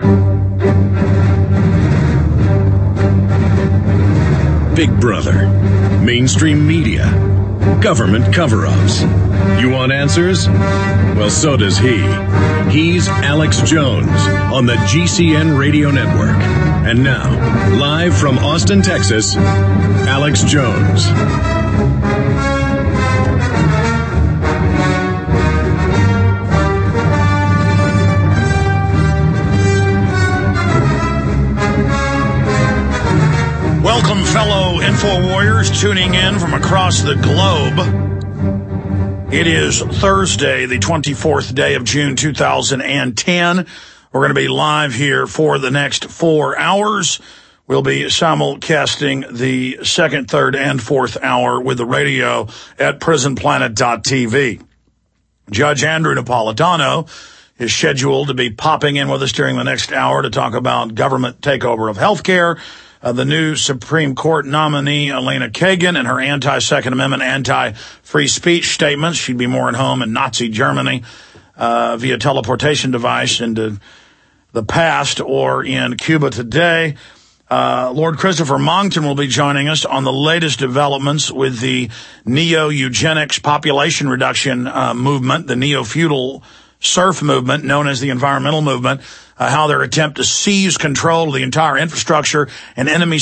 Big Brother, mainstream media, government cover-ups. You want answers? Well, so does he. He's Alex Jones on the GCN Radio Network. And now, live from Austin, Texas, Alex Jones. Welcome, fellow Info Warriors tuning in from across the globe. It is Thursday, the 24th day of June, 2010. We're going to be live here for the next 4 hours. We'll be simulcasting the second, third, and fourth hour with the radio at prisonplanet.tv. Judge Andrew Napolitano is scheduled to be popping in with us during the next hour to talk about government takeover of healthcare. The new Supreme Court nominee, Elena Kagan, and her anti-Second Amendment, anti-free speech statements. She'd be more at home in Nazi Germany via teleportation device into the past or in Cuba today. Lord Christopher Monckton will be joining us on the latest developments with the neo-eugenics population reduction movement, the neo-feudal surf movement known as the environmental movement, how their attempt to seize control of the entire infrastructure and enemy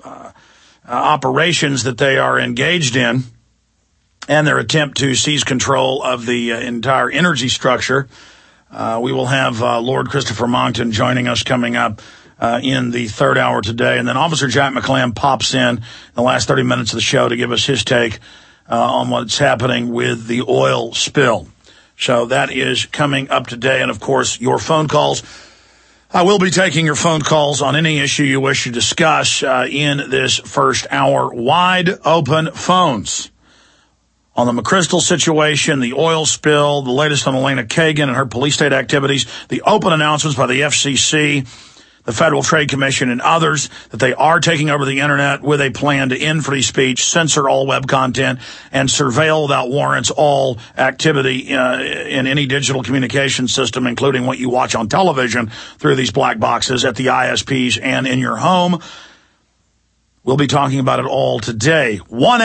operations that they are engaged in, and their attempt to seize control of the entire energy structure. We will have Lord Christopher Monckton joining us coming up in the third hour today. And then Officer Jack McClam pops in the last 30 minutes of the show to give us his take on what's happening with the oil spill. So that is coming up today. And, of course, your phone calls. I will be taking your phone calls on any issue you wish to discuss in this first hour. Wide open phones on the McChrystal situation, the oil spill, the latest on Elena Kagan and her police state activities, the open announcements by the FCC, the Federal Trade Commission, and others that they are taking over the Internet with a plan to end free speech, censor all web content, and surveil without warrants all activity in any digital communication system, including what you watch on television through these black boxes at the ISPs and in your home. We'll be talking about it all today.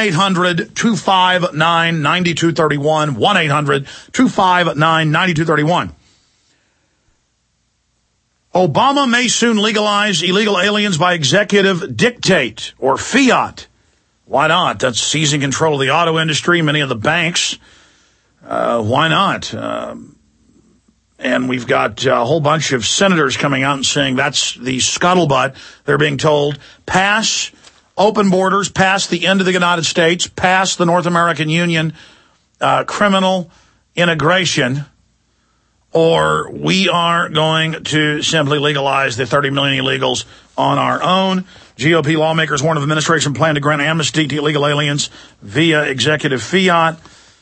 1-800-259-9231, 1-800-259-9231. Obama may soon legalize illegal aliens by executive dictate or fiat. Why not? That's seizing control of the auto industry, many of the banks. Why not? And we've got a whole bunch of senators coming out and saying that's the scuttlebutt. They're being told, pass open borders, pass the end of the United States, pass the North American Union, criminal integration, or we are going to simply legalize the 30 million illegals on our own. GOP lawmakers warn of administration plan to grant amnesty to illegal aliens via executive fiat.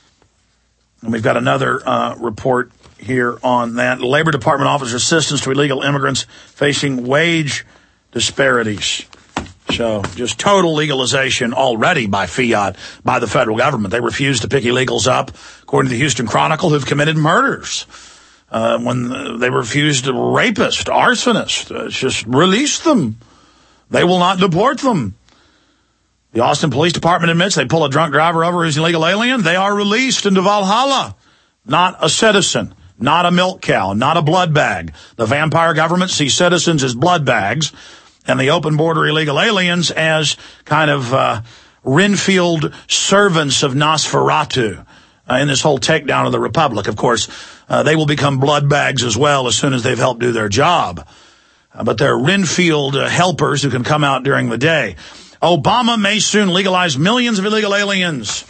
And we've got another report here on that. The Labor Department offers assistance to illegal immigrants facing wage disparities. So just total legalization already by fiat by the federal government. They refuse to pick illegals up, according to the Houston Chronicle, who've committed murders. When they refused rapists, arsonists, just release them. They will not deport them. The Austin Police Department admits they pull a drunk driver over who's an illegal alien. They are released into Valhalla. Not a citizen, not a milk cow, not a blood bag. The vampire government sees citizens as blood bags and the open border illegal aliens as kind of Renfield servants of Nosferatu in this whole takedown of the Republic. Of course, they will become blood bags as well as soon as they've helped do their job. But they're Renfield helpers who can come out during the day. Obama may soon legalize millions of illegal aliens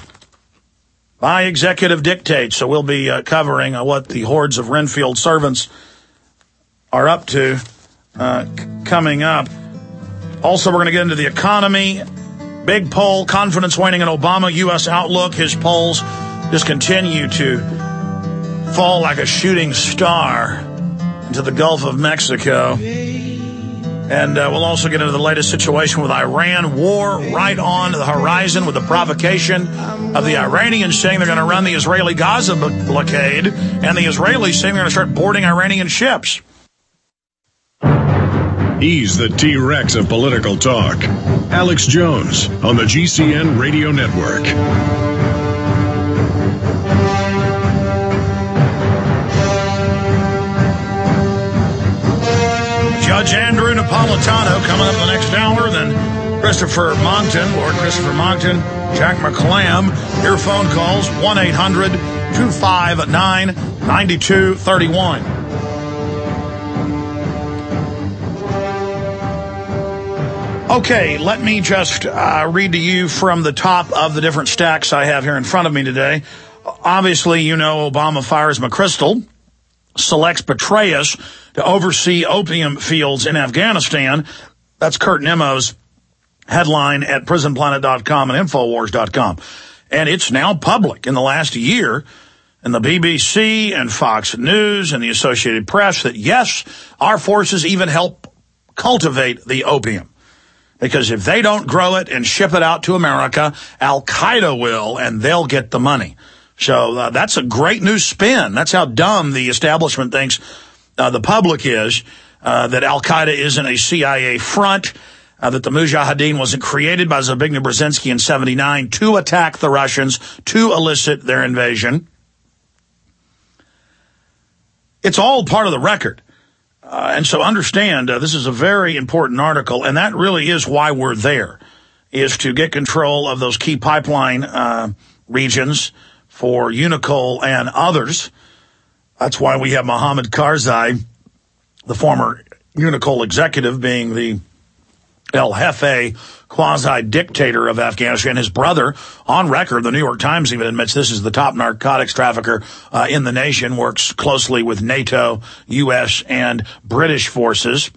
by executive dictate. So we'll be covering what the hordes of Renfield servants are up to coming up. Also, we're going to get into the economy. Big poll, confidence waning in Obama, U.S. outlook. His polls just continue to fall like a shooting star into the Gulf of Mexico. And we'll also get into the latest situation with Iran. War right on the horizon with the provocation of the Iranians saying they're going to run the Israeli Gaza blockade, and the Israelis saying they're going to start boarding Iranian ships. He's the T-Rex of political talk. Alex Jones on the GCN Radio Network. Judge Andrew Napolitano coming up in the next hour. Then Christopher Monckton, Lord Christopher Monckton, Jack McClam. Your phone calls, 1-800-259-9231. Okay, let me just read to you from the top of the different stacks I have here in front of me today. Obviously, you know Obama fires McChrystal, selects Petraeus to oversee opium fields in Afghanistan. That's Kurt Nemo's headline at prisonplanet.com and Infowars.com. And it's now public in the last year in the BBC and Fox News and the Associated Press that, yes, our forces even help cultivate the opium. Because if they don't grow it and ship it out to America, Al-Qaeda will, and they'll get the money. So that's a great new spin. That's how dumb the establishment thinks the public is, that Al-Qaeda isn't a CIA front, that the Mujahideen wasn't created by Zbigniew Brzezinski in '79 to attack the Russians, to elicit their invasion. It's all part of the record. And so understand, this is a very important article, and that really is why we're there, is to get control of those key pipeline regions for Unocal and others. That's why we have Mohammad Karzai, the former Unocal executive, being the El Jefe quasi-dictator of Afghanistan. His brother, on record, the New York Times even admits this is the top narcotics trafficker in the nation, works closely with NATO, U.S., and British forces.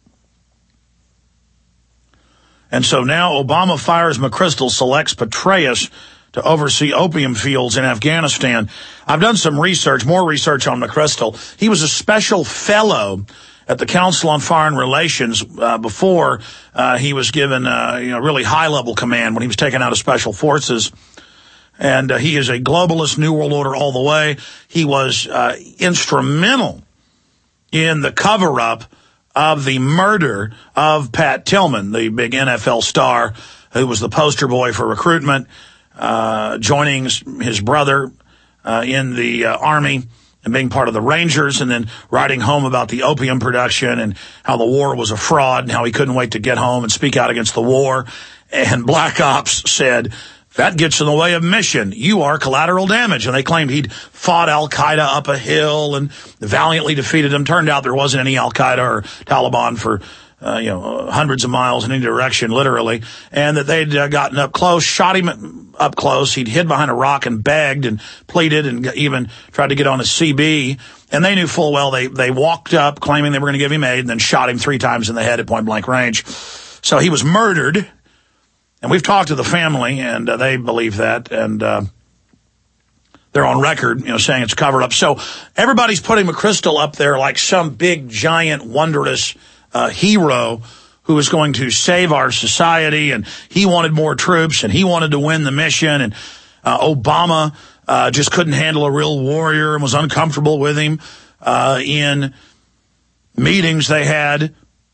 And so now Obama fires McChrystal, selects Petraeus to oversee opium fields in Afghanistan. I've done some research, more research on McChrystal. He was a special fellow at the Council on Foreign Relations before he was given really high-level command when he was taken out of Special Forces. And he is a globalist, New World Order all the way. He was instrumental in the cover-up of the murder of Pat Tillman, the big NFL star who was the poster boy for recruitment, joining his brother in the Army and being part of the Rangers, and then writing home about the opium production and how the war was a fraud and how he couldn't wait to get home and speak out against the war. And Black Ops said, that gets in the way of mission. You are collateral damage. And they claimed he'd fought Al-Qaeda up a hill and valiantly defeated them. Turned out there wasn't any Al-Qaeda or Taliban for hundreds of miles in any direction, literally, and that they'd gotten up close, shot him up close. He'd hid behind a rock and begged and pleaded and even tried to get on a CB. And they knew full well they walked up claiming they were going to give him aid and then shot him 3 times in the head at point-blank range. So he was murdered. And we've talked to the family, and they believe that. And they're on record, saying it's covered up. So everybody's putting McChrystal up there like some big, giant, wondrous hero who is going to save our society, and he wanted more troops, and he wanted to win the mission, and Obama just couldn't handle a real warrior and was uncomfortable with him in meetings they had.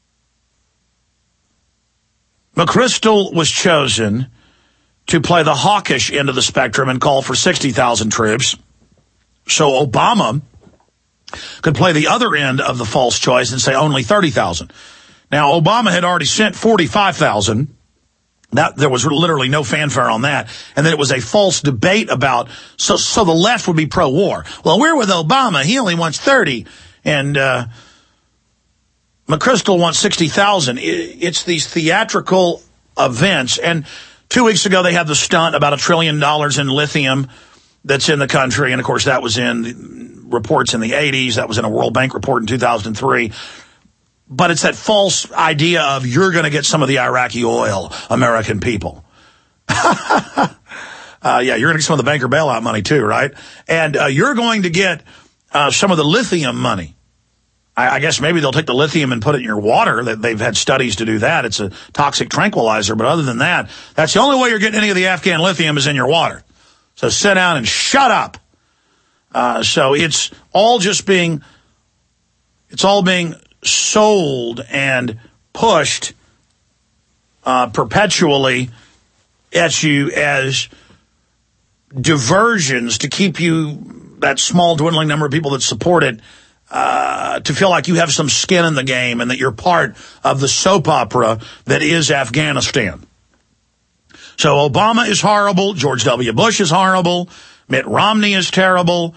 McChrystal was chosen to play the hawkish end of the spectrum and call for 60,000 troops, so Obama could play the other end of the false choice and say only 30,000. Now, Obama had already sent 45,000. There was literally no fanfare on that. And then it was a false debate about, so the left would be pro-war. Well, we're with Obama. He only wants 30. And McChrystal wants 60,000. It's these theatrical events. And 2 weeks ago, they had the stunt about $1 trillion in lithium that's in the country. And, of course, that was in reports in the 80s. That was in a World Bank report in 2003. But it's that false idea of you're going to get some of the Iraqi oil, American people. You're going to get some of the banker bailout money, too, right? And you're going to get some of the lithium money. I guess maybe they'll take the lithium and put it in your water. They've had studies to do that. It's a toxic tranquilizer. But other than that, that's the only way you're getting any of the Afghan lithium is in your water. So sit down and shut up. So it's all being sold and pushed perpetually at you as diversions to keep you, that small dwindling number of people that support it, to feel like you have some skin in the game and that you're part of the soap opera that is Afghanistan. So Obama is horrible. George W. Bush is horrible. Mitt Romney is terrible.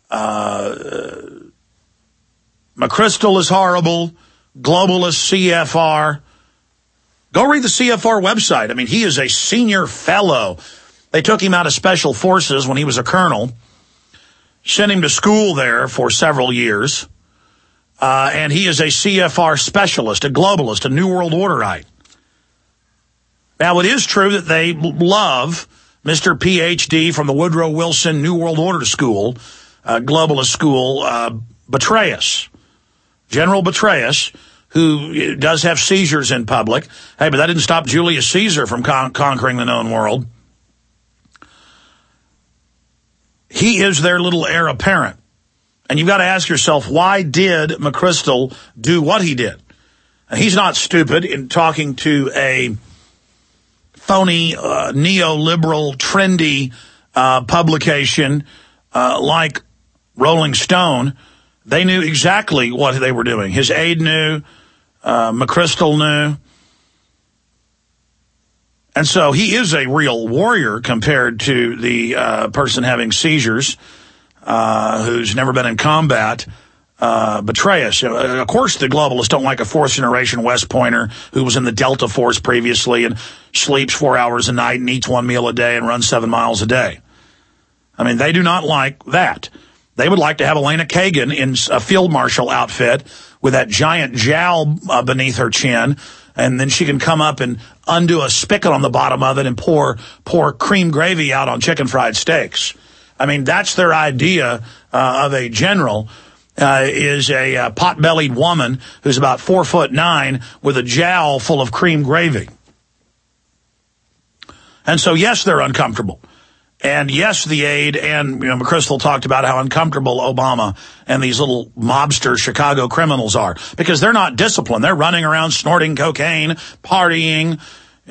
McChrystal is horrible. Globalist CFR. Go read the CFR website. I mean, he is a senior fellow. They took him out of Special Forces when he was a colonel, sent him to school there for several years, and he is a CFR specialist, a globalist, a New World Orderite. Now, it is true that they love Mr. PhD from the Woodrow Wilson New World Order School, globalist school, Petraeus, General Petraeus, who does have seizures in public. Hey, but that didn't stop Julius Caesar from conquering the known world. He is their little heir apparent. And you've got to ask yourself, why did McChrystal do what he did? And he's not stupid in talking to a phony, neoliberal, trendy publication like Rolling Stone. They knew exactly what they were doing. His aide knew, McChrystal knew. And so he is a real warrior compared to the person having seizures, who's never been in combat, Petraeus. Of course, the globalists don't like a fourth-generation West Pointer who was in the Delta Force previously and sleeps 4 hours a night and eats 1 meal a day and runs 7 miles a day. I mean, they do not like that. They would like to have Elena Kagan in a field marshal outfit with that giant jowl beneath her chin, and then she can come up and undo a spigot on the bottom of it and pour cream gravy out on chicken fried steaks. I mean, that's their idea of a general, is a pot-bellied woman who's about 4'9" with a jowl full of cream gravy. And so, yes, they're uncomfortable. And yes, the aide and McChrystal talked about how uncomfortable Obama and these little mobster Chicago criminals are because they're not disciplined. They're running around snorting cocaine, partying,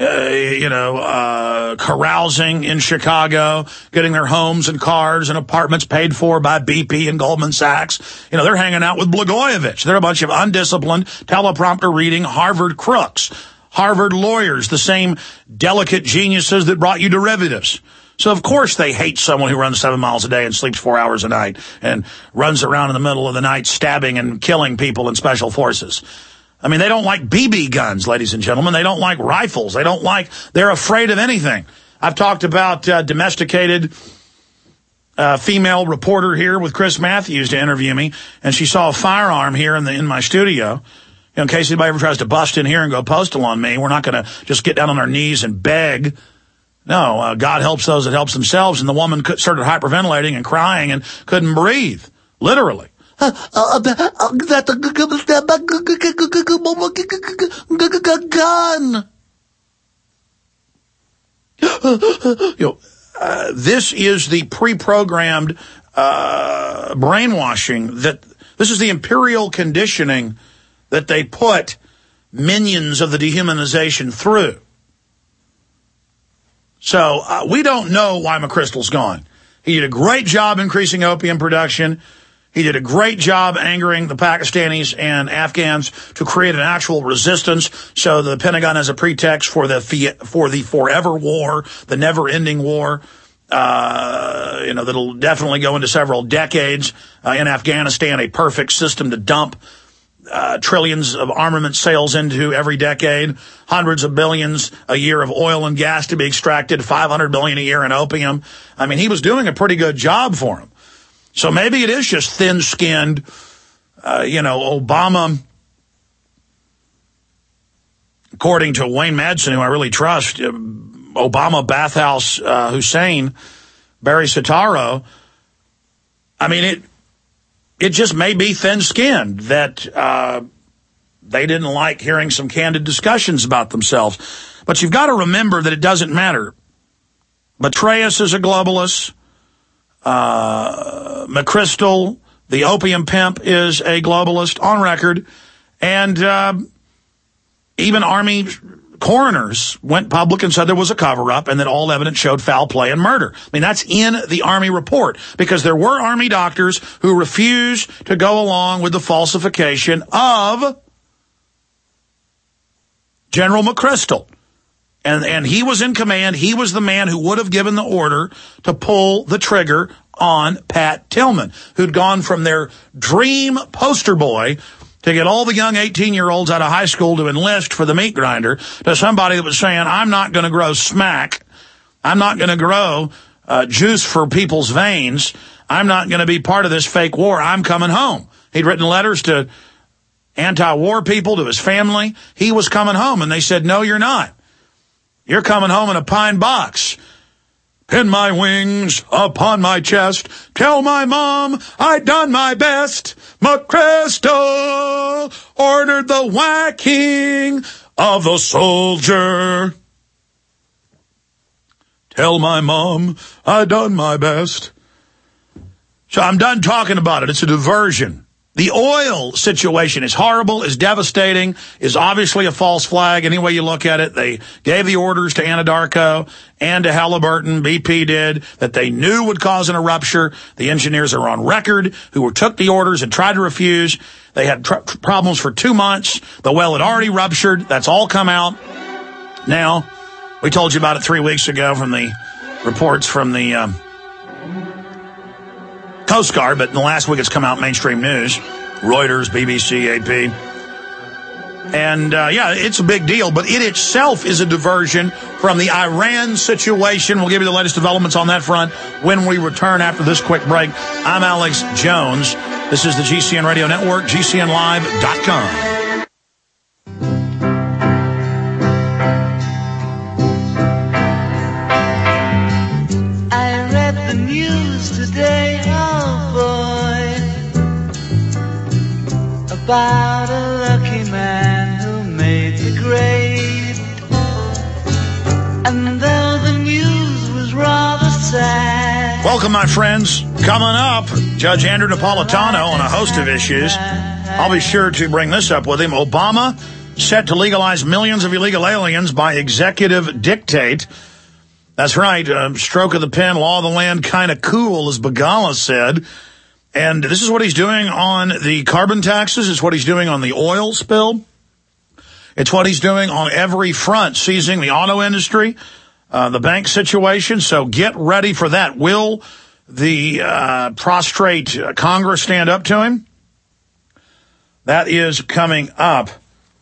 carousing in Chicago, getting their homes and cars and apartments paid for by BP and Goldman Sachs. They're hanging out with Blagojevich. They're a bunch of undisciplined, teleprompter reading Harvard crooks, Harvard lawyers, the same delicate geniuses that brought you derivatives. So, of course, they hate someone who runs 7 miles a day and sleeps 4 hours a night and runs around in the middle of the night stabbing and killing people in special forces. I mean, they don't like BB guns, ladies and gentlemen. They don't like rifles. They're afraid of anything. I've talked about domesticated female reporter here with Chris Matthews to interview me, and she saw a firearm here in my studio. In case anybody ever tries to bust in here and go postal on me, we're not going to just get down on our knees and beg. No, God helps those that helps themselves, and the woman started hyperventilating and crying and couldn't breathe, literally. Gun. This is the pre-programmed brainwashing this is the imperial conditioning that they put minions of the dehumanization through. So we don't know why McChrystal's gone. He did a great job increasing opium production. He did a great job angering the Pakistanis and Afghans to create an actual resistance. So the Pentagon has a pretext for the forever war, the never-ending war. That'll definitely go into several decades. In Afghanistan, a perfect system to dump trillions of armament sales into every decade, hundreds of billions a year of oil and gas to be extracted, $500 billion a year in opium. I mean, he was doing a pretty good job for him. So maybe it is just thin-skinned, Obama, according to Wayne Madsen, who I really trust, Obama Bathhouse Hussein, Barry Soetoro. I mean, it just may be thin-skinned that they didn't like hearing some candid discussions about themselves. But you've got to remember that it doesn't matter. Petraeus is a globalist. McChrystal, the opium pimp, is a globalist on record. And even Army coroners went public and said there was a cover-up and that all evidence showed foul play and murder. I mean, that's in the Army report, because there were Army doctors who refused to go along with the falsification of General McChrystal. And he was in command. He was the man who would have given the order to pull the trigger on Pat Tillman, who'd gone from their dream poster boy to get all the young 18-year-olds out of high school to enlist for the meat grinder, to somebody that was saying, I'm not going to grow smack. I'm not going to grow juice for people's veins. I'm not going to be part of this fake war. I'm coming home. He'd written letters to anti-war people, to his family. He was coming home, and they said, no, you're not. You're coming home in a pine box. Pin my wings upon my chest. Tell my mom I done my best. McChrystal ordered the whacking of the soldier. Tell my mom I done my best. So I'm done talking about it. It's a diversion. The oil situation is horrible, is devastating, is obviously a false flag any way you look at it. They gave the orders to Anadarko and to Halliburton, BP did, that they knew would cause an eruption. The engineers are on record who took the orders and tried to refuse. They had problems for 2 months. The well had already ruptured. That's all come out. Now, we told you about it 3 weeks ago from the reports from the Coast Guard, but in the last week it's come out in mainstream news. Reuters, BBC, AP. And, yeah, it's a big deal, but it itself is a diversion from the Iran situation. We'll give you the latest developments on that front when we return after this quick break. I'm Alex Jones. This is the GCN Radio Network, GCNlive.com. About a lucky man who made the grade. And though the news was rather sad. Welcome, my friends. Coming up, Judge Andrew Napolitano on a host of issues. I'll be sure to bring this up with him. Obama set to legalize millions of illegal aliens by executive dictate. That's right, stroke of the pen, law of the land, kind of cool, as Begala said. And this is what he's doing on the carbon taxes. It's what he's doing on the oil spill. It's what he's doing on every front, seizing the auto industry, the bank situation. So get ready for that. Will the prostrate Congress stand up to him? That is coming up.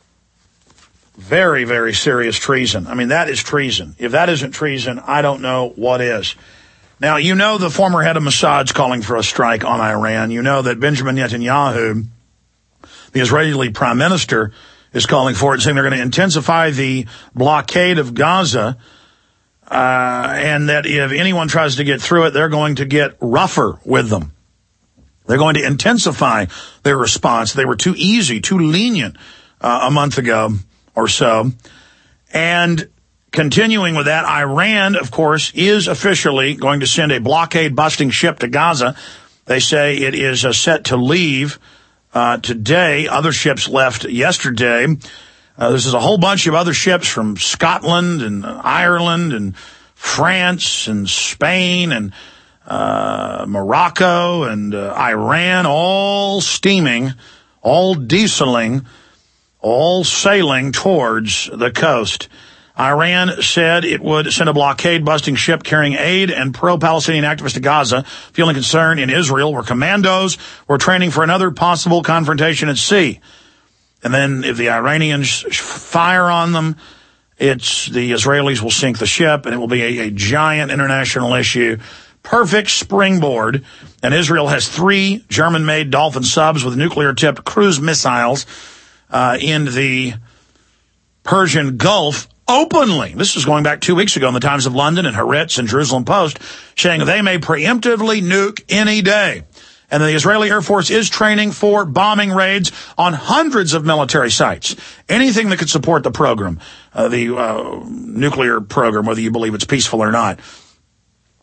Very, very serious treason. I mean, that is treason. If that isn't treason, I don't know what is. Now, you know the former head of Mossad's calling for a strike on Iran. You know that Benjamin Netanyahu, the Israeli prime minister, is calling for it, saying they're going to intensify the blockade of Gaza, and that if anyone tries to get through it, they're going to get rougher with them. They're going to intensify their response. They were too easy, too lenient a month ago or so. And continuing with that, Iran, of course, is officially going to send a blockade-busting ship to Gaza. They say it is set to leave today. Other ships left yesterday. There's a whole bunch of other ships from Scotland and Ireland and France and Spain and Morocco and Iran, all steaming, all dieseling, all sailing towards the coast. Iran said it would send a blockade-busting ship carrying aid and pro-Palestinian activists to Gaza, feeling concern in Israel, where commandos were training for another possible confrontation at sea. And then if the Iranians fire on them, the Israelis will sink the ship, and it will be a giant international issue. Perfect springboard. And Israel has 3 German-made Dolphin subs with nuclear-tipped cruise missiles in the Persian Gulf. Openly, this is going back 2 weeks ago in the Times of London and Haaretz and Jerusalem Post, saying they may preemptively nuke any day. And the Israeli Air Force is training for bombing raids on hundreds of military sites. Anything that could support the program, the nuclear program, whether you believe it's peaceful or not.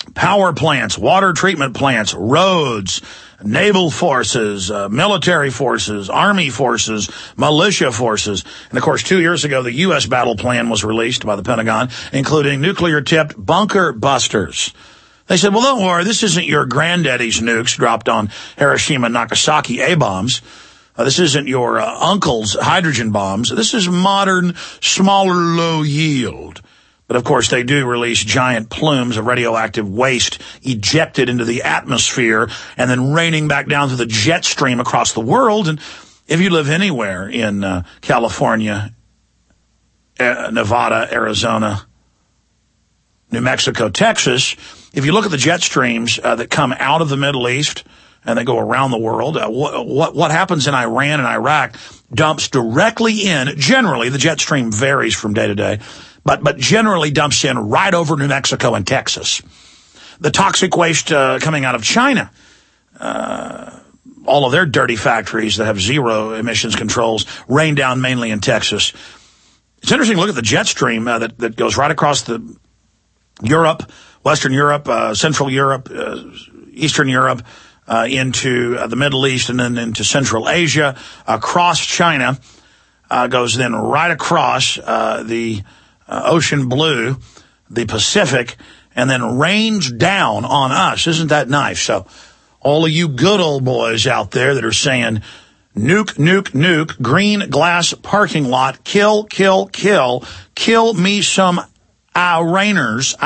power plants, water treatment plants, roads, naval forces, military forces, army forces, militia forces. And, of course, 2 years ago, the U.S. battle plan was released by the Pentagon, including nuclear-tipped bunker busters. They said, well, don't worry, this isn't your granddaddy's nukes dropped on Hiroshima and Nagasaki A-bombs. This isn't your uncle's hydrogen bombs. This is modern, smaller, low yield. But, of course, they do release giant plumes of radioactive waste ejected into the atmosphere and then raining back down through the jet stream across the world. And if you live anywhere in California, Nevada, Arizona, New Mexico, Texas, if you look at the jet streams that come out of the Middle East and they go around the world, what happens in Iran and Iraq dumps directly in. Generally, the jet stream varies from day to day, but generally dumps in right over New Mexico and Texas. The toxic waste coming out of China, all of their dirty factories that have zero emissions controls, rain down mainly in Texas. It's interesting to look at the jet stream that goes right across the Europe, Western Europe, Central Europe, Eastern Europe, into the Middle East and then into Central Asia, across China, goes then right across the ocean blue, the Pacific, and then rains down on us. Isn't that nice? So all of you good old boys out there that are saying, nuke, nuke, nuke, green glass parking lot, kill, kill, kill, kill me some Iranians,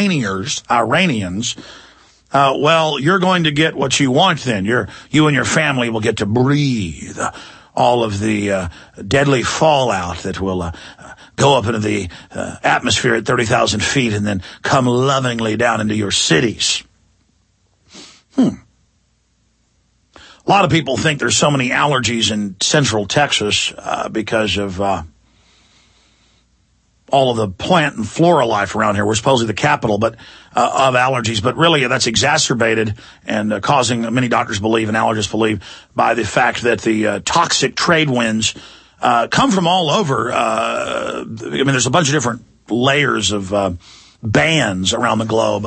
well, you're going to get what you want then. You and your family will get to breathe all of the deadly fallout that will go up into the atmosphere at 30,000 feet and then come lovingly down into your cities. A lot of people think there's so many allergies in Central Texas because of all of the plant and flora life around here. We're supposedly the capital of allergies, but really that's exacerbated and causing, many doctors believe and allergists believe, by the fact that the toxic trade winds come from all over. I mean, there's a bunch of different layers of bands around the globe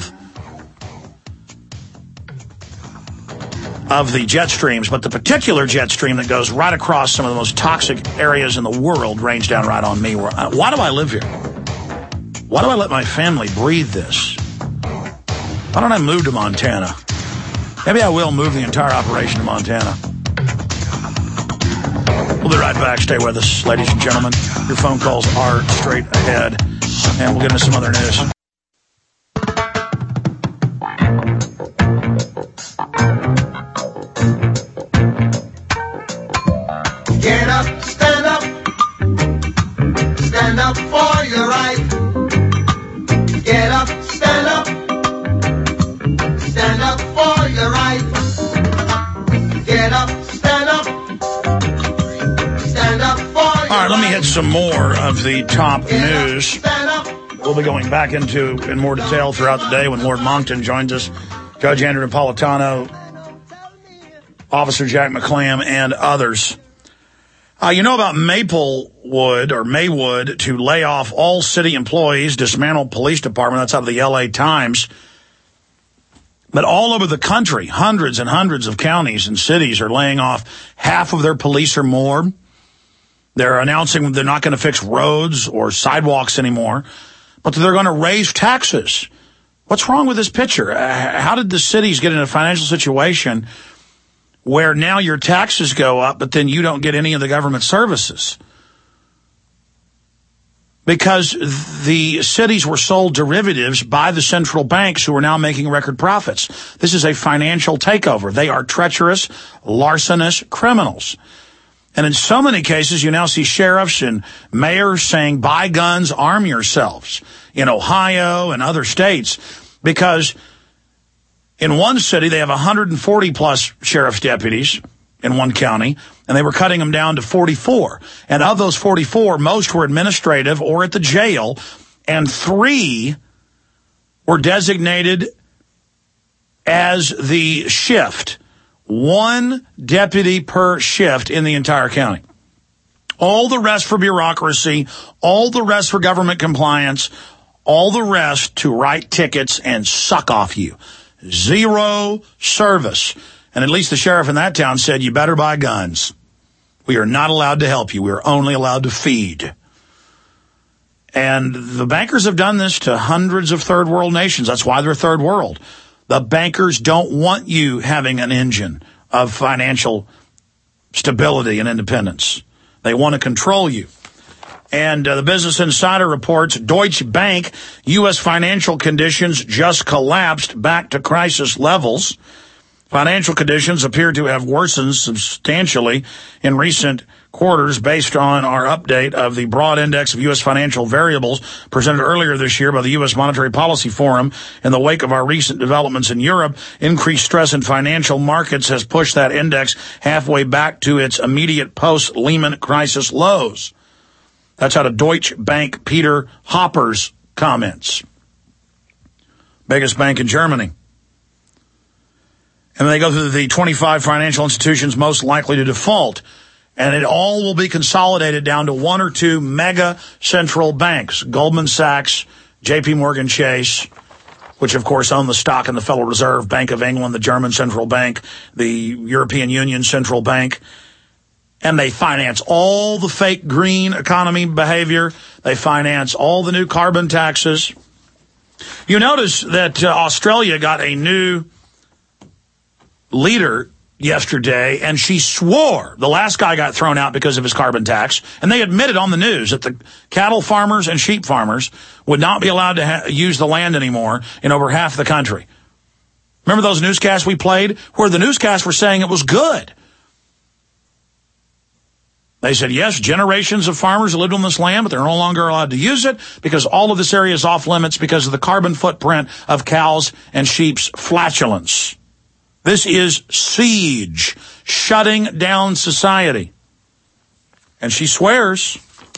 of the jet streams, but the particular jet stream that goes right across some of the most toxic areas in the world rains down right on me. Why do I live here? Why do I let my family breathe this? Why don't I move to Montana? Maybe I will move the entire operation to Montana. We'll be right back. Stay with us, ladies and gentlemen. Your phone calls are straight ahead, and we'll get into some other news. Get up, stand up for your right. Get up, stand up for your right. Get up, stand up for your right. All right, let me hit some more of the top news. We'll be going back into in more detail throughout the day when Lord Moncton joins us, Judge Andrew Napolitano, Officer Jack McClam, and others. You know about Maplewood to lay off all city employees, dismantle police department. That's out of the L.A. Times. But all over the country, hundreds and hundreds of counties and cities are laying off half of their police or more. They're announcing they're not going to fix roads or sidewalks anymore, but they're going to raise taxes. What's wrong with this picture? How did the cities get in a financial situation where now your taxes go up, but then you don't get any of the government services? Because the cities were sold derivatives by the central banks who are now making record profits. This is a financial takeover. They are treacherous, larcenous criminals. And in so many cases, you now see sheriffs and mayors saying, buy guns, arm yourselves, in Ohio and other states, because in one city, they have 140-plus sheriff's deputies in one county, and they were cutting them down to 44. And of those 44, most were administrative or at the jail, and 3 were designated as the shift. 1 deputy per shift in the entire county. All the rest for bureaucracy, all the rest for government compliance, all the rest to write tickets and suck off you. Zero service. And at least the sheriff in that town said, you better buy guns. We are not allowed to help you. We are only allowed to feed. And the bankers have done this to hundreds of third world nations. That's why they're third world. The bankers don't want you having an engine of financial stability and independence. They want to control you. And the Business Insider reports Deutsche Bank, U.S. financial conditions just collapsed back to crisis levels. Financial conditions appear to have worsened substantially in recent quarters based on our update of the broad index of U.S. financial variables presented earlier this year by the U.S. Monetary Policy Forum. In the wake of our recent developments in Europe, increased stress in financial markets has pushed that index halfway back to its immediate post-Lehman crisis lows. That's out of Deutsche Bank Peter Hopper's comments. Biggest bank in Germany. And they go through the 25 financial institutions most likely to default. And it all will be consolidated down to one or two mega central banks. Goldman Sachs, J.P. Morgan Chase, which of course own the stock in the Federal Reserve, Bank of England, the German Central Bank, the European Union Central Bank. And they finance all the fake green economy behavior. They finance all the new carbon taxes. You notice that Australia got a new leader yesterday, and she swore the last guy got thrown out because of his carbon tax, and they admitted on the news that the cattle farmers and sheep farmers would not be allowed to use the land anymore in over half the country. Remember those newscasts we played where the newscasts were saying it was good? They said, yes, generations of farmers lived on this land, but they're no longer allowed to use it because all of this area is off limits because of the carbon footprint of cows and sheep's flatulence. This is siege, shutting down society. And she swears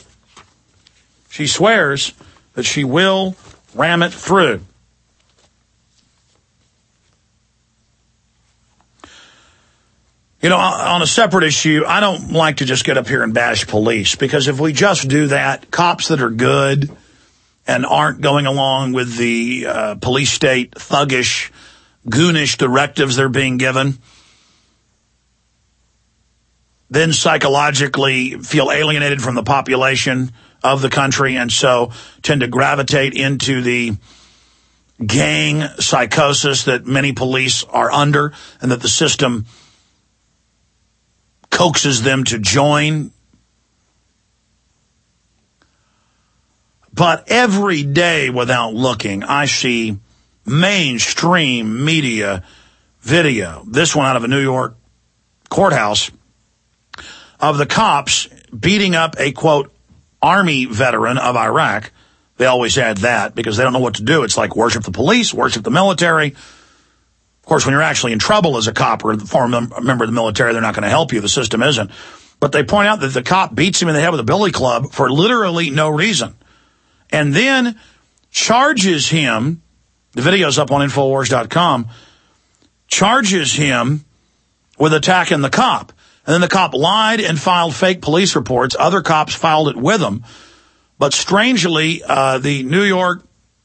that she will ram it through. You know, on a separate issue, I don't like to just get up here and bash police, because if we just do that, cops that are good and aren't going along with the police state thuggish, goonish directives they're being given, then psychologically feel alienated from the population of the country and so tend to gravitate into the gang psychosis that many police are under and that the system coaxes them to join. But every day without looking, I see mainstream media video, this one out of a New York courthouse, of the cops beating up a, quote, Army veteran of Iraq. They always add that because they don't know what to do. It's like worship the police, worship the military. Of course, when you're actually in trouble as a cop or a former member of the military, they're not going to help you. The system isn't. But they point out that the cop beats him in the head with a billy club for literally no reason. And then charges him, the video's up on Infowars.com, charges him with attacking the cop. And then the cop lied and filed fake police reports. Other cops filed it with him. But strangely, the New York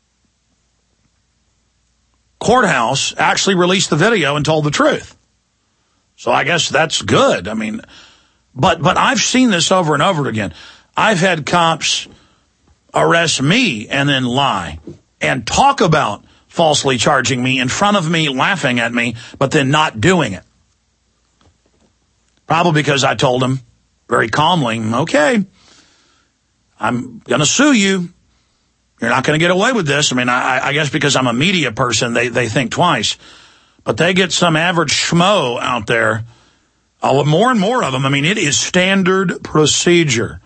courthouse actually released the video and told the truth. So I guess that's good. I mean, but I've seen this over and over again. I've had cops arrest me and then lie and talk about falsely charging me in front of me, laughing at me, but then not doing it. Probably because I told them very calmly, okay, I'm going to sue you. You're not going to get away with this. I mean, I guess because I'm a media person, they think twice. But they get some average schmo out there, more and more of them. I mean, it is standard procedure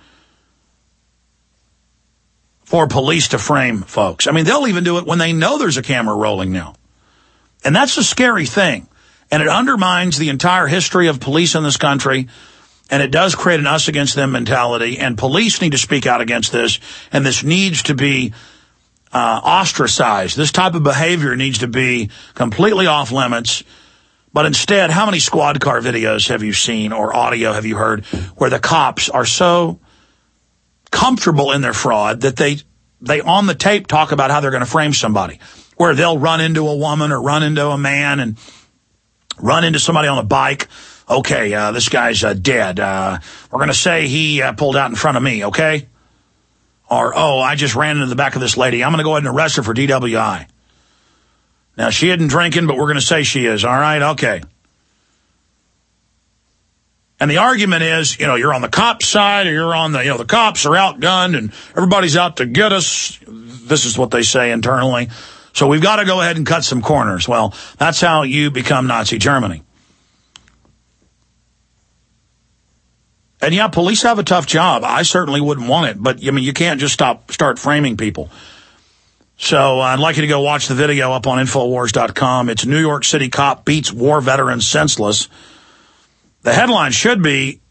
for police to frame folks. I mean, they'll even do it when they know there's a camera rolling now. And that's a scary thing. And it undermines the entire history of police in this country. And it does create an us against them mentality. And police need to speak out against this. And this needs to be ostracized. This type of behavior needs to be completely off limits. But instead, how many squad car videos have you seen or audio have you heard where the cops are so comfortable in their fraud that they they on the tape talk about how they're going to frame somebody, where they'll run into a woman or run into a man and run into somebody on a bike. Okay, this guy's dead. We're going to say he pulled out in front of me, okay? Or, oh, I just ran into the back of this lady. I'm going to go ahead and arrest her for DWI. Now, she isn't drinking, but we're going to say she is, all right? Okay. And the argument is, you're on the cop's side, or you're on the cops are outgunned and everybody's out to get us. This is what they say internally. So we've got to go ahead and cut some corners. Well, that's how you become Nazi Germany. And yeah, police have a tough job. I certainly wouldn't want it, but you can't just start framing people. So I'd like you to go watch the video up on Infowars.com. It's New York City cop beats war veteran senseless. The headline should be,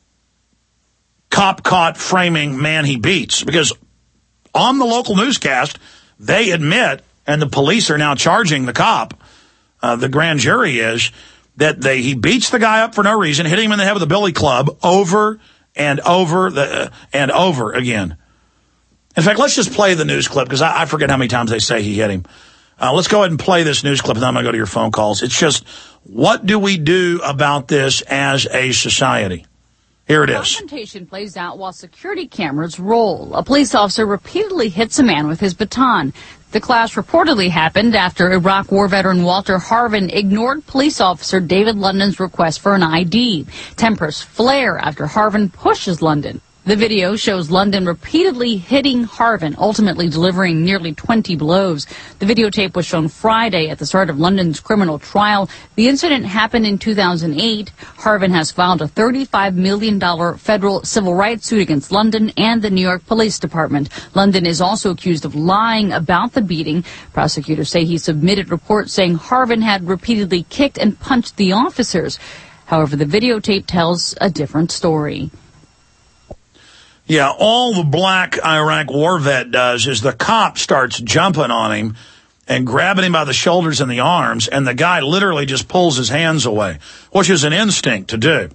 cop caught framing man he beats. Because on the local newscast, they admit, and the police are now charging the cop, the grand jury is, that he beats the guy up for no reason, hitting him in the head with a billy club over and over and over again. In fact, let's just play the news clip, because I forget how many times they say he hit him. Let's go ahead and play this news clip, and then I'm going to go to your phone calls. It's just, what do we do about this as a society? Here it is. Confrontation plays out while security cameras roll. A police officer repeatedly hits a man with his baton. The clash reportedly happened after Iraq war veteran Walter Harvin ignored police officer David London's request for an ID. Tempers flare after Harvin pushes London. The video shows London repeatedly hitting Harvin, ultimately delivering nearly 20 blows. The videotape was shown Friday at the start of London's criminal trial. The incident happened in 2008. Harvin has filed a $35 million federal civil rights suit against London and the New York Police Department. London is also accused of lying about the beating. Prosecutors say he submitted reports saying Harvin had repeatedly kicked and punched the officers. However, the videotape tells a different story. Yeah, all the black Iraq war vet does is the cop starts jumping on him and grabbing him by the shoulders and the arms, and the guy literally just pulls his hands away, which is an instinct to do.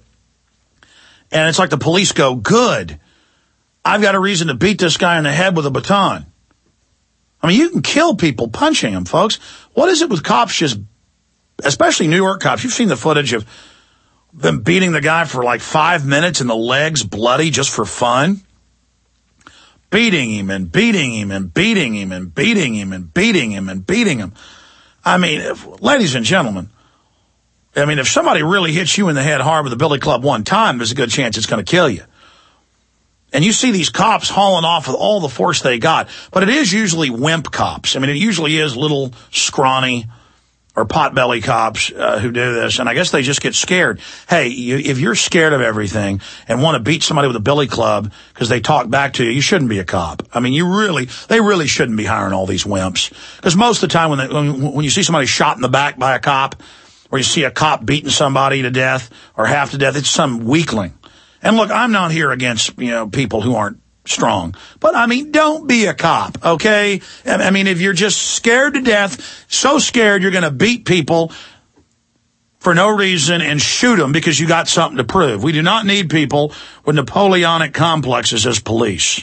And it's like the police go, good, I've got a reason to beat this guy in the head with a baton. I mean, you can kill people punching them, folks. What is it with cops just, especially New York cops? You've seen the footage of them beating the guy for like 5 minutes and the legs bloody just for fun. Beating him and beating him and beating him and beating him and beating him and beating him. I mean, ladies and gentlemen, if somebody really hits you in the head hard with a billy club one time, there's a good chance it's going to kill you. And you see these cops hauling off with all the force they got. But it is usually wimp cops. It usually is little scrawny or potbelly cops who do this, and I guess they just get scared. Hey, if you're scared of everything and want to beat somebody with a billy club because they talk back to you, you shouldn't be a cop. They really shouldn't be hiring all these wimps. Because most of the time when you see somebody shot in the back by a cop, or you see a cop beating somebody to death or half to death, it's some weakling. And look, I'm not here against, people who aren't strong. But, don't be a cop, okay? If you're just scared to death, so scared you're going to beat people for no reason and shoot them because you got something to prove. We do not need people with Napoleonic complexes as police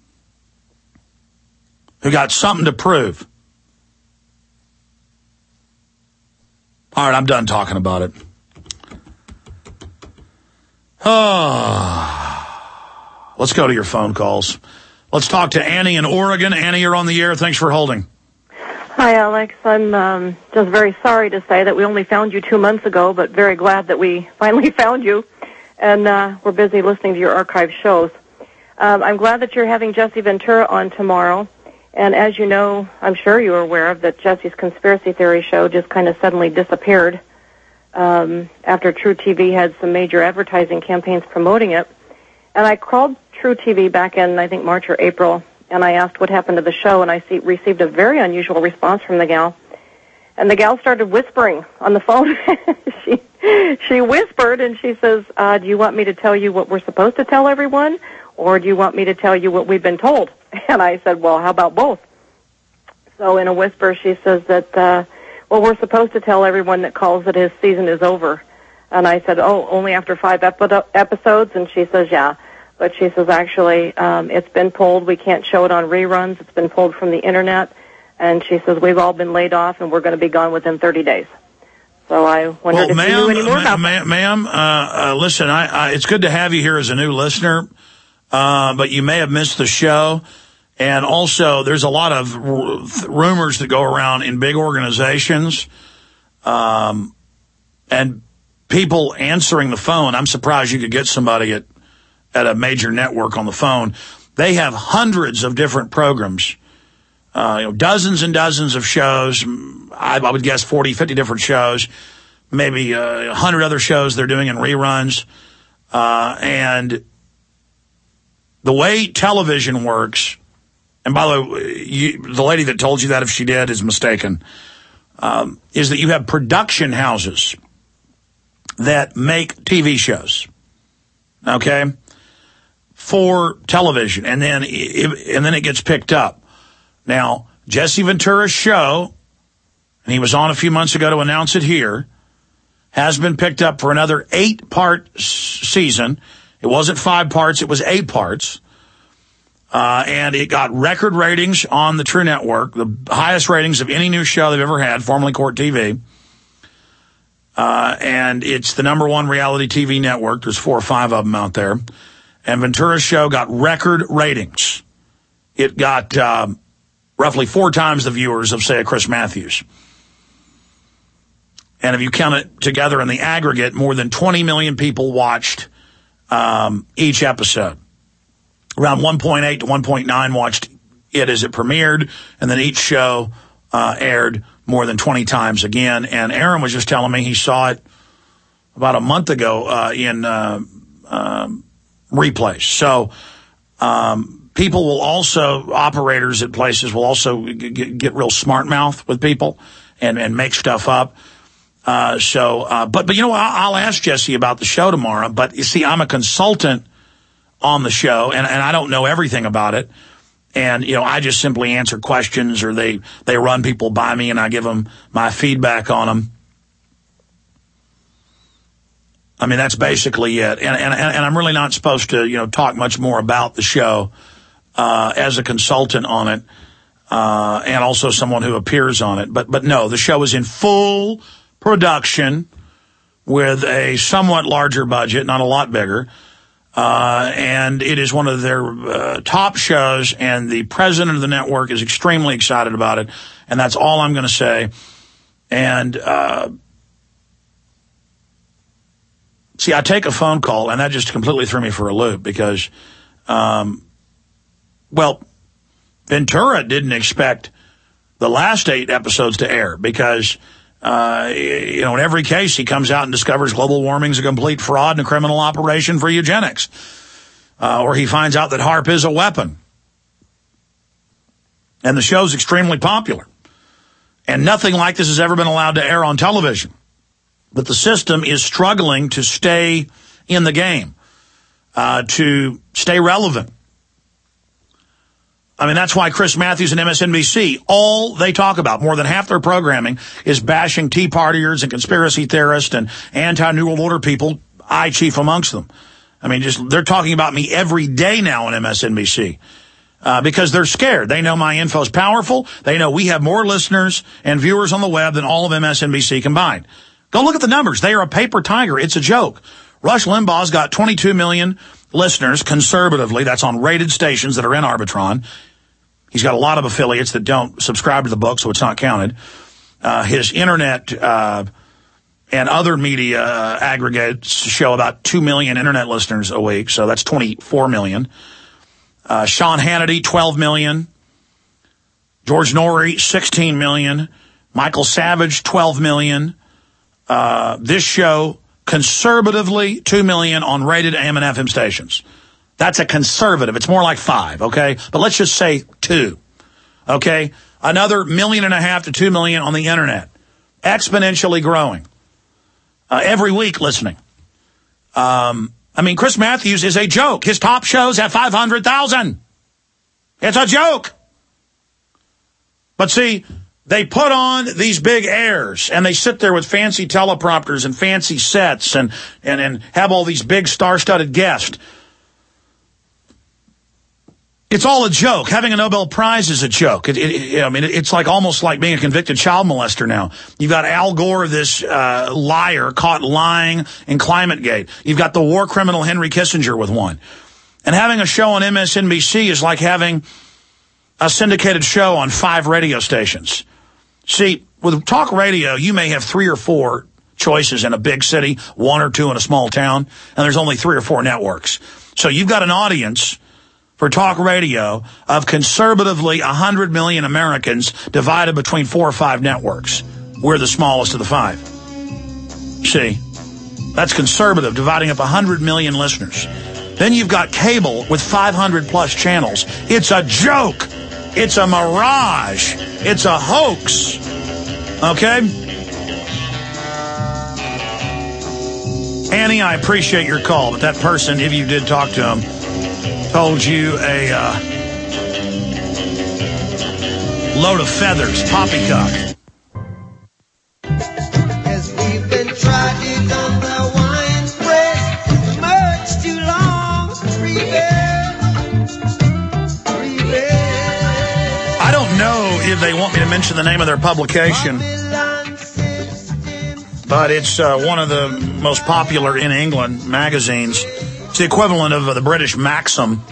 who got something to prove. All right, I'm done talking about it. Let's go to your phone calls. Let's talk to Annie in Oregon. Annie, you're on the air. Thanks for holding. Hi, Alex. I'm just very sorry to say that we only found you 2 months ago, but very glad that we finally found you. And we're busy listening to your archive shows. I'm glad that you're having Jesse Ventura on tomorrow. And as you know, I'm sure you were aware of that Jesse's conspiracy theory show just kind of suddenly disappeared after True TV had some major advertising campaigns promoting it. And I called True TV back in, I think, March or April, and I asked what happened to the show, and I received a very unusual response from the gal. And the gal started whispering on the phone. She whispered, and she says, do you want me to tell you what we're supposed to tell everyone, or do you want me to tell you what we've been told? And I said, well, how about both? So in a whisper, she says that, well, we're supposed to tell everyone that calls that his season is over. And I said, oh, only after 5 episodes? And she says, yeah. But she says, actually, it's been pulled. We can't show it on reruns. It's been pulled from the Internet. And she says, we've all been laid off, and we're going to be gone within 30 days. So I wondered if you knew any more about that. Ma'am, listen, it's good to have you here as a new listener, but you may have missed the show. And also, there's a lot of rumors that go around in big organizations, and people answering the phone. I'm surprised you could get somebody at a major network on the phone. They have hundreds of different programs, dozens and dozens of shows. I would guess 40, 50 different shows, maybe 100 other shows they're doing in reruns. And the way television works, and by the way, the lady that told you that, if she did, is mistaken, is that you have production houses that make TV shows, okay, for television, and then it gets picked up. Now, Jesse Ventura's show, and he was on a few months ago to announce it here, has been picked up for another 8-part season. It wasn't 5 parts, it was 8 parts. And it got record ratings on the True Network, the highest ratings of any new show they've ever had, formerly Court TV. And it's the #1 reality TV network. There's 4 or 5 of them out there. And Ventura's show got record ratings. It got roughly 4 times the viewers of, say, a Chris Matthews. And if you count it together in the aggregate, more than 20 million people watched each episode. Around 1.8 to 1.9 watched it as it premiered, and then each show aired more than 20 times again. And Aaron was just telling me he saw it about a month ago in replays. So people will also, operators at places will also get real smart mouth with people and make stuff up. But you know what? I'll ask Jesse about the show tomorrow. But you see, I'm a consultant on the show, and I don't know everything about it. And, I just simply answer questions, or they run people by me and I give them my feedback on them. I mean, that's basically it. And I'm really not supposed to, talk much more about the show, as a consultant on it, and also someone who appears on it. But no, the show is in full production with a somewhat larger budget, not a lot bigger. And it is one of their top shows, and the president of the network is extremely excited about it, and that's all I'm going to say. And see, I take a phone call, and that just completely threw me for a loop because, Ventura didn't expect the last 8 episodes to air because, in every case, he comes out and discovers global warming is a complete fraud and a criminal operation for eugenics. Or he finds out that HAARP is a weapon. And the show's extremely popular. And nothing like this has ever been allowed to air on television. But the system is struggling to stay in the game, to stay relevant. I mean, that's why Chris Matthews and MSNBC, all they talk about, more than half their programming, is bashing Tea Partiers and conspiracy theorists and anti-New World Order people, I chief amongst them. I mean, they're talking about me every day now on MSNBC because they're scared. They know my info's powerful. They know we have more listeners and viewers on the web than all of MSNBC combined. Go look at the numbers. They are a paper tiger. It's a joke. Rush Limbaugh's got 22 million listeners, conservatively. That's on rated stations that are in Arbitron. He's got a lot of affiliates that don't subscribe to the book, so it's not counted. His internet and other media aggregates show about 2 million internet listeners a week, so that's 24 million. Sean Hannity, 12 million. George Norrie, 16 million. Michael Savage, 12 million. This show, conservatively, 2 million on rated AM and FM stations. That's a conservative. It's more like 5, okay? But let's just say 2, okay? Another 1.5 million to 2 million on the internet. Exponentially growing. Every week listening. I mean, Chris Matthews is a joke. His top shows have 500,000. It's a joke. But see, they put on these big airs, and they sit there with fancy teleprompters and fancy sets and have all these big star-studded guests. It's all a joke. Having a Nobel Prize is a joke. It's like almost like being a convicted child molester now. You've got Al Gore, this liar, caught lying in ClimateGate. You've got the war criminal Henry Kissinger with one. And having a show on MSNBC is like having a syndicated show on 5 radio stations. See, with talk radio, you may have 3 or 4 choices in a big city, 1 or 2 in a small town, and there's only 3 or 4 networks. So you've got an audience for talk radio of conservatively 100 million Americans divided between 4 or 5 networks. We're the smallest of the 5. See, that's conservative, dividing up 100 million listeners. Then you've got cable with 500 plus channels. It's a joke. It's a mirage. It's a hoax. Okay? Annie, I appreciate your call, but that person, if you did talk to him, told you a load of feathers, poppycock. Yes, we've been trotting on the wine press for much too long. I don't know if they want me to mention the name of their publication, but it's one of the most popular in England magazines. It's the equivalent of the British Maxim.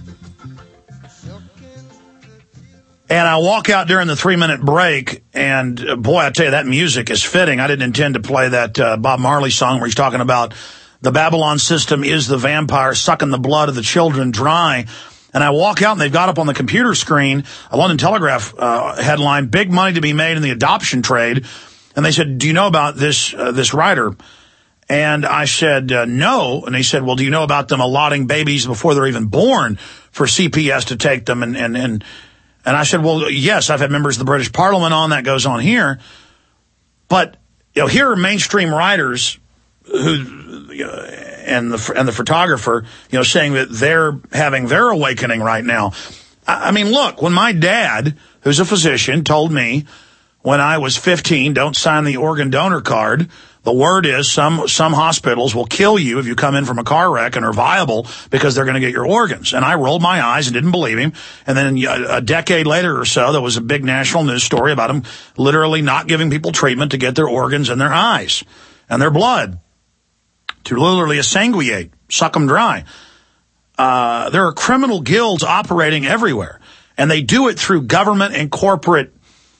And I walk out during the 3-minute break, and boy, I tell you, that music is fitting. I didn't intend to play that Bob Marley song where he's talking about the Babylon system is the vampire sucking the blood of the children dry. And I walk out, and they've got up on the computer screen a London Telegraph headline, big money to be made in the adoption trade. And they said, do you know about this writer? And I said, no. And he said, well, do you know about them allotting babies before they're even born for CPS to take them? And I said, well, yes, I've had members of the British Parliament on. That goes on here. But, here are mainstream writers who, and the photographer, saying that they're having their awakening right now. I mean, look, when my dad, who's a physician, told me when I was 15, don't sign the organ donor card, the word is some hospitals will kill you if you come in from a car wreck and are viable because they're going to get your organs. And I rolled my eyes and didn't believe him. And then a decade later or so, there was a big national news story about him literally not giving people treatment to get their organs in their eyes and their blood, to literally sanguinate, suck them dry. There are criminal guilds operating everywhere, and they do it through government and corporate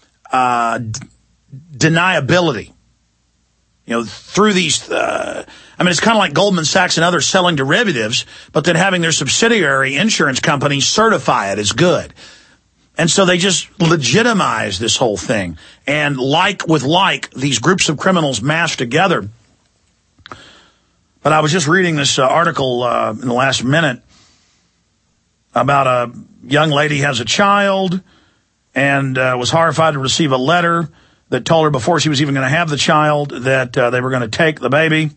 deniability. Through these, it's kind of like Goldman Sachs and others selling derivatives, but then having their subsidiary insurance companies certify it as good. And so they just legitimize this whole thing. And these groups of criminals mash together. But I was just reading this article in the last minute about a young lady has a child and was horrified to receive a letter that told her before she was even going to have the child that they were going to take the baby.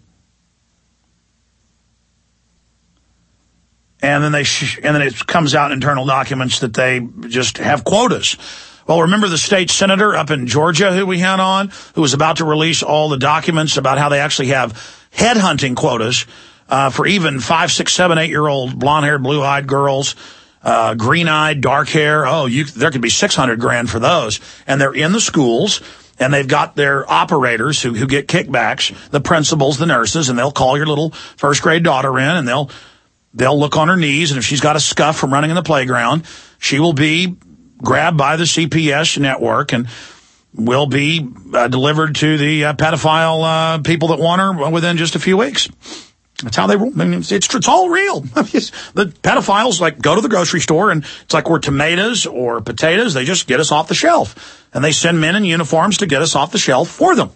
And then it comes out in internal documents that they just have quotas. Well, remember the state senator up in Georgia who we had on, who was about to release all the documents about how they actually have headhunting quotas for even 5, 6, 7, 8-year-old blonde-haired, blue-eyed girls, green-eyed, dark hair. There could be $600,000 for those. And they're in the schools, and they've got their operators who get kickbacks, the principals, the nurses, and they'll call your little first-grade daughter in, and they'll look on her knees, and if she's got a scuff from running in the playground, she will be grabbed by the CPS network and will be delivered to the pedophile people that want her within just a few weeks. That's how they roll. I mean, it's all real. The pedophiles go to the grocery store, and it's like we're tomatoes or potatoes. They just get us off the shelf, and they send men in uniforms to get us off the shelf for them.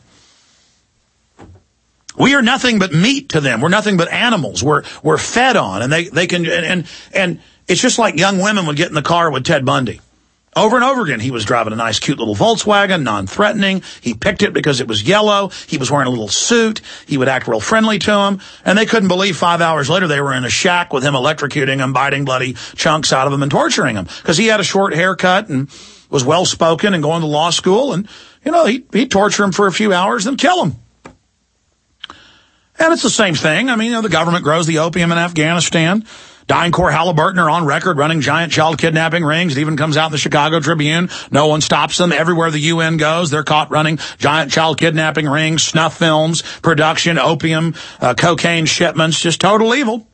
We are nothing but meat to them. We're nothing but animals. We're fed on, and they can and it's just like young women would get in the car with Ted Bundy. Over and over again, he was driving a nice, cute little Volkswagen, non-threatening. He picked it because it was yellow. He was wearing a little suit. He would act real friendly to him. And they couldn't believe 5 hours later they were in a shack with him electrocuting him, biting bloody chunks out of him and torturing him. Because he had a short haircut and was well-spoken and going to law school. And, he'd torture him for a few hours, then kill him. And it's the same thing. I mean, the government grows the opium in Afghanistan DynCorp, Halliburton are on record running giant child kidnapping rings. It even comes out in the Chicago Tribune. No one stops them. Everywhere the UN goes, they're caught running giant child kidnapping rings, snuff films, production, opium, cocaine shipments, just total evil.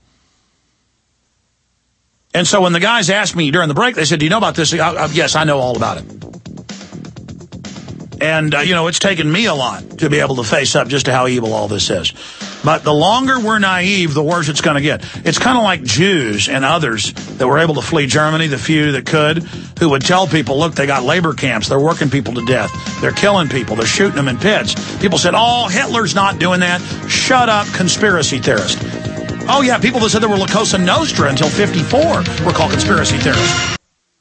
And so when the guys asked me during the break, they said, do you know about this? Yes, I know all about it. And, it's taken me a lot to be able to face up just to how evil all this is. But the longer we're naive, the worse it's going to get. It's kind of like Jews and others that were able to flee Germany, the few that could, who would tell people, look, they got labor camps. They're working people to death. They're killing people. They're shooting them in pits. People said, oh, Hitler's not doing that. Shut up, conspiracy theorist. Oh, yeah, people that said there were La Cosa Nostra until 1954 were called conspiracy theorists.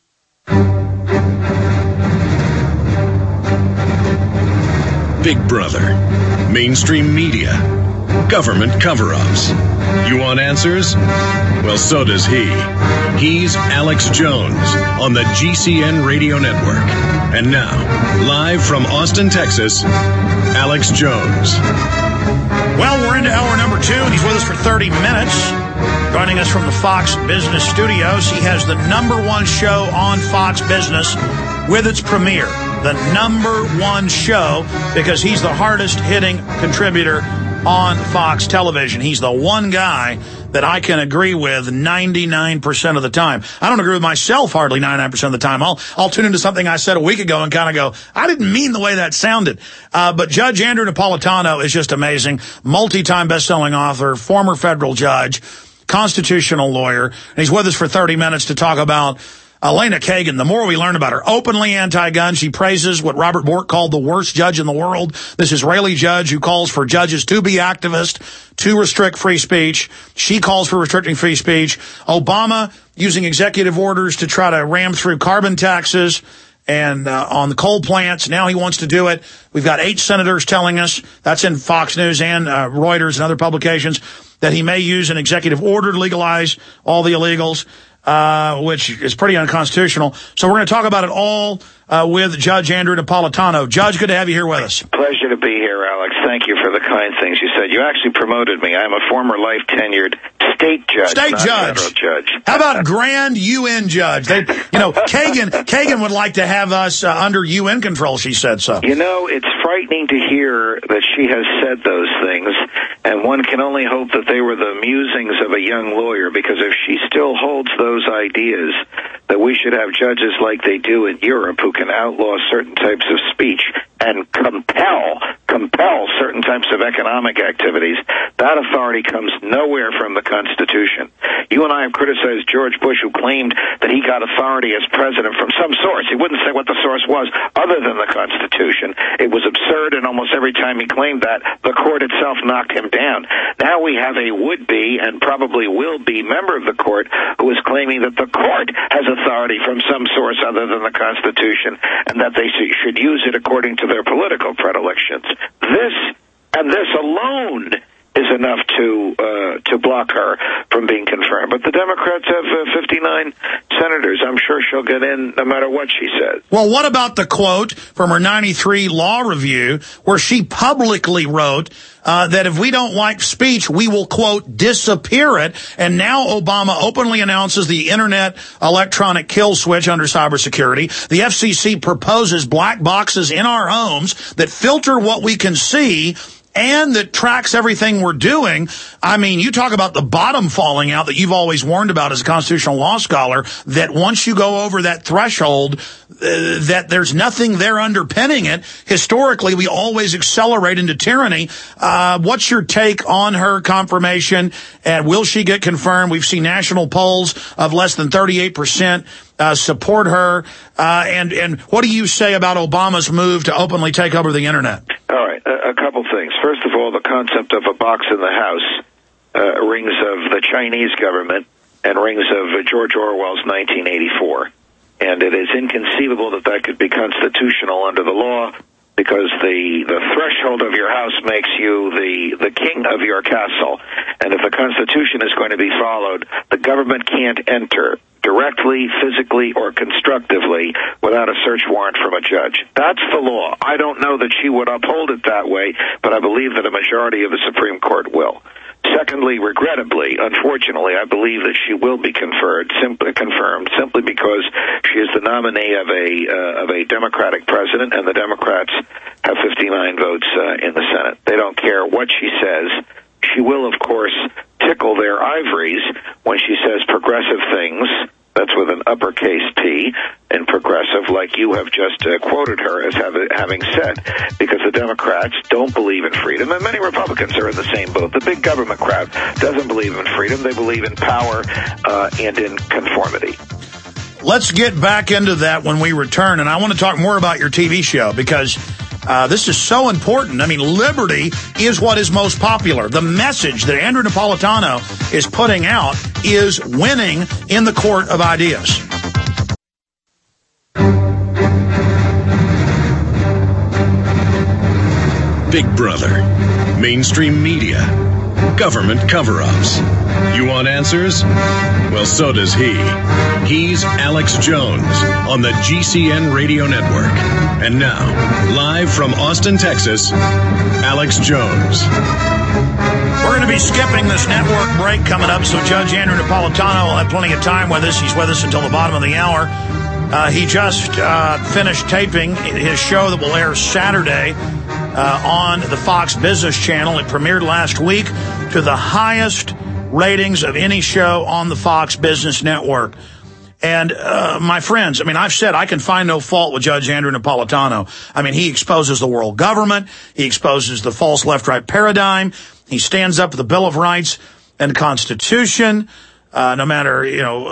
Big Brother, mainstream media, government cover-ups. You want answers? Well, so does he. He's Alex Jones on the GCN Radio Network. And now, live from Austin, Texas, Alex Jones. Well, we're into hour number 2, and he's with us for 30 minutes. Joining us from the Fox Business Studios, he has the #1 show on Fox Business with its premiere. The #1 show, because he's the hardest-hitting contributor on Fox television. He's the one guy that I can agree with 99% of the time. I don't agree with myself hardly 99% of the time. I'll tune into something I said a week ago and kind of go, I didn't mean the way that sounded. But Judge Andrew Napolitano is just amazing. Multi-time best-selling author, former federal judge, constitutional lawyer. And he's with us for 30 minutes to talk about Elena Kagan. The more we learn about her, openly anti-gun, she praises what Robert Bork called the worst judge in the world, this Israeli judge who calls for judges to be activists, to restrict free speech. She calls for restricting free speech. Obama using executive orders to try to ram through carbon taxes and on the coal plants. Now he wants to do it. We've got 8 senators telling us, that's in Fox News and Reuters and other publications, that he may use an executive order to legalize all the illegals. Which is pretty unconstitutional. So we're going to talk about it all with Judge Andrew Napolitano. Judge, good to have you here with us. Pleasure to be here, Alex. Thank you for the kind things you said. You actually promoted me. I'm a former life-tenured state judge, state not judge. Federal judge. How about grand UN judge? Kagan would like to have us under UN control, she said so. It's frightening to hear that she has said those things, and one can only hope that they were the musings of a young lawyer, because if she still holds those ideas, that we should have judges like they do in Europe who can outlaw certain types of speech and compel certain types of economic activities, that authority comes nowhere from the Constitution. You and I have criticized George Bush, who claimed that he got authority as president from some source. He wouldn't say what the source was other than the Constitution. It was absurd, and almost every time he claimed that, the court itself knocked him down. Now we have a would-be and probably will be member of the court who is claiming that the court has authority from some source other than the Constitution, and that they should use it according to their political predilections. This alone is enough to block her from being confirmed. But the Democrats have 59 senators. I'm sure she'll get in no matter what she says. Well, what about the quote from her 93 law review where she publicly wrote that if we don't like speech, we will, quote, disappear it. And now Obama openly announces the Internet electronic kill switch under cybersecurity. The FCC proposes black boxes in our homes that filter what we can see and that tracks everything we're doing. I mean, you talk about the bottom falling out that you've always warned about as a constitutional law scholar, that once you go over that threshold, that there's nothing there underpinning it. Historically, we always accelerate into tyranny. What's your take on her confirmation, and will she get confirmed? We've seen national polls of less than 38% support her. And what do you say about Obama's move to openly take over the Internet? All right, a couple things. First of all, the concept of a box in the house rings of the Chinese government and rings of George Orwell's 1984. And it is inconceivable that that could be constitutional under the law, because the threshold of your house makes you the king of your castle. And if the Constitution is going to be followed, the government can't enter directly, physically, or constructively without a search warrant from a judge. That's the law. I don't know that she would uphold it that way, but I believe that a majority of the Supreme Court will. Secondly, regrettably, unfortunately, I believe that she will be confirmed simply because she is the nominee of a Democratic president, and the Democrats have 59 votes in the Senate. They don't care what she says. She will, of course, tickle their ivories when she says progressive things. That's with an uppercase P in progressive, like you have just quoted her as having said, because the Democrats don't believe in freedom, and many Republicans are in the same boat. The big government crowd doesn't believe in freedom. They believe in power and in conformity. Let's get back into that when we return, and I want to talk more about your TV show, because this is so important. I mean, liberty is what is most popular. The message that Andrew Napolitano is putting out is winning in the court of ideas. Big Brother, mainstream media, government cover-ups. You want answers? Well, so does he. He's Alex Jones on the GCN Radio Network. And now, live from Austin, Texas, Alex Jones. We're going to be skipping this network break coming up, so Judge Andrew Napolitano will have plenty of time with us. He's with us until the bottom of the hour. He just finished taping his show that will air Saturday on the Fox Business Channel. It premiered last week to the highest ratings of any show on the Fox Business Network. And my friends, I mean, I've said I can find no fault with Judge Andrew Napolitano. I mean, he exposes the world government. He exposes the false left-right paradigm. He stands up for the Bill of Rights and the Constitution, no matter,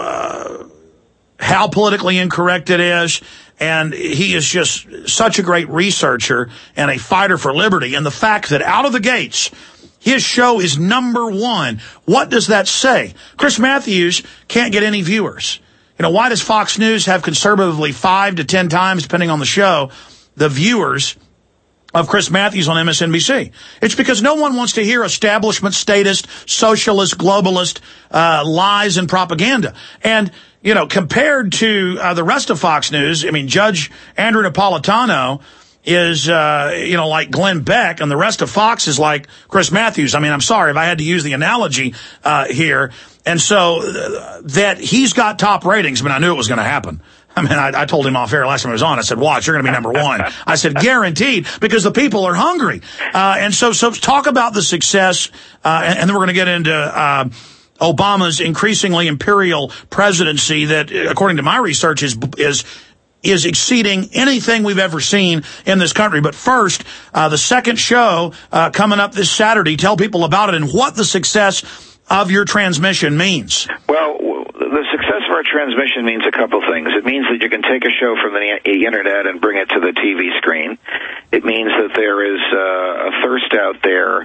how politically incorrect it is. And he is just such a great researcher and a fighter for liberty. And the fact that out of the gates, his show is #1. What does that say? Chris Matthews can't get any viewers. Why does Fox News have conservatively 5 to 10 times, depending on the show, the viewers of Chris Matthews on MSNBC? It's because no one wants to hear establishment statist, socialist, globalist lies and propaganda. And, compared to the rest of Fox News, I mean, Judge Andrew Napolitano is, like Glenn Beck, and the rest of Fox is like Chris Matthews. I mean, I'm sorry if I had to use the analogy here. And so that he's got top ratings. I mean, I knew it was going to happen. I mean, I told him off air last time I was on. I said, watch, you're going to be #1. I said, guaranteed, because the people are hungry. And so talk about the success, and then we're going to get into Obama's increasingly imperial presidency that, according to my research, is exceeding anything we've ever seen in this country. But first, the second show coming up this Saturday. Tell people about it and what the success of your transmission means. Well, the success of our transmission means a couple things. It means that you can take a show from the internet and bring it to the TV screen. It means that there is a thirst out there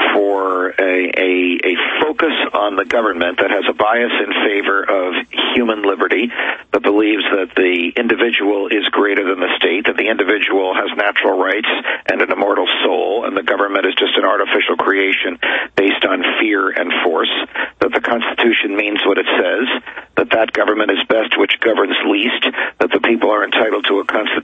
for a focus on the government that has a bias in favor of human liberty, that believes that the individual is greater than the state, that the individual has natural rights and an immortal soul, and the government is just an artificial creation based on fear and force, that the Constitution means what it says, that government is best which governs least, that the people are entitled to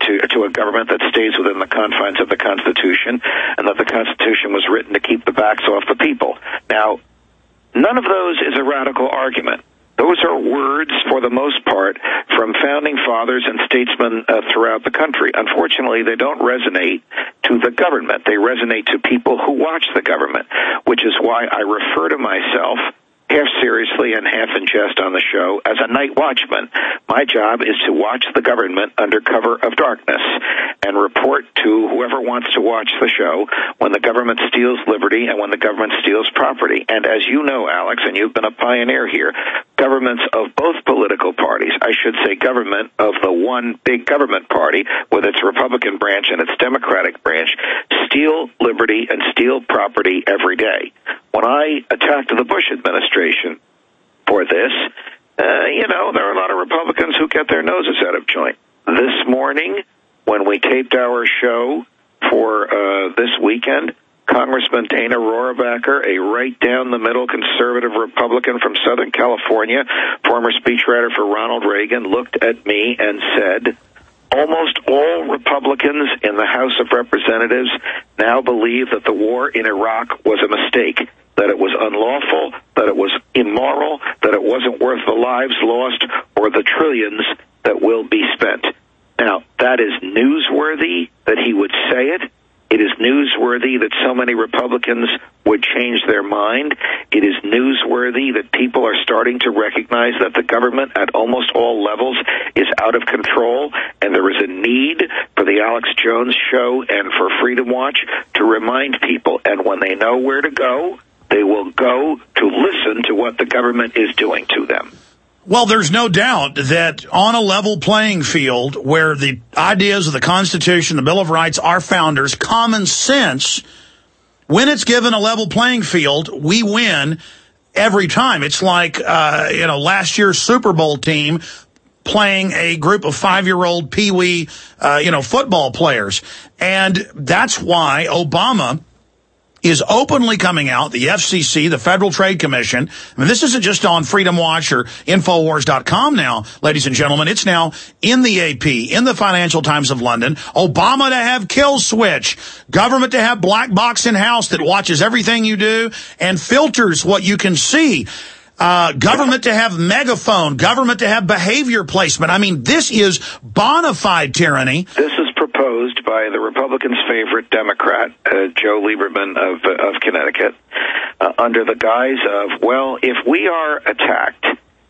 a government that stays within the confines of the Constitution, and that the Constitution was written to keep the backs off the people. Now, none of those is a radical argument. Those are words, for the most part, from founding fathers and statesmen throughout the country. Unfortunately, they don't resonate to the government. They resonate to people who watch the government, which is why I refer to myself, half seriously and half in jest on the show, as a night watchman. My job is to watch the government under cover of darkness and report to whoever wants to watch the show when the government steals liberty and when the government steals property. And as you know, Alex, and you've been a pioneer here, governments of both political parties, I should say government of the one big government party with its Republican branch and its Democratic branch, steal liberty and steal property every day. When I attacked the Bush administration for this, there are a lot of Republicans who get their noses out of joint. This morning, when we taped our show for this weekend, Congressman Dana Rohrabacher, a right-down-the-middle conservative Republican from Southern California, former speechwriter for Ronald Reagan, looked at me and said, Almost all Republicans in the House of Representatives now believe that the war in Iraq was a mistake, that it was unlawful, that it was immoral, that it wasn't worth the lives lost or the trillions that will be spent. Now, that is newsworthy that he would say it. It is newsworthy that so many Republicans would change their mind. It is newsworthy that people are starting to recognize that the government at almost all levels is out of control, and there is a need for the Alex Jones Show and for Freedom Watch to remind people, and when they know where to go, they will go to listen to what the government is doing to them. Well, there's no doubt that on a level playing field where the ideas of the Constitution, the Bill of Rights, our founders, common sense, when it's given a level playing field, we win every time. It's like, last year's Super Bowl team playing a group of 5-year-old peewee, football players. And that's why Obama is openly coming out, the FCC, the Federal Trade Commission. I mean, this isn't just on Freedom Watch or Infowars.com now, ladies and gentlemen. It's now in the AP, in the Financial Times of London. Obama to have kill switch. Government to have black box in-house that watches everything you do and filters what you can see. Government to have megaphone. Government to have behavior placement. I mean, this is bona fide tyranny. This is proposed by the Republicans' favorite Democrat, Joe Lieberman of Connecticut, under the guise of, well, if we are attacked,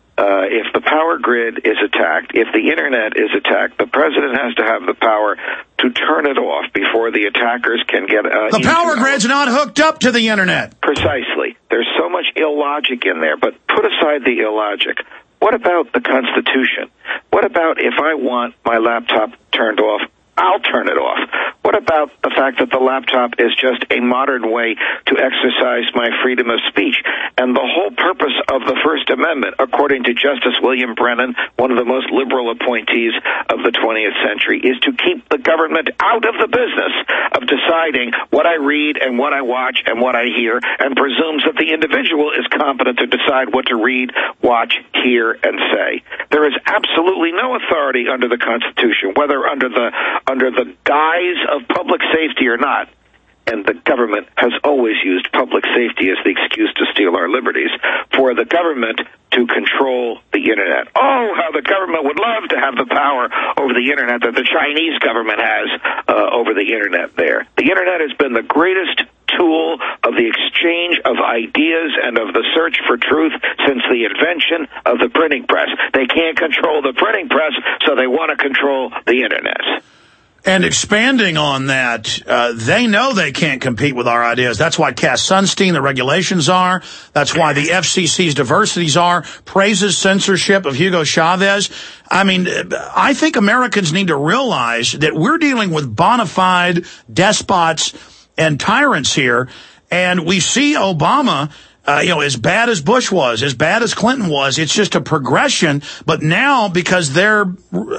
if the power grid is attacked, if the Internet is attacked, the president has to have the power to turn it off before the attackers can get... the power grid's not hooked up to the Internet. Precisely. There's so much illogic in there, but put aside the illogic. What about the Constitution? What about if I want my laptop turned off, I'll turn it off? What about the fact that the laptop is just a modern way to exercise my freedom of speech? And the whole purpose of the First Amendment, according to Justice William Brennan, one of the most liberal appointees of the 20th century, is to keep the government out of the business of deciding what I read and what I watch and what I hear, and presumes that the individual is competent to decide what to read, watch, hear, and say. There is absolutely no authority under the Constitution, whether under the guise of public safety or not. And the government has always used public safety as the excuse to steal our liberties, for the government to control the Internet. Oh, how the government would love to have the power over the Internet that the Chinese government has over the Internet there. The Internet has been the greatest tool of the exchange of ideas and of the search for truth since the invention of the printing press. They can't control the printing press, so they want to control the Internet. And expanding on that, they know they can't compete with our ideas. That's why Cass Sunstein, the regulations are. That's why the FCC's diversities are. Praises censorship of Hugo Chavez. I mean, I think Americans need to realize that we're dealing with bona fide despots and tyrants here. And we see Obama, as bad as Bush was, as bad as Clinton was, it's just a progression. But now, because there's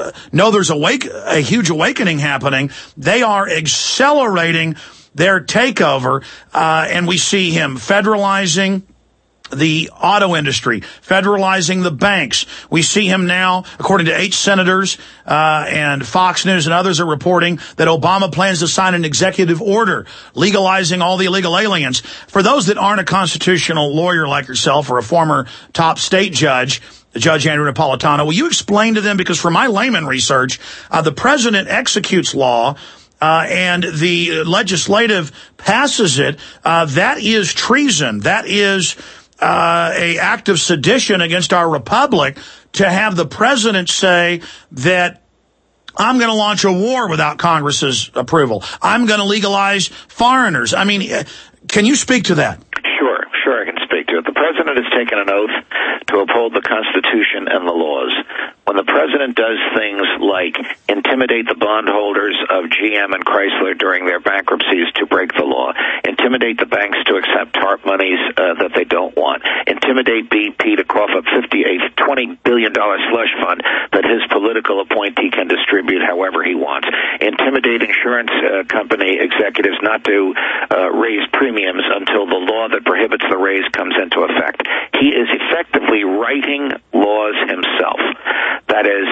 a huge awakening happening, they are accelerating their takeover. And we see him federalizing the auto industry, federalizing the banks. We see him now, according to 8 senators and Fox News and others are reporting that Obama plans to sign an executive order legalizing all the illegal aliens. For those that aren't a constitutional lawyer like yourself or a former top state judge, Judge Andrew Napolitano, will you explain to them, because from my layman research, the president executes law and the legislative passes it, that is treason. That is a act of sedition against our republic to have the president say that I'm going to launch a war without Congress's approval. I'm going to legalize foreigners. I mean, can you speak to that? Sure, I can speak to it. The president has taken an oath to uphold the Constitution and the laws. When the president does things like intimidate the bondholders of GM and Chrysler during their bankruptcies to break the law, intimidate the banks to accept TARP monies that they don't want, intimidate BP to cough up a $20 billion slush fund that his political appointee can distribute however he wants, intimidate insurance company executives not to raise premiums until the law that prohibits the raise comes into effect. He is effectively writing laws himself. That is,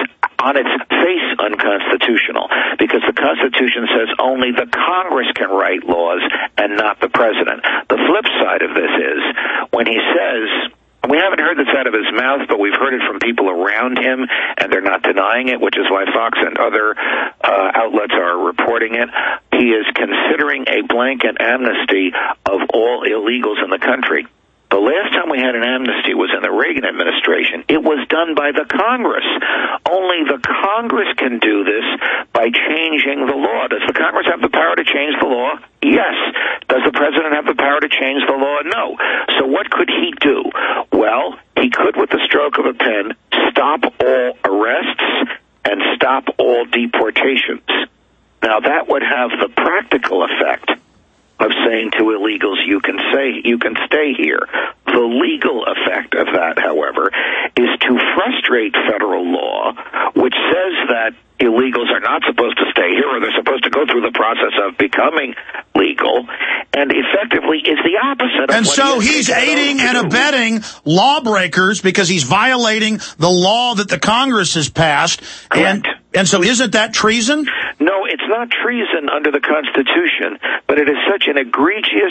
on its face unconstitutional, because the Constitution says only the Congress can write laws and not the president. The flip side of this is when he says, we haven't heard this out of his mouth, but we've heard it from people around him, and they're not denying it, which is why Fox and other outlets are reporting it. He is considering a blanket amnesty of all illegals in the country. The last time we had an amnesty was in the Reagan administration. It was done by the Congress. Only the Congress can do this by changing the law. Does the Congress have the power to change the law? Yes. Does the president have the power to change the law? No. So what could he do? Well, he could, with the stroke of a pen, stop all arrests and stop all deportations. Now, that would have the practical effect of saying to illegals, you can stay here. The legal effect of that, however, is to frustrate federal law, which says that illegals are not supposed to stay here, or they're supposed to go through the process of becoming legal, and effectively is the opposite of and what so he's aiding and abetting lawbreakers because he's violating the law that the Congress has passed. Correct. And so isn't that treason? No, it's not treason under the Constitution, but it is such an egregious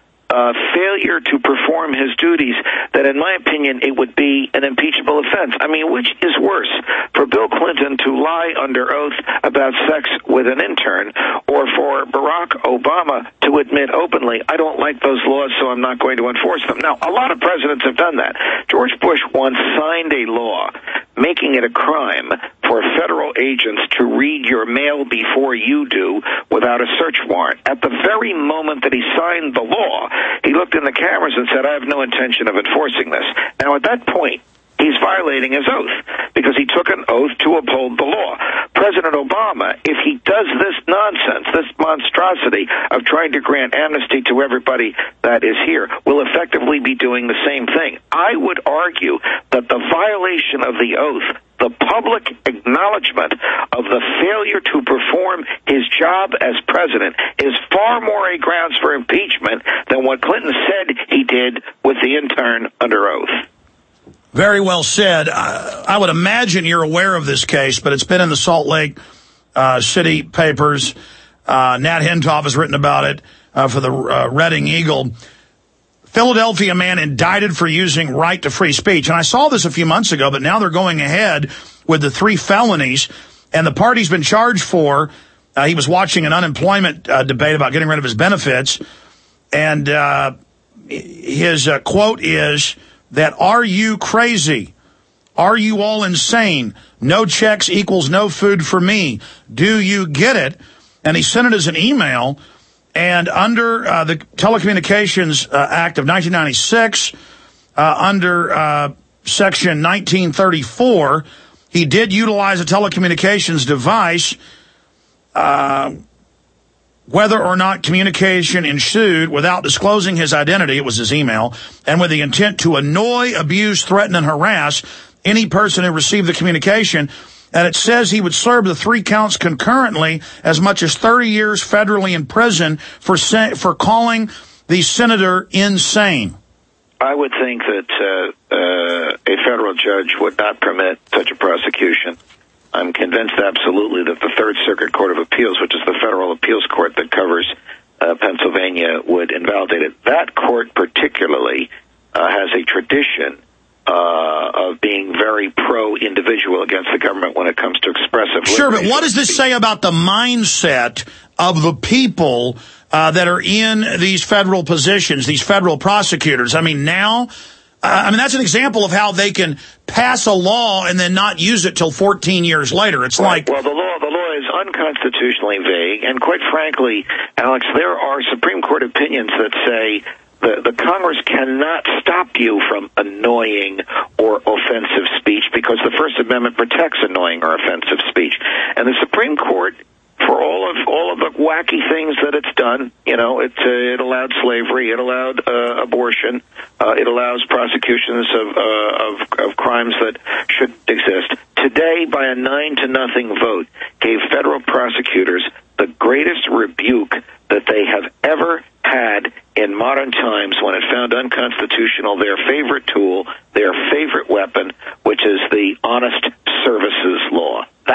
failure to perform his duties that, in my opinion, it would be an impeachable offense. I mean, which is worse, for Bill Clinton to lie under oath about sex with an intern, or for Barack Obama to admit openly, I don't like those laws, so I'm not going to enforce them. Now, a lot of presidents have done that. George Bush once signed a law making it a crime for federal agents to read your mail before you do without a search warrant. At the very moment that he signed the law, he looked in the cameras and said, I have no intention of enforcing this. Now, at that point, he's violating his oath because he took an oath to uphold the law. President Obama, if he does this nonsense, this monstrosity of trying to grant amnesty to everybody that is here, will effectively be doing the same thing. I would argue that the violation of the oath, the public acknowledgement of the failure to perform his job as president, is far more a grounds for impeachment than what Clinton said he did with the intern under oath. Very well said. I would imagine you're aware of this case, but it's been in the Salt Lake City papers. Nat Hentoff has written about it for the Reading Eagle. Philadelphia man indicted for using right to free speech. And I saw this a few months ago, but now they're going ahead with the 3 felonies. And the party's been charged for, he was watching an unemployment debate about getting rid of his benefits. And his quote is that, are you crazy? Are you all insane? No checks equals no food for me. Do you get it? And he sent it as an email. And under the Telecommunications Act of 1996, under Section 1934, he did utilize a telecommunications device, whether or not communication ensued without disclosing his identity, it was his email, and with the intent to annoy, abuse, threaten, and harass any person who received the communication. And it says he would serve the 3 counts concurrently, as much as 30 years federally in prison for calling the senator insane. I would think that a federal judge would not permit such a prosecution. I'm convinced absolutely that the Third Circuit Court of Appeals, which is the federal appeals court that covers Pennsylvania, would invalidate it. That court particularly has a tradition of being very pro-individual against the government when it comes to expressive Sure, liberty. but what does this say about the mindset of the people that are in these federal positions, these federal prosecutors? I mean, now, that's an example of how they can pass a law and then not use it till 14 years later. It's like... Well, the law is unconstitutionally vague, and quite frankly, Alex, there are Supreme Court opinions that say the Congress cannot stop you from annoying or offensive speech because the First Amendment protects annoying or offensive speech. And the Supreme Court, for all of the wacky things that it's done, it allowed slavery, it allowed abortion, it allows prosecutions of crimes that shouldn't exist. Today, by a 9-0 vote, gave federal prosecutors the greatest rebuke that they have ever had in modern times when it found unconstitutional their favorite tool, their favorite weapon, which is the Honest Services Law.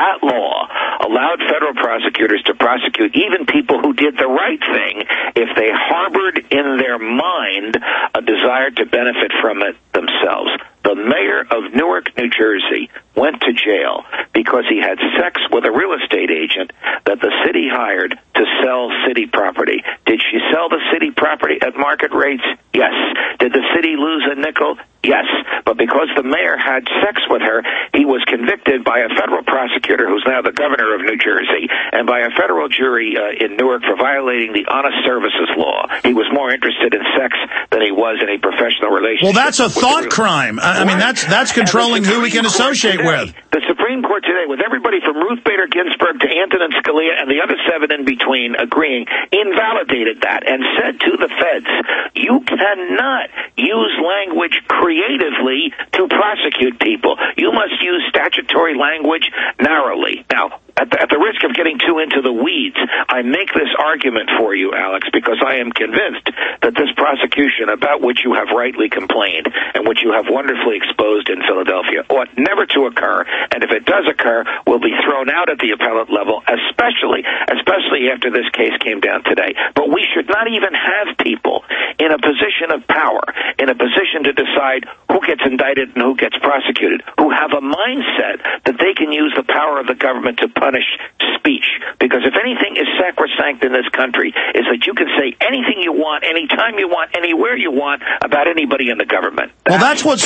that law allowed federal prosecutors to prosecute even people who did the right thing if they harbored in their mind a desire to benefit from it themselves. The mayor of Newark, New Jersey, went to jail because he had sex with a real estate agent that the city hired to sell city property. Did she sell the city property at market rates? Yes. Did the city lose a nickel? Yes. But because the mayor had sex with her, he was convicted by a federal prosecutor who's now the governor of New Jersey and by a federal jury in Newark for violating the honest services law. He was more interested in sex than he was in a professional relationship. Well, that's a thought crime. I mean, that's controlling who we can associate with. The Supreme Court today, with everybody from Ruth Bader Ginsburg to Antonin Scalia and the other 7 in between agreeing, invalidated that and said to the feds, you cannot use language creatively to prosecute people. You must use statutory language narrowly. Now, at the risk of getting too into the weeds, I make this argument for you, Alex, because I am convinced that this prosecution, about which you have rightly complained and which you have wonderfully exposed in Philadelphia, ought never to occur, and if it does occur, will be thrown out at the appellate level, especially after this case came down today. But we should not even have people in a position of power, in a position to decide who gets indicted and who gets prosecuted, who have a mindset that they can use the power of the government to punish speech. Because if anything is sacrosanct in this country, is that you can say anything you want, anytime you want, anywhere you want about anybody in the government. That's what's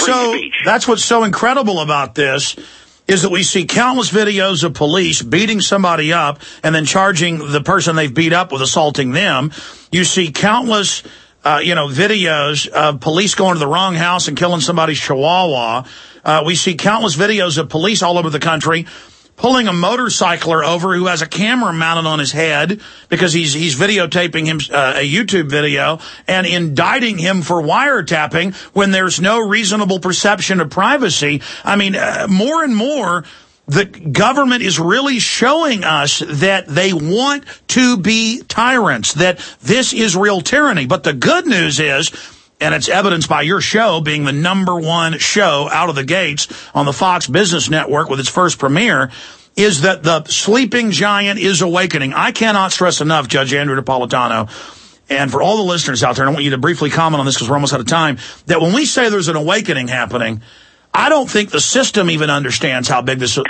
so incredible about this, is that we see countless videos of police beating somebody up and then charging the person they've beat up with assaulting them. You see countless videos of police going to the wrong house and killing somebody's chihuahua. We see countless videos of police all over the country pulling a motorcycler over who has a camera mounted on his head because he's videotaping him a YouTube video and indicting him for wiretapping when there's no reasonable perception of privacy. I mean, more and more, the government is really showing us that they want to be tyrants, that this is real tyranny. But the good news is, and it's evidenced by your show being the #1 show out of the gates on the Fox Business Network with its first premiere, is that the sleeping giant is awakening. I cannot stress enough, Judge Andrew Napolitano, and for all the listeners out there, and I want you to briefly comment on this because we're almost out of time, that when we say there's an awakening happening, I don't think the system even understands how big this is.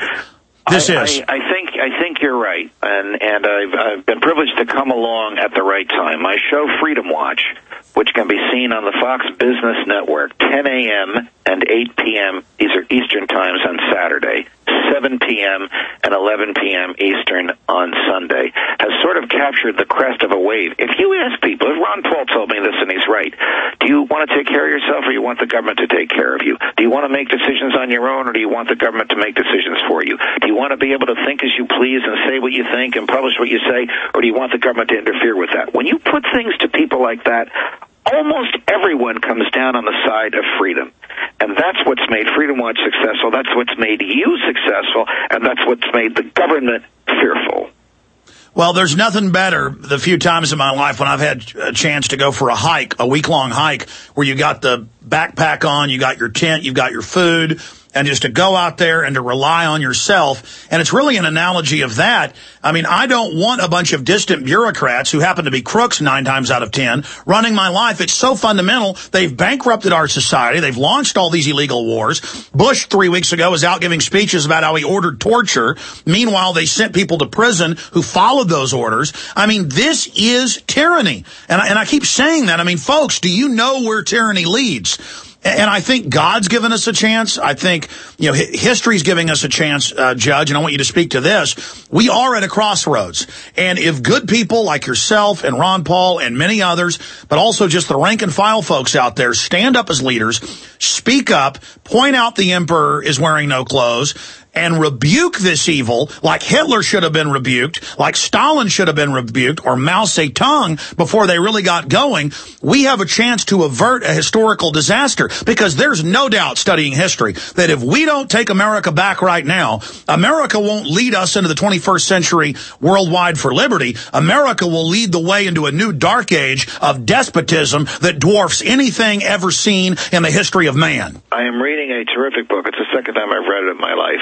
I think you're right, and I've been privileged to come along at the right time. My show, Freedom Watch, which can be seen on the Fox Business Network, 10 a.m. and 8 p.m. These are Eastern times on Saturday, 7 p.m. and 11 p.m. Eastern on Sunday, has sort of captured the crest of a wave. If you ask people, if Ron Paul told me this and he's right, do you want to take care of yourself or you want the government to take care of you? Do you want to make decisions on your own or do you want the government to make decisions for you? Do you want to be able to think as you please and say what you think and publish what you say, or do you want the government to interfere with that? When you put things to people like that, almost everyone comes down on the side of freedom. And that's what's made Freedom Watch successful. That's what's made you successful. And that's what's made the government fearful. Well, there's nothing better the few times in my life when I've had a chance to go for a hike, a week-long hike, where you got the backpack on, you got your tent, you got your food, and just to go out there and to rely on yourself. And it's really an analogy of that. I mean, I don't want a bunch of distant bureaucrats who happen to be crooks 9 times out of 10 running my life. It's so fundamental. They've bankrupted our society. They've launched all these illegal wars. Bush 3 weeks ago was out giving speeches about how he ordered torture. Meanwhile, they sent people to prison who followed those orders. I mean, this is tyranny. And I keep saying that. I mean, folks, do you know where tyranny leads? And I think God's given us a chance. I think, history's giving us a chance, Judge, and I want you to speak to this. We are at a crossroads. And if good people like yourself and Ron Paul and many others, but also just the rank and file folks out there, stand up as leaders, speak up, point out the emperor is wearing no clothes, and rebuke this evil like Hitler should have been rebuked, like Stalin should have been rebuked, or Mao Zedong before they really got going, we have a chance to avert a historical disaster. Because there's no doubt, studying history, that if we don't take America back right now, America won't lead us into the 21st century worldwide for liberty. America will lead the way into a new dark age of despotism that dwarfs anything ever seen in the history of man. I am reading a terrific book. It's the second time I've read it in my life.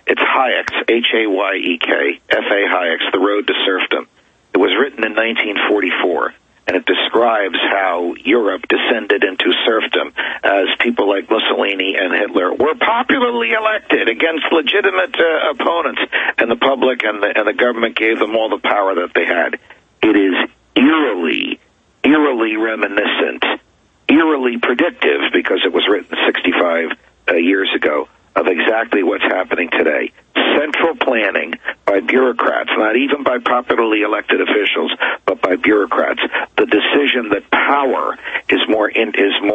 It's Hayek's, Hayek, F.A. Hayek's The Road to Serfdom. It was written in 1944, and it describes how Europe descended into serfdom as people like Mussolini and Hitler were popularly elected against legitimate opponents, and the public and the government gave them all the power that they had. It is eerily reminiscent, eerily predictive, because it was written 65 years ago, of exactly what's happening today. Central planning by bureaucrats, not even by popularly elected officials, but by bureaucrats. The decision that power is more in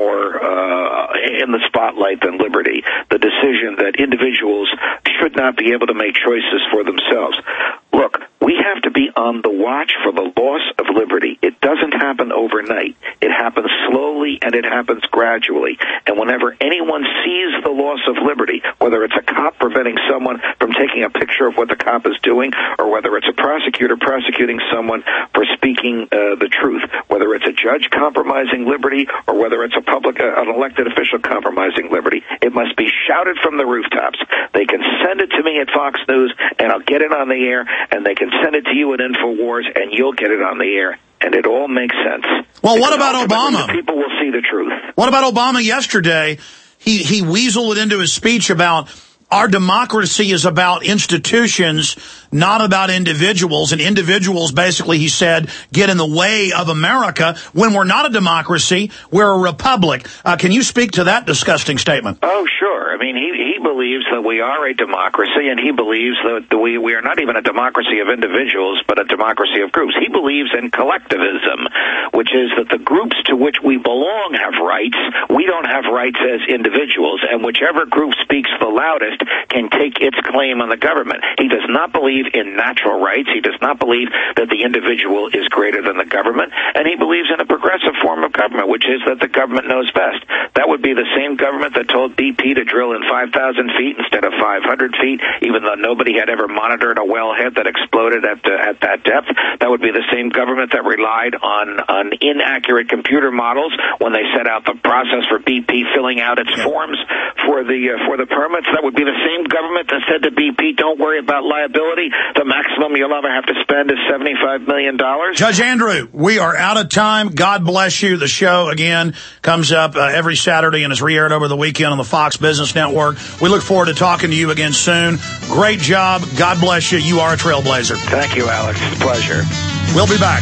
the spotlight than liberty. The decision that individuals should not be able to make choices for themselves. Look, we have to be on the watch for the loss of liberty. It doesn't happen overnight. It happens slowly and it happens gradually. And whenever anyone sees the loss of liberty, whether it's a cop preventing someone from taking a picture of what the cop is doing, or whether it's a prosecutor prosecuting someone for speaking the truth, whether it's a judge compromising liberty, or whether it's an elected official compromising liberty, it must be shouted from the rooftops. They can send it to me at Fox News, and I'll get it on the air, and they can send it to you at InfoWars, and you'll get it on the air. And it all makes sense. Well, what about Obama? People will see the truth. What about Obama yesterday? He weaseled it into his speech about our democracy is about institutions, not about individuals. And individuals, basically, he said, get in the way of America. When we're not a democracy, we're a republic. Can you speak to that disgusting statement? Oh, sure. I mean, he believes that we are a democracy, and he believes that we are not even a democracy of individuals, but a democracy of groups. He believes in collectivism, which is that the groups to which we belong have rights. We don't have rights as individuals, and whichever group speaks the loudest can take its claim on the government. He does not believe in natural rights. He does not believe that the individual is greater than the government, and he believes in a progressive form of government, which is that the government knows best. That would be the same government that told BP to drill in 5,000 feet instead of 500 feet, even though nobody had ever monitored a wellhead that exploded at that depth. That would be the same government that relied on inaccurate computer models when they set out the process for BP filling out its forms for the permits. That would be the same government that said to BP, don't worry about liability. The maximum you'll ever have to spend is $75 million. Judge Andrew, we are out of time. God bless you. The show, again, comes up every Saturday and is re-aired over the weekend on the Fox Business Network. We look forward to talking to you again soon. Great job. God bless you. You are a trailblazer. Thank you, Alex. It's a pleasure. We'll be back.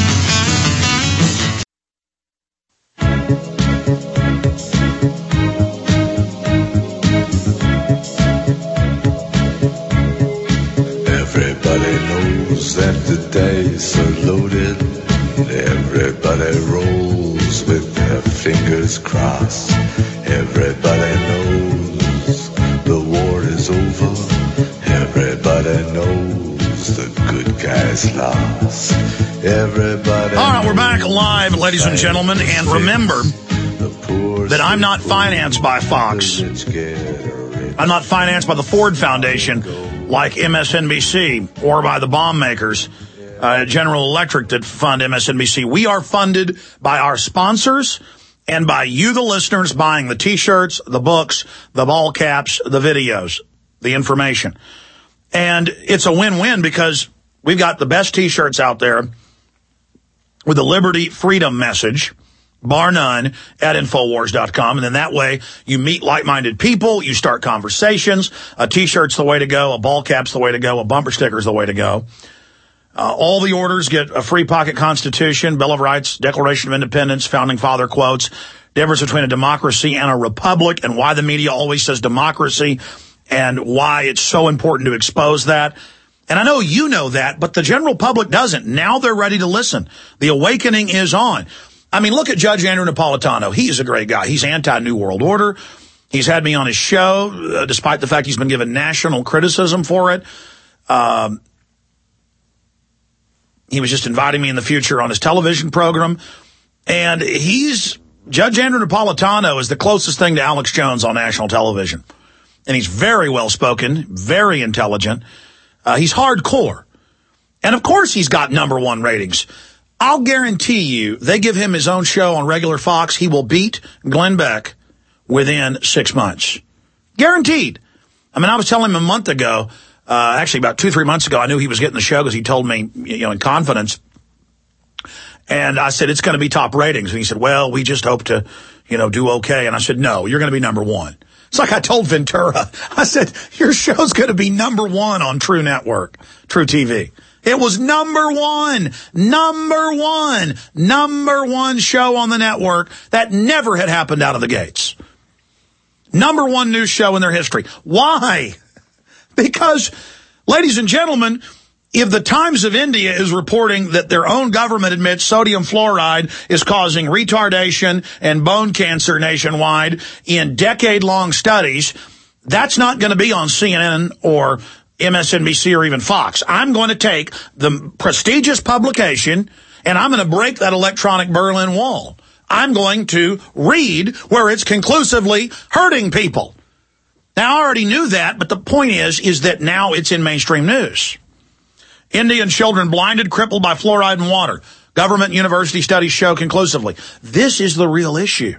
That the dice are loaded. Everybody rolls with their fingers crossed. Everybody knows the war is over. Everybody knows the good guys lost. Everybody. All right, we're back live, ladies and gentlemen, and remember that I'm not financed by Fox. I'm not financed by the Ford Foundation like MSNBC or by the bomb makers, General Electric, that fund MSNBC. We are funded by our sponsors and by you, the listeners, buying the T-shirts, the books, the ball caps, the videos, the information. And it's a win-win because we've got the best T-shirts out there with the liberty, freedom message, bar none, at Infowars.com. And then that way you meet like-minded people, you start conversations. A T-shirt's the way to go, a ball cap's the way to go, a bumper sticker's the way to go. All the orders get a free pocket constitution, Bill of Rights, Declaration of Independence, Founding Father quotes, difference between a democracy and a republic, and why the media always says democracy, and why it's so important to expose that. And I know you know that, but the general public doesn't. Now they're ready to listen. The awakening is on. I mean, look at Judge Andrew Napolitano. He's a great guy. He's anti-New World Order. He's had me on his show, despite the fact he's been given national criticism for it. He was just inviting me in the future on his television program. And Judge Andrew Napolitano is the closest thing to Alex Jones on national television. And he's very well-spoken, very intelligent. He's hardcore. And, of course, he's got #1 ratings. I'll guarantee you, they give him his own show on regular Fox, he will beat Glenn Beck within 6 months. Guaranteed. I mean, I was telling him a month ago, actually about 2-3 months ago, I knew he was getting the show because he told me, in confidence. And I said, it's going to be top ratings. And he said, well, we just hope to, do okay. And I said, no, you're going to be number one. It's like I told Ventura. I said, your show's going to be number one on True Network, True TV. It was number one show on the network. That never had happened out of the gates. Number one news show in their history. Why? Because, ladies and gentlemen, if the Times of India is reporting that their own government admits sodium fluoride is causing retardation and bone cancer nationwide in decade-long studies, that's not going to be on CNN or MSNBC or even Fox. I'm going to take the prestigious publication and I'm going to break that electronic Berlin Wall. I'm going to read where it's conclusively hurting people. Now, I already knew that, but the point is that now it's in mainstream news. Indian children blinded, crippled by fluoride in water. Government university studies show conclusively. This is the real issue.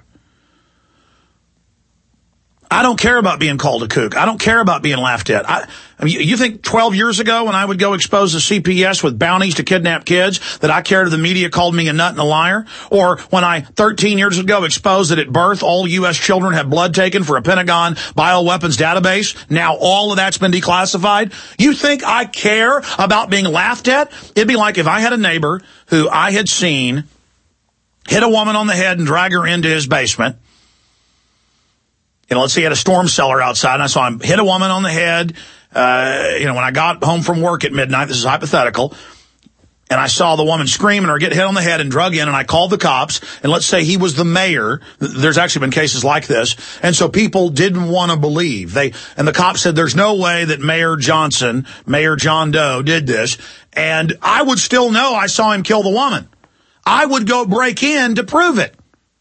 I don't care about being called a kook. I don't care about being laughed at. I mean, you think 12 years ago when I would go expose the CPS with bounties to kidnap kids that I cared if the media called me a nut and a liar? Or when I 13 years ago exposed that at birth all U.S. children had blood taken for a Pentagon bioweapons database? Now all of that's been declassified? You think I care about being laughed at? It'd be like if I had a neighbor who I had seen hit a woman on the head and drag her into his basement. Let's say he had a storm cellar outside, and I saw him hit a woman on the head, when I got home from work at midnight, this is hypothetical, and I saw the woman screaming or get hit on the head and drug in, and I called the cops, and let's say he was the mayor. There's actually been cases like this, and so people didn't want to believe. And the cops said, there's no way that Mayor John Doe did this, and I would still know I saw him kill the woman. I would go break in to prove it.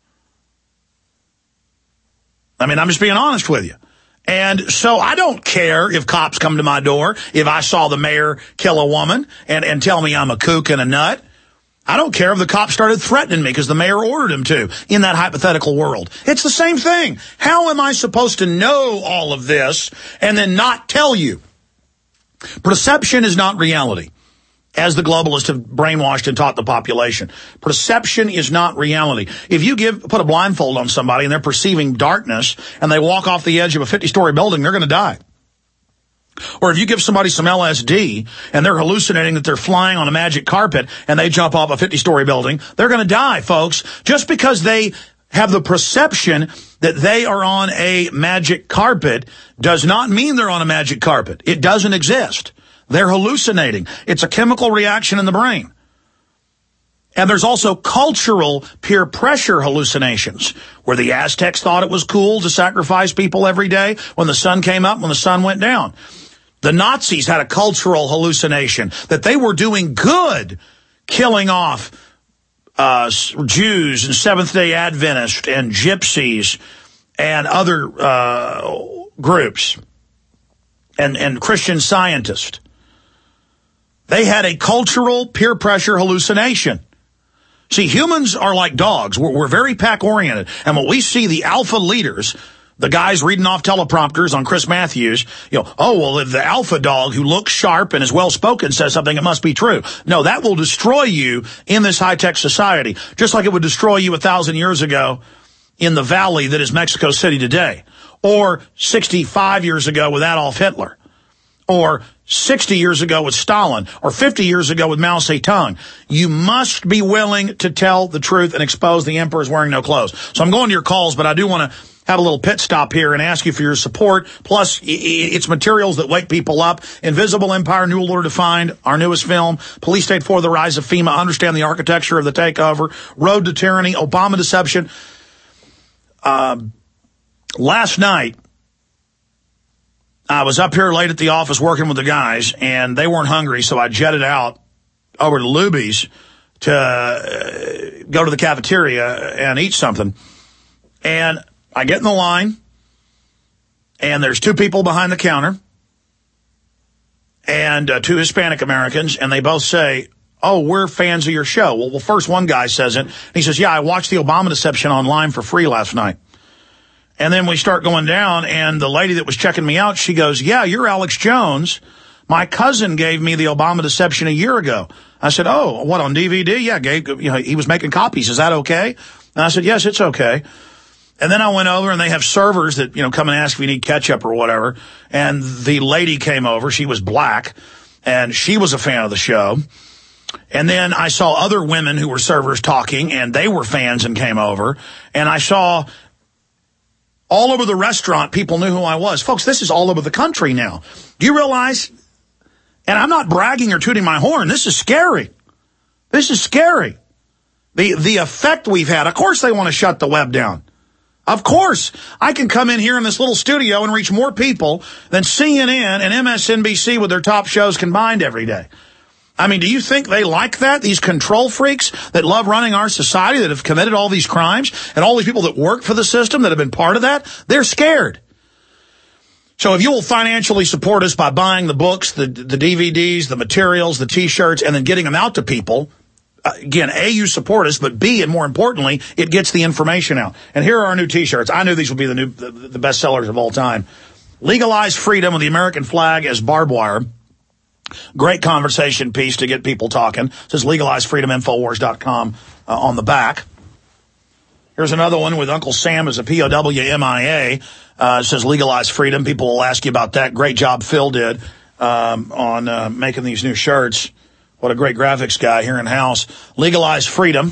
I mean, I'm just being honest with you. And so I don't care if cops come to my door, if I saw the mayor kill a woman and tell me I'm a kook and a nut. I don't care if the cops started threatening me because the mayor ordered him to in that hypothetical world. It's the same thing. How am I supposed to know all of this and then not tell you? Perception is not reality, as the globalists have brainwashed and taught the population. Perception is not reality. If you put a blindfold on somebody and they're perceiving darkness and they walk off the edge of a 50-story building, they're going to die. Or if you give somebody some LSD and they're hallucinating that they're flying on a magic carpet and they jump off a 50-story building, they're going to die, folks. Just because they have the perception that they are on a magic carpet does not mean they're on a magic carpet. It doesn't exist. They're hallucinating. It's a chemical reaction in the brain. And there's also cultural peer pressure hallucinations, where the Aztecs thought it was cool to sacrifice people every day when the sun came up, when the sun went down. The Nazis had a cultural hallucination that they were doing good, killing off Jews and Seventh-day Adventists and gypsies and other groups and Christian Scientists. They had a cultural peer pressure hallucination. See, humans are like dogs. We're very pack-oriented. And when we see the alpha leaders, the guys reading off teleprompters on Chris Matthews, if the alpha dog who looks sharp and is well-spoken says something, it must be true. No, that will destroy you in this high-tech society, just like it would destroy you 1,000 years ago in the valley that is Mexico City today, or 65 years ago with Adolf Hitler, or 60 years ago with Stalin, or 50 years ago with Mao Zedong. You must be willing to tell the truth and expose the emperor's wearing no clothes. So I'm going to your calls, but I do want to have a little pit stop here and ask you for your support. Plus, it's materials that wake people up. Invisible Empire, New Order Defined, our newest film. Police State 4, The Rise of FEMA, Understand the Architecture of the Takeover. Road to Tyranny, Obama Deception. Last night, I was up here late at the office working with the guys, and they weren't hungry, so I jetted out over to Luby's to go to the cafeteria and eat something. And I get in the line, and there's two people behind the counter, and two Hispanic Americans, and they both say, "Oh, we're fans of your show." Well, first one guy says it, and he says, "Yeah, I watched the Obama Deception online for free last night." And then we start going down, and the lady that was checking me out, she goes, yeah, you're Alex Jones. My cousin gave me the Obama deception a year ago. I said, oh, what, on DVD? Yeah, he was making copies. Is that okay? And I said, yes, it's okay. And then I went over, and they have servers that, come and ask if you need ketchup or whatever. And the lady came over. She was black, and she was a fan of the show. And then I saw other women who were servers talking, and they were fans and came over. And I saw all over the restaurant, people knew who I was. Folks, this is all over the country now. Do you realize? And I'm not bragging or tooting my horn. This is scary. This is scary. The effect we've had. Of course they want to shut the web down. Of course. I can come in here in this little studio and reach more people than CNN and MSNBC with their top shows combined every day. I mean, do you think they like that? These control freaks that love running our society, that have committed all these crimes, and all these people that work for the system that have been part of that, they're scared. So if you will financially support us by buying the books, the DVDs, the materials, the T-shirts, and then getting them out to people, again, A, you support us, but B, and more importantly, it gets the information out. And here are our new T-shirts. I knew these would be the best sellers of all time. Legalize freedom with the American flag as barbed wire. Great conversation piece to get people talking. It says legalizefreedominfowars.com on the back. Here's another one with Uncle Sam as a POW MIA. It says legalize freedom. People will ask you about that. Great job Phil did on making these new shirts. What a great graphics guy here in house. Legalize freedom.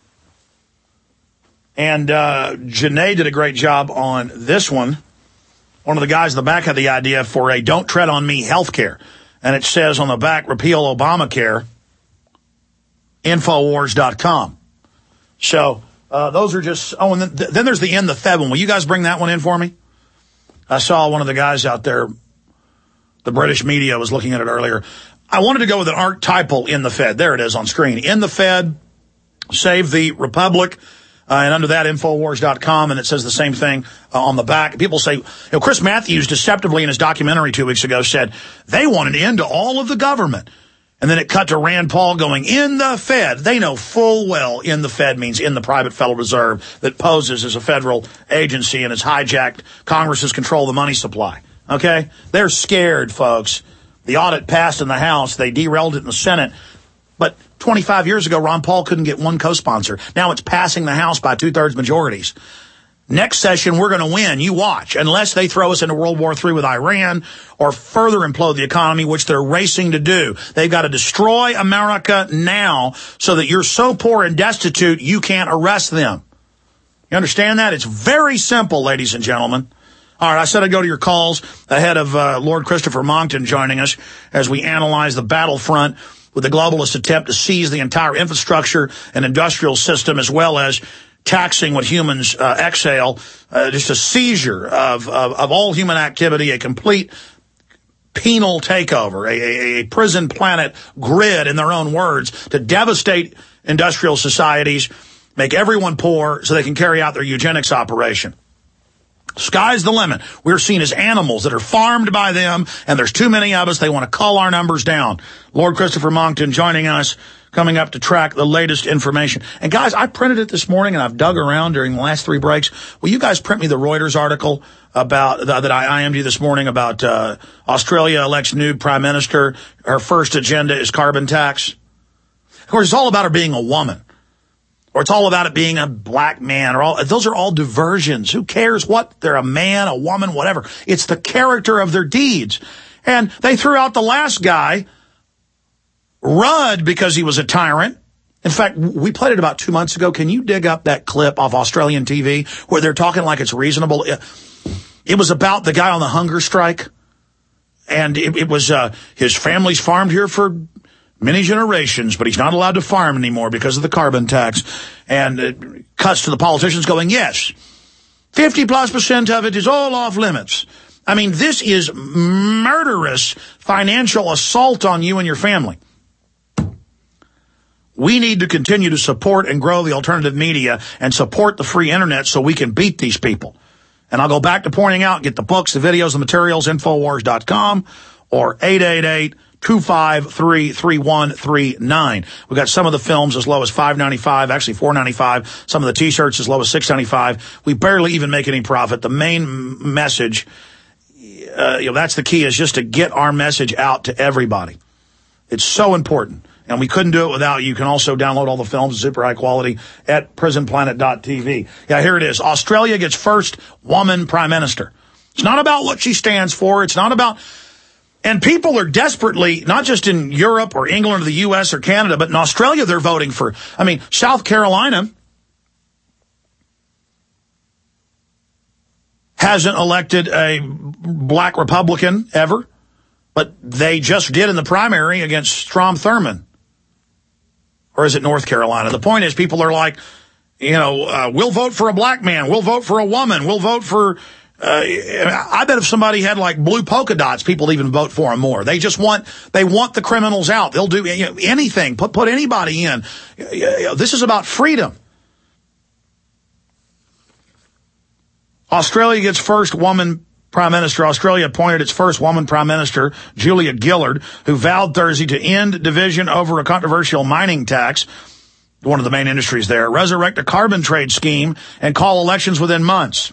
And Janae did a great job on this one. One of the guys in the back had the idea for a Don't Tread on Me healthcare. And it says on the back, repeal Obamacare, Infowars.com. So those are just, oh, and then there's the In the Fed one. Will you guys bring that one in for me? I saw one of the guys out there, the British media was looking at it earlier. I wanted to go with an archetypal In the Fed. There it is on screen. In the Fed, save the Republic. And under that, Infowars.com, and it says the same thing on the back. People say, Chris Matthews deceptively in his documentary 2 weeks ago said they want an end to all of the government. And then it cut to Rand Paul going, in the Fed. They know full well in the Fed means in the private Federal Reserve that poses as a federal agency and has hijacked Congress's control of the money supply. Okay? They're scared, folks. The audit passed in the House. They derailed it in the Senate. But 25 years ago, Ron Paul couldn't get one co-sponsor. Now it's passing the House by 2/3 majorities. Next session, we're going to win. You watch. Unless they throw us into World War III with Iran or further implode the economy, which they're racing to do. They've got to destroy America now so that you're so poor and destitute you can't arrest them. You understand that? It's very simple, ladies and gentlemen. All right, I said I'd go to your calls ahead of Lord Christopher Monckton joining us as we analyze the battlefront with the globalist attempt to seize the entire infrastructure and industrial system, as well as taxing what humans exhale, just a seizure of all human activity, a complete penal takeover, a prison planet grid, in their own words, to devastate industrial societies, make everyone poor so they can carry out their eugenics operation. Sky's the limit. We're seen as animals that are farmed by them, and there's too many of us. They want to cull our numbers down. Lord Christopher Monckton joining us, coming up to track the latest information. And guys, I printed it this morning, and I've dug around during the last 3 breaks. Will you guys print me the Reuters article about that I IM'd you this morning about Australia elects new prime minister. Her first agenda is carbon tax. Of course, it's all about her being a woman. Or it's all about it being a black man. Those are all diversions. Who cares what? They're a man, a woman, whatever. It's the character of their deeds. And they threw out the last guy, Rudd, because he was a tyrant. In fact, we played it about 2 months ago. Can you dig up that clip off Australian TV where they're talking like it's reasonable? It was about the guy on the hunger strike. And it was his family's farmed here for many generations, but he's not allowed to farm anymore because of the carbon tax. And it cuts to the politicians going, yes, 50+% of it is all off limits. I mean, this is murderous financial assault on you and your family. We need to continue to support and grow the alternative media and support the free internet so we can beat these people. And I'll go back to pointing out, get the books, the videos, the materials, Infowars.com or 888 253-3139. We got some of the films as low as $5.95, actually $4.95. Some of the T-shirts as low as $6.95. We barely even make any profit. The main message, that's the key, is just to get our message out to everybody. It's so important. And we couldn't do it without you. You can also download all the films, super high quality, at prisonplanet.tv. Yeah, here it is. Australia gets first woman prime minister. It's not about what she stands for. It's not about... And people are desperately, not just in Europe or England or the U.S. or Canada, but in Australia they're voting for. I mean, South Carolina hasn't elected a black Republican ever, but they just did in the primary against Strom Thurmond. Or is it North Carolina? The point is, people are like, we'll vote for a black man. We'll vote for a woman. We'll vote for... I bet if somebody had like blue polka dots, people even vote for them more. They want the criminals out. They'll do anything, put anybody in. This is about freedom. Australia gets first woman prime minister. Australia appointed its first woman prime minister, Julia Gillard, who vowed Thursday to end division over a controversial mining tax, one of the main industries there, resurrect a carbon trade scheme, and call elections within months.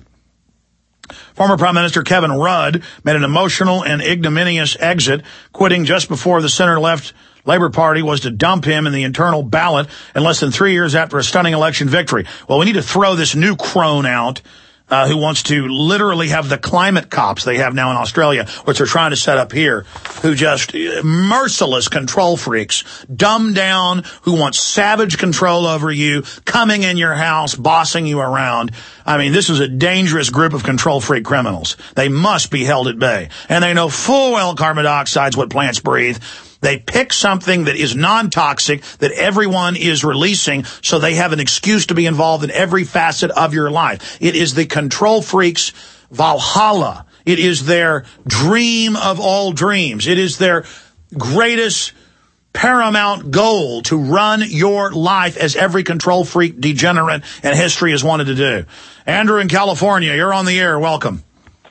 Former Prime Minister Kevin Rudd made an emotional and ignominious exit, quitting just before the center-left Labour Party was to dump him in the internal ballot in less than 3 years after a stunning election victory. Well, we need to throw this new crone out who wants to literally have the climate cops they have now in Australia, which they're trying to set up here, who just merciless control freaks, dumbed down, who want savage control over you, coming in your house, bossing you around. I mean, this is a dangerous group of control freak criminals. They must be held at bay. And they know full well carbon dioxide is what plants breathe. They pick something that is non-toxic, that everyone is releasing, so they have an excuse to be involved in every facet of your life. It is the control freaks' Valhalla. It is their dream of all dreams. It is their greatest paramount goal to run your life as every control freak degenerate in history has wanted to do. Andrew in California, you're on the air. Welcome.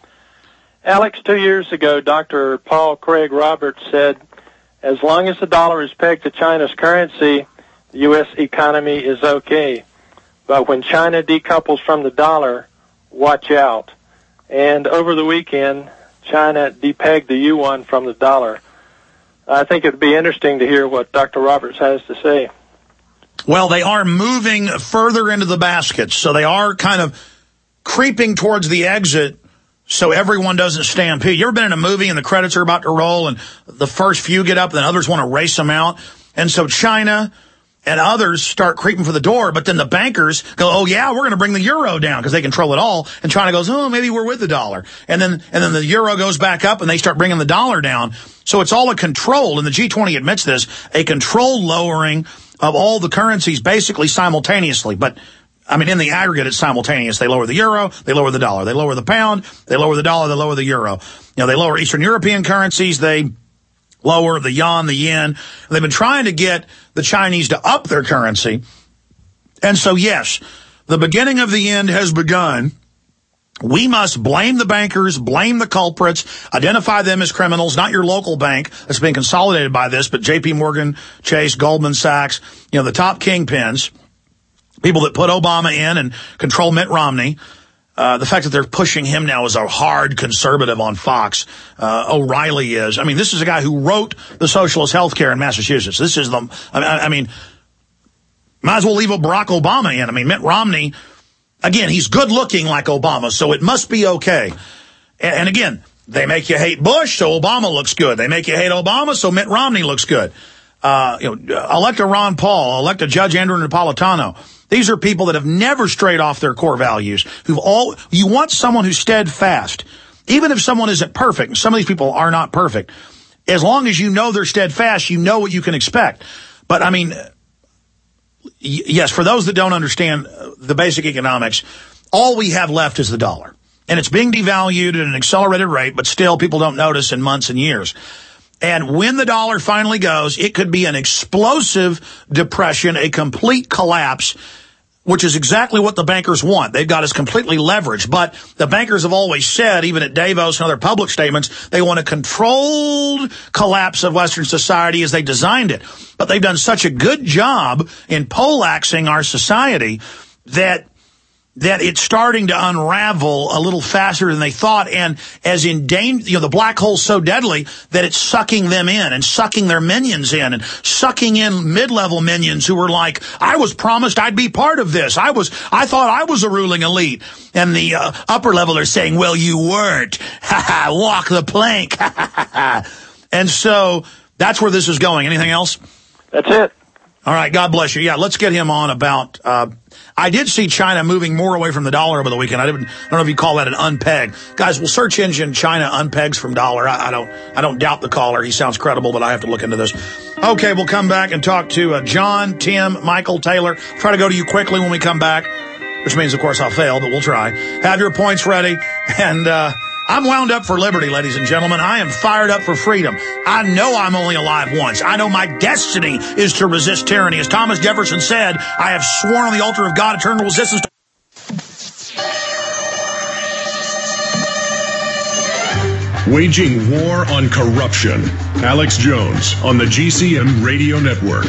Alex, 2 years ago, Dr. Paul Craig Roberts said, as long as the dollar is pegged to China's currency, the U.S. economy is okay. But when China decouples from the dollar, watch out. And over the weekend, China depegged the yuan from the dollar. I think it would be interesting to hear what Dr. Roberts has to say. Well, they are moving further into the baskets, so they are kind of creeping towards the exit so everyone doesn't stampede. You ever been in a movie and the credits are about to roll and the first few get up and then others want to race them out? And so China and others start creeping for the door, but then the bankers go, oh, yeah, we're going to bring the euro down because they control it all. And China goes, oh, maybe we're with the dollar. And then the euro goes back up and they start bringing the dollar down. So it's all a control, and the G20 admits this, a controlled lowering of all the currencies basically simultaneously. But I mean, in the aggregate, it's simultaneous. They lower the euro, they lower the dollar. They lower the pound, they lower the dollar, they lower the euro. They lower Eastern European currencies, they lower the yuan, the yen. They've been trying to get the Chinese to up their currency. And so, yes, the beginning of the end has begun. We must blame the bankers, blame the culprits, identify them as criminals, not your local bank that's been consolidated by this, but J.P. Morgan, Chase, Goldman Sachs, the top kingpins. People that put Obama in and control Mitt Romney. The fact that they're pushing him now as a hard conservative on Fox. O'Reilly is. I mean, this is a guy who wrote the socialist health care in Massachusetts. This is the, I mean, might as well leave Barack Obama in. I mean, Mitt Romney, again, he's good looking like Obama, so it must be okay. And again, they make you hate Bush, so Obama looks good. They make you hate Obama, so Mitt Romney looks good. Elect a Ron Paul, elect a Judge Andrew Napolitano. These are people that have never strayed off their core values. You want someone who's steadfast. Even if someone isn't perfect, some of these people are not perfect. As long as you know they're steadfast, you know what you can expect. But I mean, yes, for those that don't understand the basic economics, all we have left is the dollar. And it's being devalued at an accelerated rate, but still people don't notice in months and years. And when the dollar finally goes, it could be an explosive depression, a complete collapse. which is exactly what the bankers want. They've got us completely leveraged. But the bankers have always said, even at Davos and other public statements, they want a controlled collapse of Western society as they designed it. But they've done such a good job in poleaxing our society that it's starting to unravel a little faster than they thought, and as in the black hole's so deadly that it's sucking them in and sucking their minions in and sucking in mid-level minions who were like, I was promised I'd be part of this. I thought I was a ruling elite. And the upper level are saying, well, you weren't. Walk the plank. And so that's where this is going. Anything else? That's it. All right, God bless you. Yeah, let's get him on about, I did see China moving more away from the dollar over the weekend. I don't know if you call that an unpeg. Guys, will search engine China unpegs from dollar. I don't doubt the caller. He sounds credible, but I have to look into this. Okay, we'll come back and talk to John, Tim, Michael, Taylor. Try to go to you quickly when we come back, which means, of course, I'll fail, but we'll try. Have your points ready, and I'm wound up for liberty, ladies and gentlemen. I am fired up for freedom. I know I'm only alive once. I know my destiny is to resist tyranny. As Thomas Jefferson said, I have sworn on the altar of God eternal resistance. Waging war on corruption. Alex Jones on the GCN Radio Network.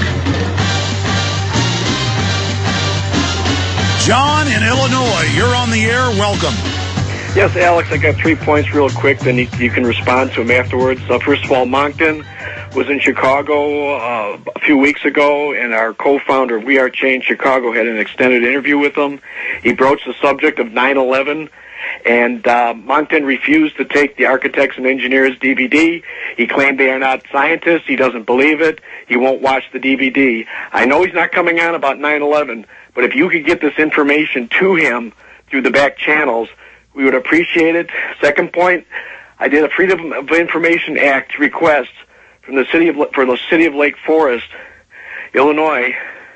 John in Illinois, you're on the air. Welcome. Yes, Alex, I got 3 points real quick, then you can respond to them afterwards. First of all, Moncton was in Chicago a few weeks ago, and our co-founder of We Are Change Chicago had an extended interview with him. He broached the subject of 9/11, and Moncton refused to take the Architects and Engineers DVD. He claimed they are not scientists. He doesn't believe it. He won't watch the DVD. I know he's not coming on about 9/11, but if you could get this information to him through the back channels, we would appreciate it. Second point, I did a Freedom of Information Act request from the city of Lake Forest, Illinois.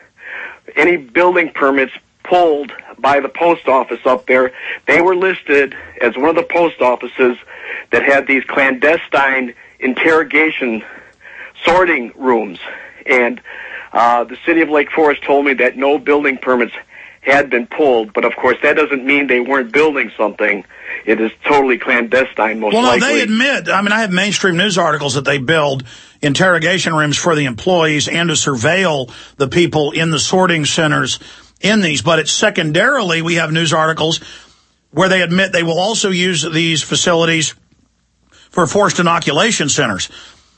Any building permits pulled by the post office up there, they were listed as one of the post offices that had these clandestine interrogation sorting rooms. And the city of Lake Forest told me that no building permits had been pulled, but of course that doesn't mean they weren't building something. It is totally clandestine, most likely. Well, they admit, I mean, I have mainstream news articles that they build interrogation rooms for the employees and to surveil the people in the sorting centers in these, but it's secondarily, we have news articles where they admit they will also use these facilities for forced inoculation centers.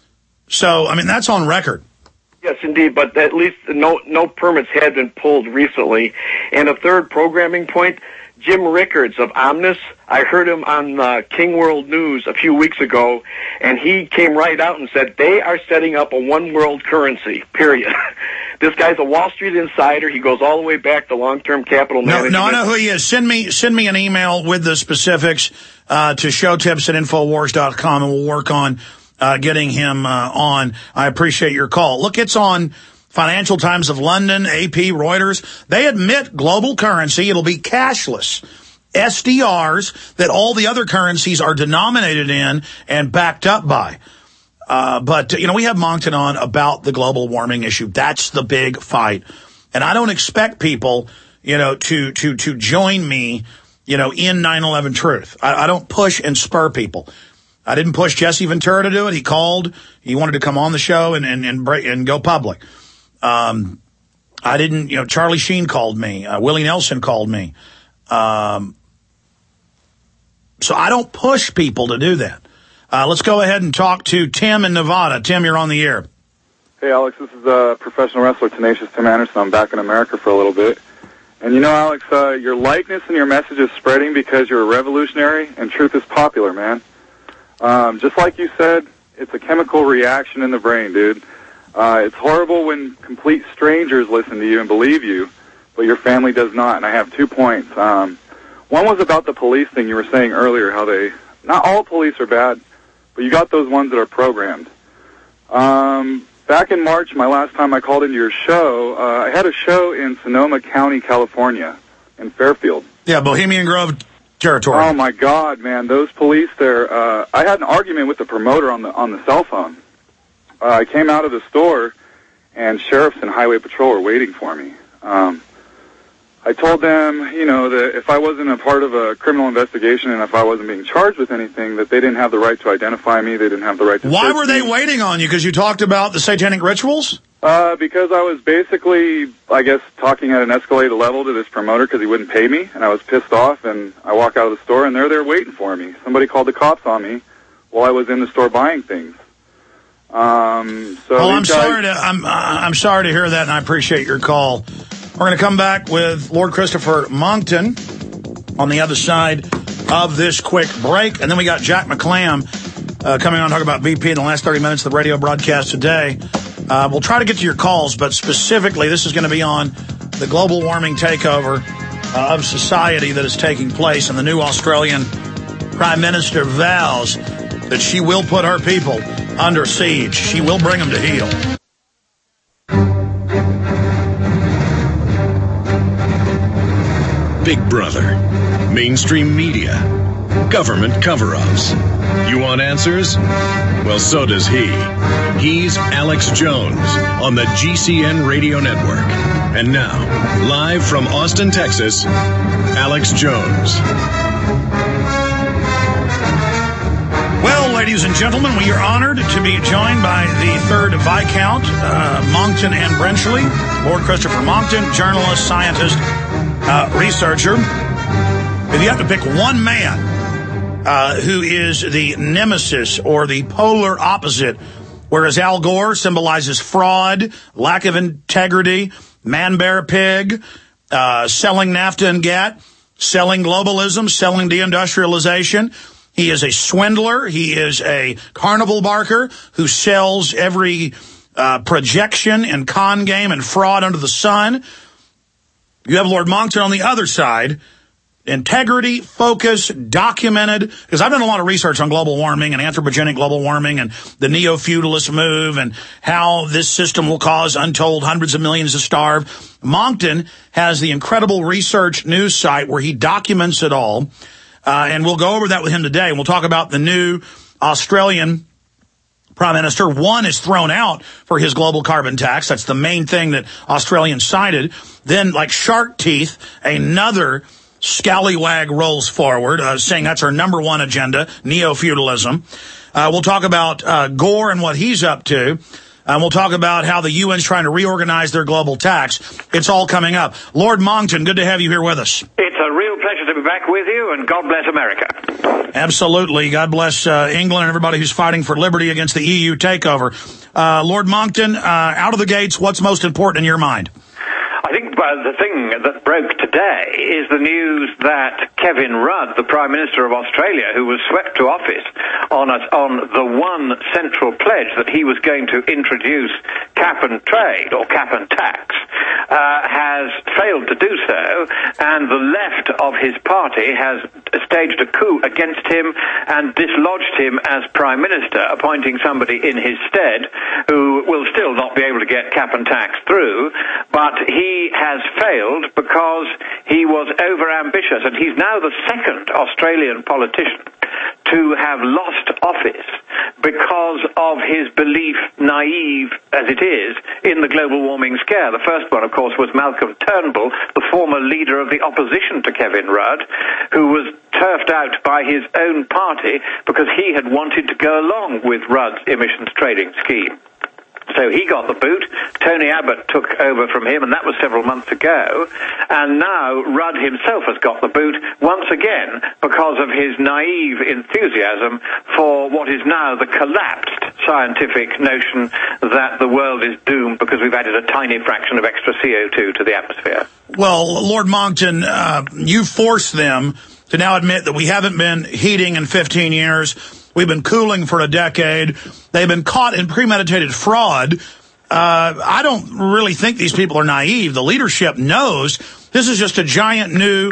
So, I mean, that's on record. Yes, indeed, but at least no permits had been pulled recently. And a third programming point, Jim Rickards of Omnis, I heard him on King World News a few weeks ago, and he came right out and said they are setting up a one-world currency, period. This guy's a Wall Street insider. He goes all the way back to long-term capital management. No, I know who he is. Send me an email with the specifics to showtips@infowars.com, and we'll work on getting him on. I appreciate your call. Look, it's on Financial Times of London, AP, Reuters. They admit global currency. It'll be cashless. SDRs that all the other currencies are denominated in and backed up by. But, you know, we have Moncton on about the global warming issue. That's the big fight. And I don't expect people, you know, to join me, you know, in 9/11 truth. I don't push and spur people. I didn't push Jesse Ventura to do it. He called. He wanted to come on the show and go public. I didn't, you know, Charlie Sheen called me. Willie Nelson called me. So I don't push people to do that. Let's go ahead and talk to Tim in Nevada. Tim, you're on the air. Hey, Alex, this is professional wrestler Tenacious Tim Anderson. I'm back in America for a little bit. And you know, Alex, your likeness and your message is spreading because you're a revolutionary and truth is popular, man. Just like you said, it's a chemical reaction in the brain, dude. It's horrible when complete strangers listen to you and believe you, but your family does not. And I have 2 points. One was about the police thing you were saying earlier, how not all police are bad, but you got those ones that are programmed. Back in March, my last time I called into your show, I had a show in Sonoma County, California, in Fairfield. Yeah, Bohemian Grove territory. Oh my God, man! Those police there. I had an argument with the promoter on the cell phone. I came out of the store, and sheriffs and highway patrol were waiting for me. I I told them, you know, that if I wasn't a part of a criminal investigation and if I wasn't being charged with anything, that they didn't have the right to identify me. They didn't have the right to Why search were they me. waiting on you? Because you talked about the satanic rituals? Because I was basically, I guess, talking at an escalated level to this promoter because he wouldn't pay me, and I was pissed off, and I walk out of the store, and they're there waiting for me. Somebody called the cops on me while I was in the store buying things. Well, I'm sorry to hear that, and I appreciate your call. We're going to come back with Lord Christopher Monckton on the other side of this quick break. And then we got Jack McClam coming on to talk about BP in the last 30 minutes of the radio broadcast today. We'll try to get to your calls, but specifically this is going to be on the global warming takeover of society that is taking place. And the new Australian Prime Minister vows that she will put her people under siege. She will bring them to heel. Big Brother, mainstream media, government cover-ups. You want answers? Well, so does he. He's Alex Jones on the GCN Radio Network. And now, live from Austin, Texas, Alex Jones. Well, ladies and gentlemen, we are honored to be joined by the third Viscount, Monckton and Brenchley, Lord Christopher Monckton, journalist, scientist, researcher. If you have to pick one man who is the nemesis or the polar opposite, whereas Al Gore symbolizes fraud, lack of integrity, man, bear, pig, selling NAFTA and GATT, selling globalism, selling deindustrialization. He is a swindler. He is a carnival barker who sells every projection and con game and fraud under the sun. You have Lord Monckton on the other side. Integrity, focus, documented. Because I've done a lot of research on global warming and anthropogenic global warming and the neo-feudalist move and how this system will cause untold hundreds of millions to starve. Monckton has the incredible research news site where he documents it all. And we'll go over that with him today. We'll talk about the new Australian Prime Minister. One is thrown out for his global carbon tax. That's the main thing that Australians cited. Then, like shark teeth, another scallywag rolls forward, saying that's our number one agenda, neo-feudalism. We'll talk about Gore and what he's up to. And we'll talk about how the UN's trying to reorganize their global tax. It's all coming up. Lord Monckton, good to have you here with us. It's a real pleasure to be back with you, and God bless America. Absolutely. God bless England and everybody who's fighting for liberty against the EU takeover. Lord Monckton, out of the gates, what's most important in your mind? I think the thing that broke today is the news that Kevin Rudd, the Prime Minister of Australia, who was swept to office on the one central pledge that he was going to introduce cap and trade, or cap and tax, has failed to do so, and the left of his party has staged a coup against him and dislodged him as Prime Minister, appointing somebody in his stead who will still not be able to get cap and tax through, but he has failed because he was overambitious, and he's now the second Australian politician to have lost office because of his belief, naive as it is, in the global warming scare. The first one, of course, was Malcolm Turnbull, the former leader of the opposition to Kevin Rudd, who was turfed out by his own party because he had wanted to go along with Rudd's emissions trading scheme. So he got the boot. Tony Abbott took over from him, and that was several months ago. And now Rudd himself has got the boot once again because of his naive enthusiasm for what is now the collapsed scientific notion that the world is doomed because we've added a tiny fraction of extra CO2 to the atmosphere. Well, Lord Monckton, you forced them to now admit that we haven't been heating in 15 years. We've been cooling for a decade. They've been caught in premeditated fraud. I don't really think these people are naive. The leadership knows this is just a giant new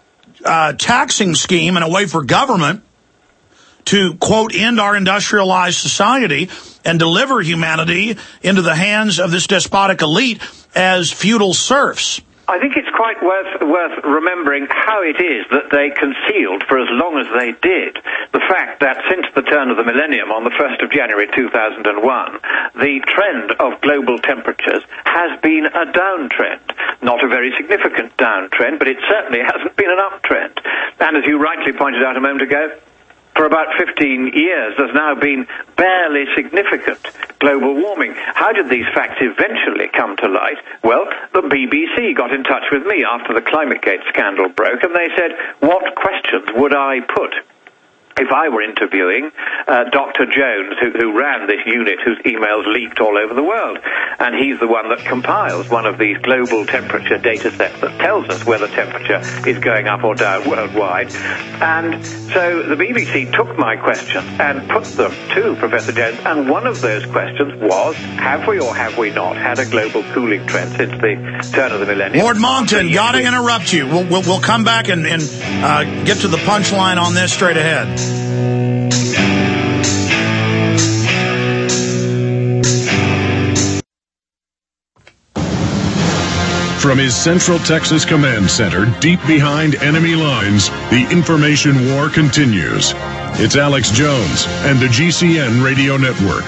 taxing scheme and a way for government to, quote, end our industrialized society and deliver humanity into the hands of this despotic elite as feudal serfs. I think it's quite worth remembering how it is that they concealed for as long as they did the fact that since the turn of the millennium on the 1st of January 2001, the trend of global temperatures has been a downtrend. Not a very significant downtrend, but it certainly hasn't been an uptrend. And as you rightly pointed out a moment ago, for about 15 years, there's now been barely significant global warming. How did these facts eventually come to light? Well, the BBC got in touch with me after the ClimateGate scandal broke, and they said, what questions would I put if I were interviewing Dr. Jones, who ran this unit whose emails leaked all over the world? And he's the one that compiles one of these global temperature data sets that tells us whether temperature is going up or down worldwide. And so the BBC took my questions and put them to Professor Jones, and one of those questions was, have we or have we not had a global cooling trend since the turn of the millennium? Lord Monckton, got to interrupt you. We'll come back and get to the punchline on this straight ahead. From his Central Texas Command Center, deep behind enemy lines, the information war continues. It's Alex Jones and the GCN Radio Network.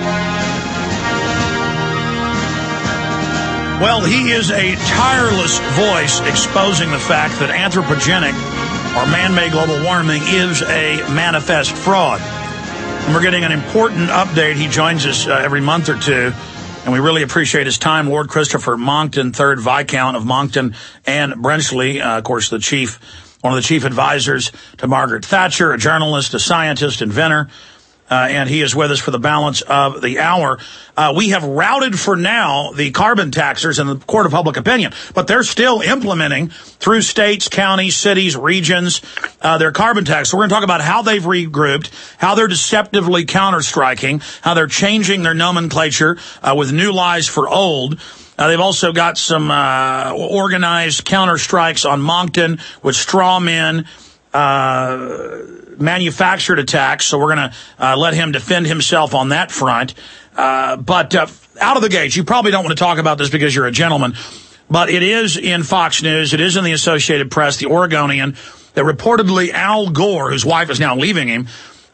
Well, he is a tireless voice exposing the fact that anthropogenic or man-made global warming is a manifest fraud. And we're getting an important update. He joins us every month or two, and we really appreciate his time. Lord Christopher Monckton, 3rd Viscount of Monckton and Brenchley, of course, one of the chief advisors to Margaret Thatcher, a journalist, a scientist, inventor, and he is with us for the balance of the hour. We have routed for now the carbon taxers in the court of public opinion, but they're still implementing through states, counties, cities, regions, their carbon tax. So we're going to talk about how they've regrouped, how they're deceptively counter-striking, how they're changing their nomenclature with new lies for old. They've also got some organized counter-strikes on Monckton with straw men, manufactured attacks, so we're going to let him defend himself on that front. But out of the gates, you probably don't want to talk about this because you're a gentleman, but it is in Fox News, it is in the Associated Press, the Oregonian, that reportedly Al Gore, whose wife is now leaving him,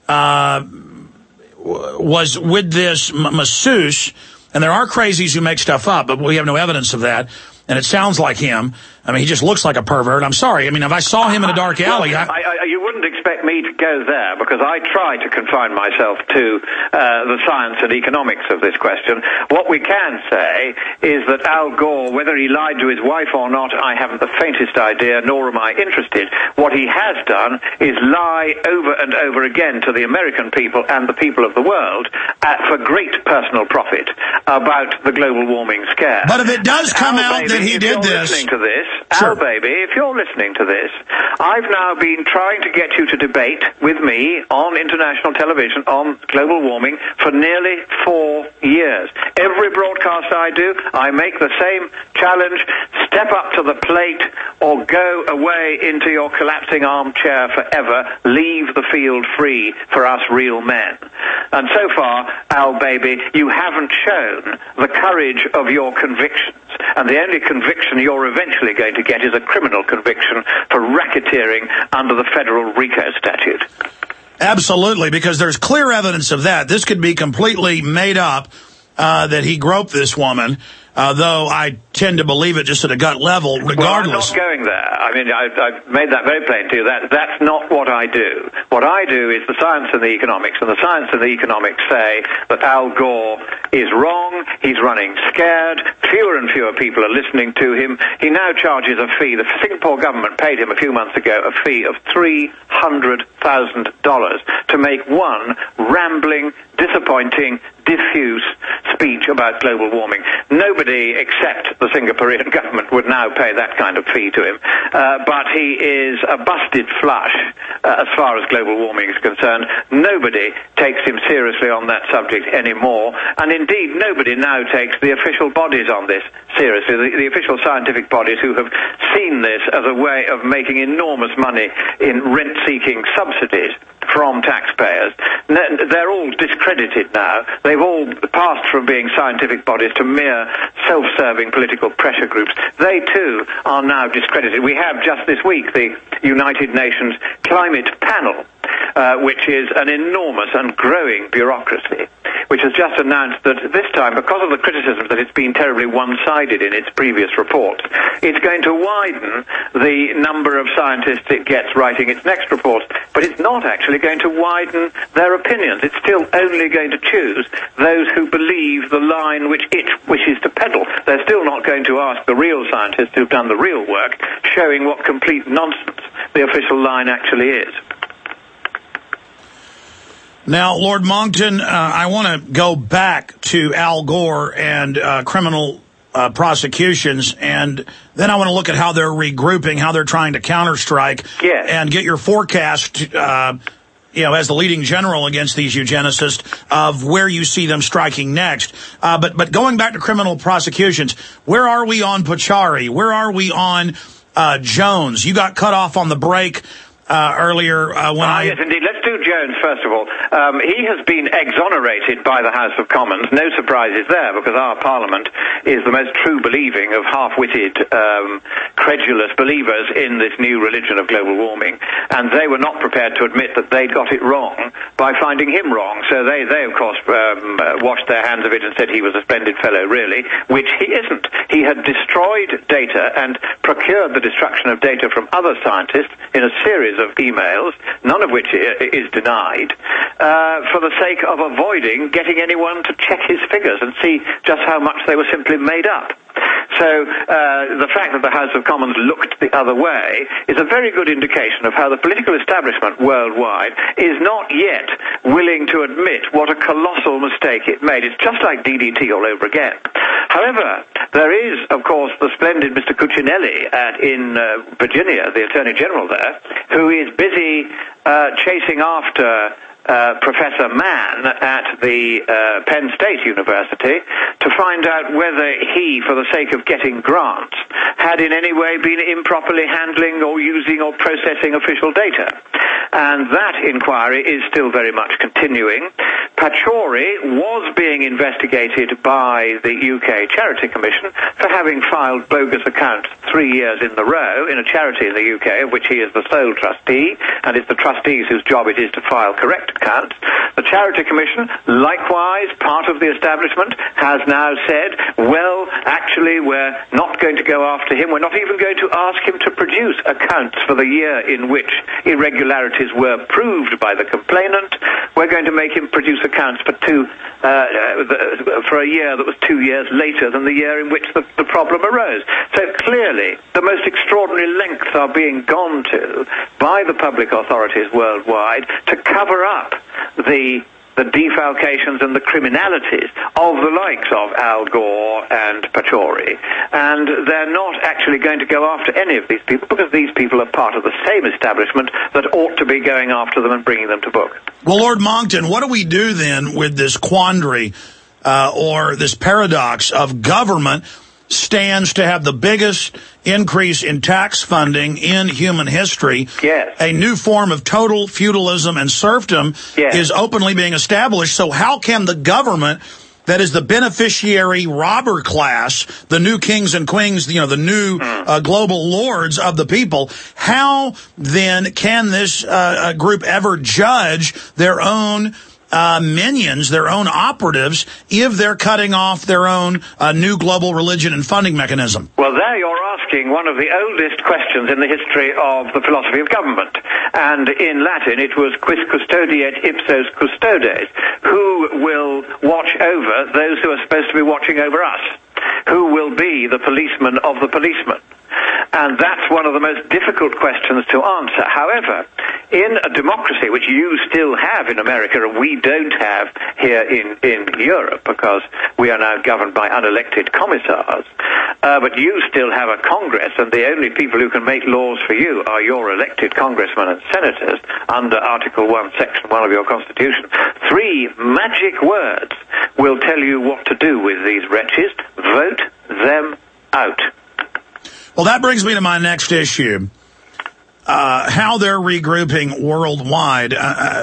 was with this masseuse, and there are crazies who make stuff up, but we have no evidence of that. And it sounds like him. I mean, he just looks like a pervert. I'm sorry. I mean, if I saw him in a dark alley... you wouldn't expect me to go there, because I try to confine myself to the science and economics of this question. What we can say is that Al Gore, whether he lied to his wife or not, I haven't the faintest idea, nor am I interested. What he has done is lie over and over again to the American people and the people of the world for great personal profit about the global warming scare. But if it does come out that he did this... Listening to this, sure. Al, baby, if you're listening to this, I've now been trying to get you to debate with me on international television on global warming for nearly 4 years. Every broadcast I do, I make the same challenge: step up to the plate or go away into your collapsing armchair forever. Leave the field free for us real men. And so far, Al, baby, you haven't shown the courage of your convictions. And the only conviction you're eventually going to get is a criminal conviction for racketeering under the federal RICO statute. Absolutely, because there's clear evidence of that. This could be completely made up, that he groped this woman, though I tend to believe it just at a gut level, regardless. Well, I'm not going there. I mean, I've made that very plain to you. That's not what I do. What I do is the science and the economics, and the science and the economics say that Al Gore is wrong. He's running scared. Fewer and fewer people are listening to him. He now charges a fee. The Singapore government paid him a few months ago a fee of $300,000 to make one rambling, disappointing, diffuse speech about global warming. Nobody except the Singaporean government would now pay that kind of fee to him. But he is a busted flush as far as global warming is concerned. Nobody takes him seriously on that subject anymore. And indeed, nobody now takes the official bodies on this seriously, the official scientific bodies who have seen this as a way of making enormous money in rent-seeking subsidies. from taxpayers. They're all discredited now. They've all passed from being scientific bodies to mere self-serving political pressure groups. They, too, are now discredited. We have just this week the United Nations Climate Panel, which is an enormous and growing bureaucracy, which has just announced that this time, because of the criticism that it's been terribly one-sided in its previous reports, it's going to widen the number of scientists it gets writing its next report, but it's not actually going to widen their opinions. It's still only going to choose those who believe the line which it wishes to peddle. They're still not going to ask the real scientists who've done the real work, showing what complete nonsense the official line actually is. Now, Lord Monckton, I want to go back to Al Gore and criminal prosecutions, and then I want to look at how they're regrouping, how they're trying to counterstrike, and get your forecast, as the leading general against these eugenicists, of where you see them striking next. But going back to criminal prosecutions, where are we on Pachauri? Where are we on Jones? You got cut off on the break earlier when Yes, indeed. Let's do Jones, first of all. He has been exonerated by the House of Commons. No surprises there, because our Parliament is the most true-believing of half-witted, credulous believers in this new religion of global warming. And they were not prepared to admit that they got it wrong by finding him wrong. So they of course, washed their hands of it and said he was a splendid fellow, really, which he isn't. He had destroyed data and procured the destruction of data from other scientists in a series of emails, none of which is denied, for the sake of avoiding getting anyone to check his figures and see just how much they were simply made up. So the fact that the House of Commons looked the other way is a very good indication of how the political establishment worldwide is not yet willing to admit what a colossal mistake it made. It's just like DDT all over again. However, there is, of course, the splendid Mr. Cuccinelli in Virginia, the Attorney General there, who is busy chasing after Professor Mann at the Penn State University to find out whether he, for the sake of getting grants, had in any way been improperly handling or using or processing official data. And that inquiry is still very much continuing. Pachauri was being investigated by the UK Charity Commission for having filed bogus accounts 3 years in a row in a charity in the UK, of which he is the sole trustee, and it's the trustees whose job it is to file correct accounts. The Charity Commission, likewise part of the establishment, has now said, well, actually, we're not going to go after him. We're not even going to ask him to produce accounts for the year in which irregularities were proved by the complainant. We're going to make him produce accounts for a year that was 2 years later than the year in which the problem arose. So clearly, the most extraordinary lengths are being gone to by the public authorities worldwide to cover up the defalcations and the criminalities of the likes of Al Gore and Pachauri. And they're not actually going to go after any of these people because these people are part of the same establishment that ought to be going after them and bringing them to book. Well, Lord Monckton, what do we do then with this quandary or this paradox of government stands to have the biggest increase in tax funding in human history? Yes. A new form of total feudalism and serfdom is openly being established. So how can the government, that is the beneficiary robber class, the new kings and queens, the new global lords of the people, how then can this group ever judge their own minions, their own operatives, if they're cutting off their own new global religion and funding mechanism? Well, there you're asking one of the oldest questions in the history of the philosophy of government. And in Latin, it was quis custodiet ipsos custodes. Who will watch over those who are supposed to be watching over us? Who will be the policeman of the policeman? And that's one of the most difficult questions to answer. However, in a democracy, which you still have in America and we don't have here in Europe, because we are now governed by unelected commissars, but you still have a Congress, and the only people who can make laws for you are your elected congressmen and senators under Article 1, Section 1 of your Constitution. 3 magic words will tell you what to do with these wretches. Vote them out. Well, that brings me to my next issue. how they're regrouping worldwide.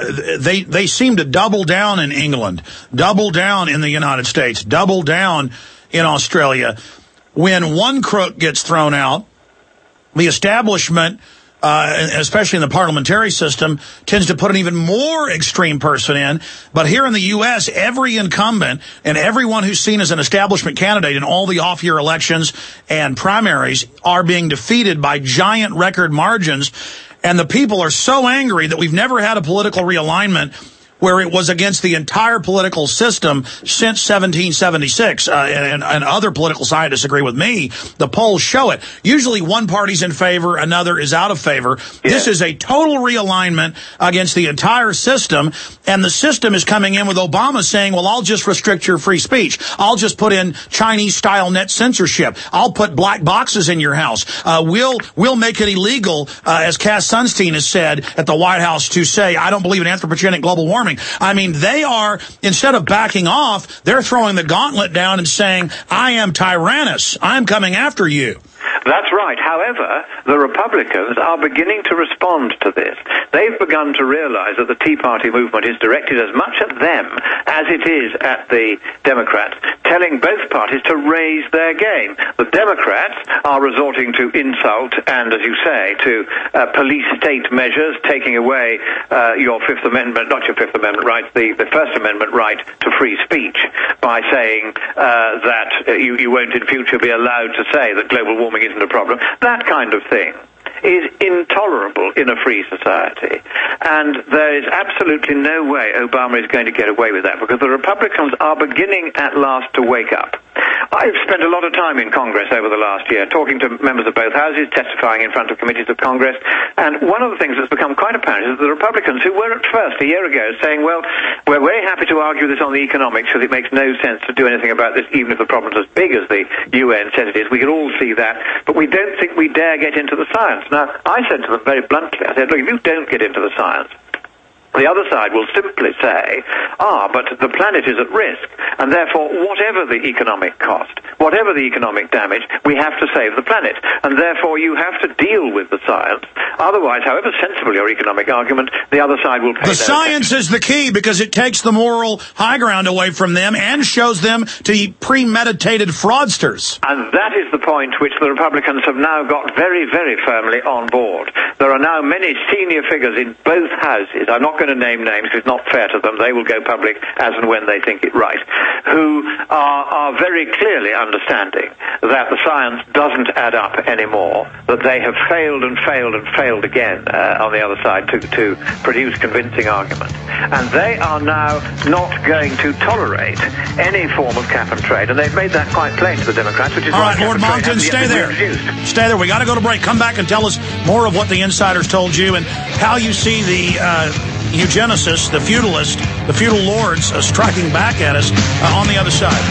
They seem to double down in England, double down in the United States, double down in Australia. When one crook gets thrown out, the establishment, especially in the parliamentary system, tends to put an even more extreme person in. But here in the U.S., every incumbent and everyone who's seen as an establishment candidate in all the off-year elections and primaries are being defeated by giant record margins. And the people are so angry that we've never had a political realignment where it was against the entire political system since 1776. And other political scientists agree with me. The polls show it. Usually one party's in favor, another is out of favor. Yeah. This is a total realignment against the entire system. And the system is coming in with Obama saying, well, I'll just restrict your free speech. I'll just put in Chinese-style net censorship. I'll put black boxes in your house. We'll make it illegal, as Cass Sunstein has said at the White House, to say, I don't believe in anthropogenic global warming. I mean, they are, instead of backing off, they're throwing the gauntlet down and saying, I am Tyrannus. I'm coming after you. That's right. However, the Republicans are beginning to respond to this. They've begun to realize that the Tea Party movement is directed as much at them as it is at the Democrats, telling both parties to raise their game. The Democrats are resorting to insult and, as you say, to police state measures, taking away your Fifth Amendment, not your Fifth Amendment rights, the First Amendment right to free speech, by saying that you won't in future be allowed to say that global warming isn't a problem. That kind of thing is intolerable in a free society. And there is absolutely no way Obama is going to get away with that, because the Republicans are beginning at last to wake up. I've spent a lot of time in Congress over the last year talking to members of both houses, testifying in front of committees of Congress, and one of the things that's become quite apparent is that the Republicans, who were at first a year ago saying, well, we're very happy to argue this on the economics because it makes no sense to do anything about this even if the problem's as big as the UN says it is, we can all see that, but we don't think we dare get into the science. Now, I said to them very bluntly, I said, look, if you don't get into the science, the other side will simply say, but the planet is at risk, and therefore whatever the economic cost, whatever the economic damage, we have to save the planet, and therefore you have to deal with the science. Otherwise, however sensible your economic argument, the other side will pay the science is the key, because it takes the moral high ground away from them and shows them to be premeditated fraudsters. And that is the point which the Republicans have now got very, very firmly on board. There are now many senior figures in both houses, I'm not going to name names because it's not fair to them, they will go public as and when they think it right, who are very clearly understanding that the science doesn't add up anymore, that they have failed and failed and failed again on the other side to produce convincing arguments. And they are now not going to tolerate any form of cap and trade, and they've made that quite plain to the Democrats, which is all right, Lord Monckton, stay there. Stay there. We got to go to break. Come back and tell us more of what the insiders told you and how you see the eugenicists, the feudalists, the feudal lords striking back at us on the other side.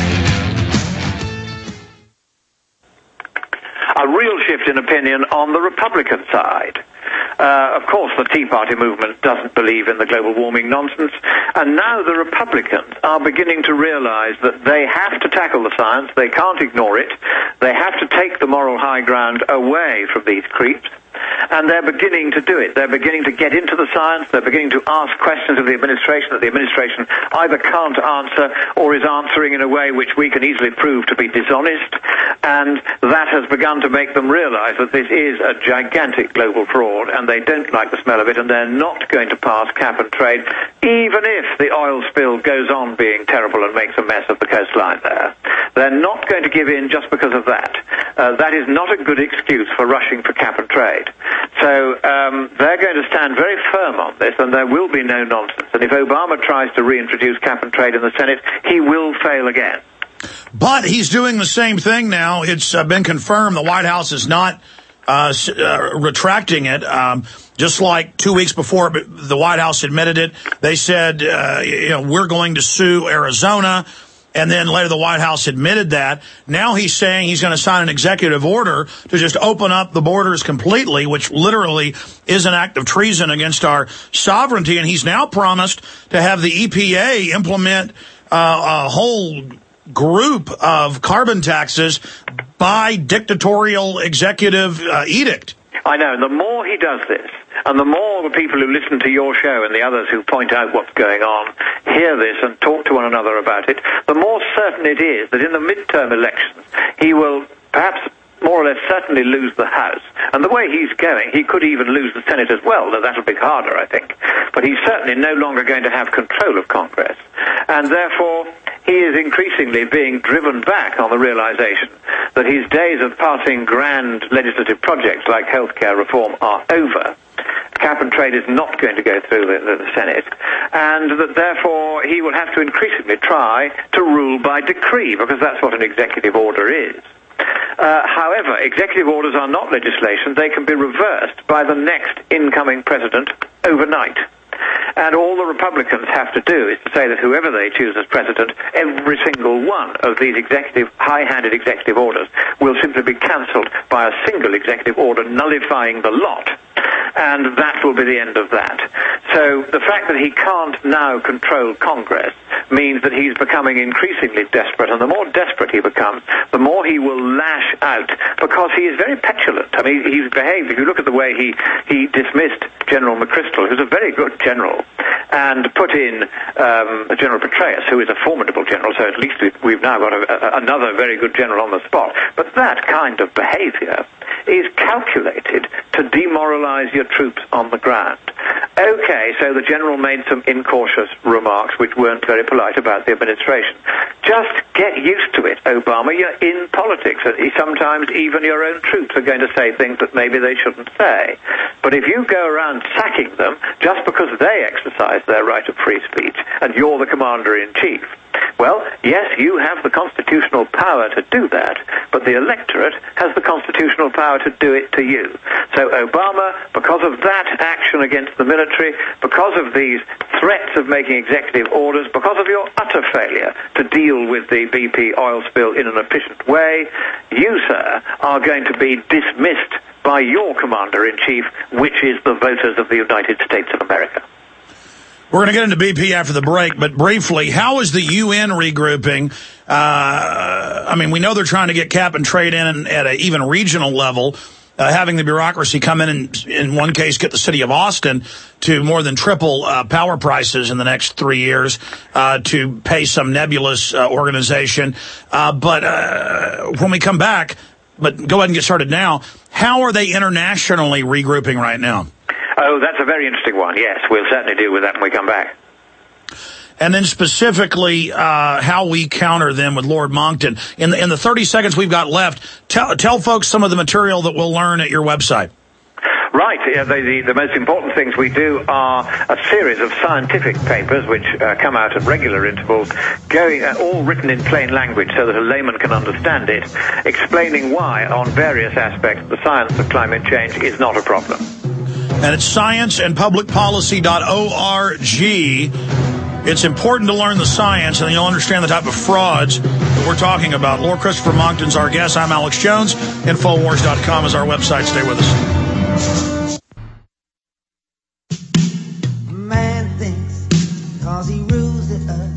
A real shift in opinion on the Republican side. Of course, the Tea Party movement doesn't believe in the global warming nonsense, and now the Republicans are beginning to realize that they have to tackle the science, they can't ignore it, they have to take the moral high ground away from these creeps, and they're beginning to do it. They're beginning to get into the science, they're beginning to ask questions of the administration that the administration either can't answer or is answering in a way which we can easily prove to be dishonest, and that has begun to make them realize that this is a gigantic global fraud, and they don't like the smell of it, and they're not going to pass cap and trade, even if the oil spill goes on being terrible and makes a mess of the coastline there. They're not going to give in just because of that. That is not a good excuse for rushing for cap and trade. So they're going to stand very firm on this, and there will be no nonsense. And if Obama tries to reintroduce cap and trade in the Senate, he will fail again. But he's doing the same thing now. It's been confirmed. The White House is not retracting it. Just like 2 weeks before the White House admitted it, they said, we're going to sue Arizona. And then later the White House admitted that. Now he's saying he's going to sign an executive order to just open up the borders completely, which literally is an act of treason against our sovereignty. And he's now promised to have the EPA implement a whole group of carbon taxes by dictatorial executive edict. I know, and the more he does this, and the more the people who listen to your show and the others who point out what's going on hear this and talk to one another about it, the more certain it is that in the midterm elections he will perhaps more or less certainly lose the House. And the way he's going, he could even lose the Senate as well, though that'll be harder, I think. But he's certainly no longer going to have control of Congress. And therefore, he is increasingly being driven back on the realization that his days of passing grand legislative projects like healthcare reform are over. Cap and trade is not going to go through the Senate, and that therefore he will have to increasingly try to rule by decree, because that's what an executive order is. However, executive orders are not legislation. They can be reversed by the next incoming president overnight. And all the Republicans have to do is to say that whoever they choose as president, every single one of these high-handed executive orders will simply be cancelled by a single executive order nullifying the lot. And that will be the end of that. So the fact that he can't now control Congress means that he's becoming increasingly desperate, and the more desperate he becomes, the more he will lash out, because he is very petulant. I mean, he's behaved, if you look at the way he dismissed General McChrystal, who's a very good general, and put in General Petraeus, who is a formidable general, so at least we've now got another very good general on the spot. But that kind of behavior is calculated to demoralize your troops on the ground. Okay, so the general made some incautious remarks which weren't very polite about the administration. Just get used to it, Obama. You're in politics. Sometimes even your own troops are going to say things that maybe they shouldn't say. But if you go around sacking them just because they exercise their right of free speech and you're the commander-in-chief, well, yes, you have the constitutional power to do that, but the electorate has the constitutional power to do it to you. So Obama, because of that action against the military, because of these threats of making executive orders, because of your utter failure to deal with the BP oil spill in an efficient way, you, sir, are going to be dismissed by your commander-in-chief, which is the voters of the United States of America. We're going to get into BP after the break, but briefly, how is the UN regrouping? I mean, we know they're trying to get cap and trade in at an even regional level, having the bureaucracy come in and, in one case, get the city of Austin to more than triple power prices in the next 3 years to pay some nebulous organization. But when we come back, but go ahead and get started now, how are they internationally regrouping right now? Oh, that's a very interesting one. Yes, we'll certainly deal with that when we come back. And then specifically how we counter them with Lord Monckton. In the 30 seconds we've got left, tell folks some of the material that we'll learn at your website. Right. The most important things we do are a series of scientific papers which come out at regular intervals, all written in plain language so that a layman can understand it, explaining why, on various aspects, the science of climate change is not a problem. And it's scienceandpublicpolicy.org. It's important to learn the science, and then you'll understand the type of frauds that we're talking about. Lord Christopher Monckton's our guest. I'm Alex Jones. Infowars.com is our website. Stay with us. Man thinks 'cause he rules it up.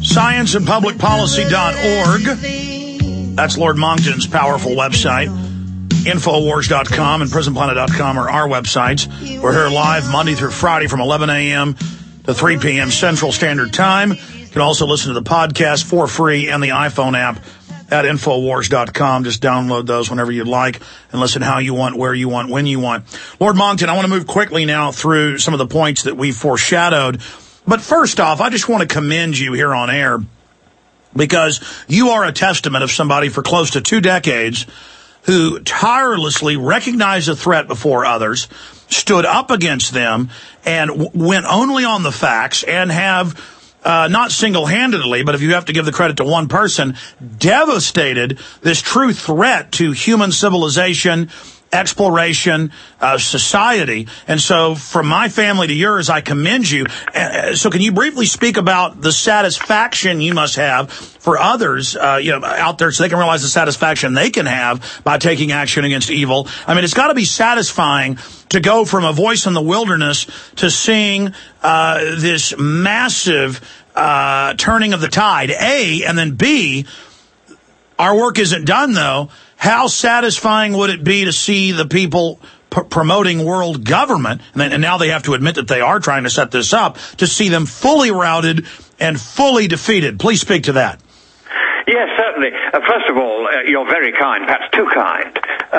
Scienceandpublicpolicy.org. That's Lord Monckton's powerful website. Infowars.com and PrisonPlanet.com are our websites. We're here live Monday through Friday from 11 a.m. to 3 p.m. Central Standard Time. You can also listen to the podcast for free and the iPhone app at Infowars.com. Just download those whenever you'd like and listen how you want, where you want, when you want. Lord Monckton, I want to move quickly now through some of the points that we foreshadowed. But first off, I just want to commend you here on air because you are a testament of somebody for close to 2 decades who tirelessly recognized a threat before others, stood up against them, and went only on the facts, and have, not single-handedly, but if you have to give the credit to one person, devastated this true threat to human civilization, exploration, society. And so from my family to yours, I commend you. So can you briefly speak about the satisfaction you must have for others out there so they can realize the satisfaction they can have by taking action against evil? I mean, it's got to be satisfying to go from a voice in the wilderness to seeing this massive turning of the tide, A, and then B, our work isn't done, though. How satisfying would it be to see the people promoting world government, and now they have to admit that they are trying to set this up, to see them fully routed and fully defeated. Please speak to that. Yes, certainly. First of all, you're very kind, perhaps too kind.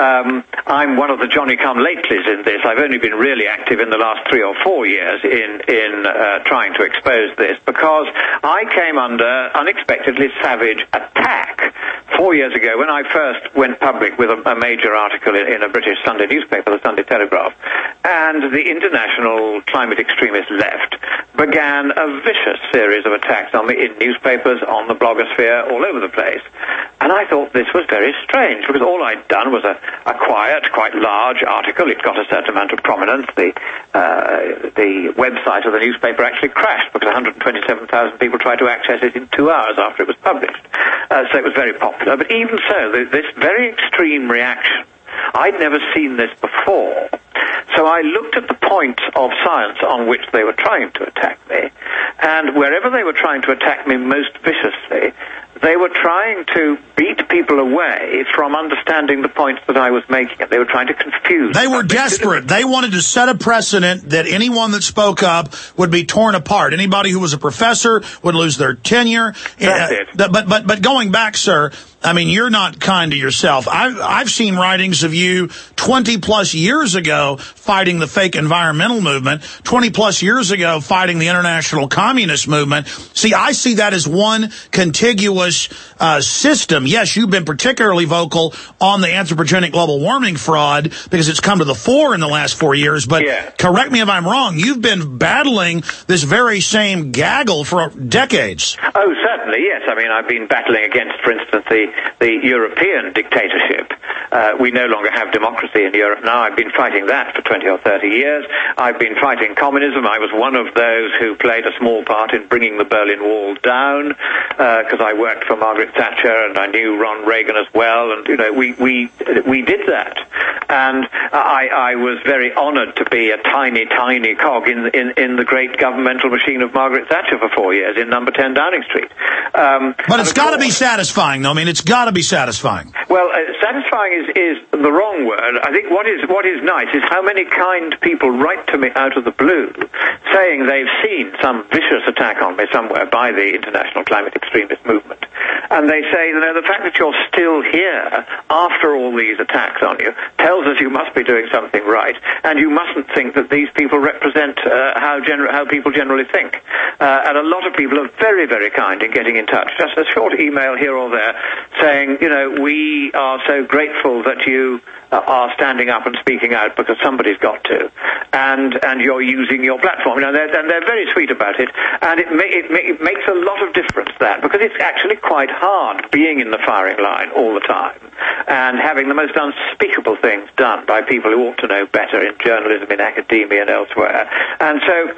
I'm one of the Johnny-come-latelys in this. I've only been really active in the last 3 or 4 years in trying to expose this, because I came under unexpectedly savage attack 4 years ago when I first went public with a major article in a British Sunday newspaper, the Sunday Telegraph, and the international climate extremist left began a vicious series of attacks on me in newspapers, on the blogosphere, all over the place. And I thought this was very strange, because all I'd done was a quiet, quite large article. It got a certain amount of prominence. The website of the newspaper actually crashed because 127,000 people tried to access it in 2 hours after it was published. So it was very popular. But even so, this very extreme reaction, I'd never seen this before. So I looked at the points of science on which they were trying to attack me, and wherever they were trying to attack me most viciously, they were trying to beat people away from understanding the points that I was making, and they were trying to confuse. They were desperate. They wanted to set a precedent that anyone that spoke up would be torn apart. Anybody who was a professor would lose their tenure. That's it. But going back, sir, I mean, you're not kind to yourself. I've seen writings of you 20-plus years ago fighting the fake environmental movement, 20-plus years ago fighting the international communist movement. See, I see that as one contiguous system. Yes, you've been particularly vocal on the anthropogenic global warming fraud because it's come to the fore in the last 4 years. But correct me if I'm wrong, you've been battling this very same gaggle for decades. Oh, certainly, yes. I mean, I've been battling against, for instance, the European dictatorship. We no longer have democracy in Europe now. I've been fighting that for 20 or 30 years. I've been fighting communism. I was one of those who played a small part in bringing the Berlin Wall down, because I worked for Margaret Thatcher and I knew Ron Reagan as well, and you know we did that. And I was very honoured to be a tiny cog in the great governmental machine of Margaret Thatcher for 4 years in number 10 Downing Street. But it's got to be satisfying, though. I mean, it's got to be satisfying. Well, satisfying is the wrong word. I think what is nice is how many kind people write to me out of the blue saying they've seen some vicious attack on me somewhere by the international climate extremist movement. And they say, you know, the fact that you're still here after all these attacks on you tells us you must be doing something right, and you mustn't think that these people represent how people generally think. And a lot of people are very, very kind in getting in touch. Just a short email here or there saying, you know, we are so grateful that you are standing up and speaking out because somebody's got to, and you're using your platform. You know, they're very sweet about it, and it makes a lot of difference, that, because it's actually quite hard being in the firing line all the time and having the most unspeakable things done by people who ought to know better in journalism, in academia and elsewhere. And so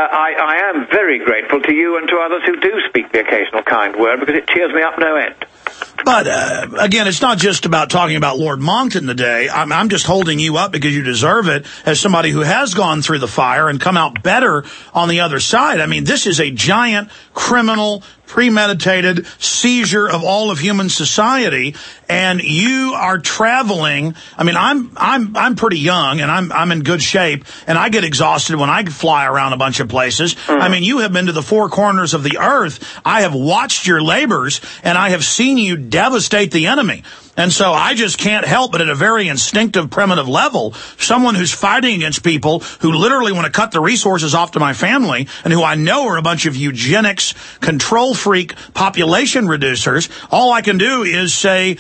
I am very grateful to you and to others who do speak the occasional kind word, because it cheers me up no end. But, again, it's not just about talking about Lord Monckton today. I'm just holding you up because you deserve it as somebody who has gone through the fire and come out better on the other side. I mean, this is a giant criminal, premeditated seizure of all of human society, and you are traveling. I mean, I'm pretty young, and I'm in good shape, and I get exhausted when I fly around a bunch of places. I mean, you have been to the four corners of the earth. I have watched your labors, and I have seen you devastate the enemy. And so I just can't help but at a very instinctive, primitive level, someone who's fighting against people who literally want to cut the resources off to my family and who I know are a bunch of eugenics, control freak population reducers. All I can do is say,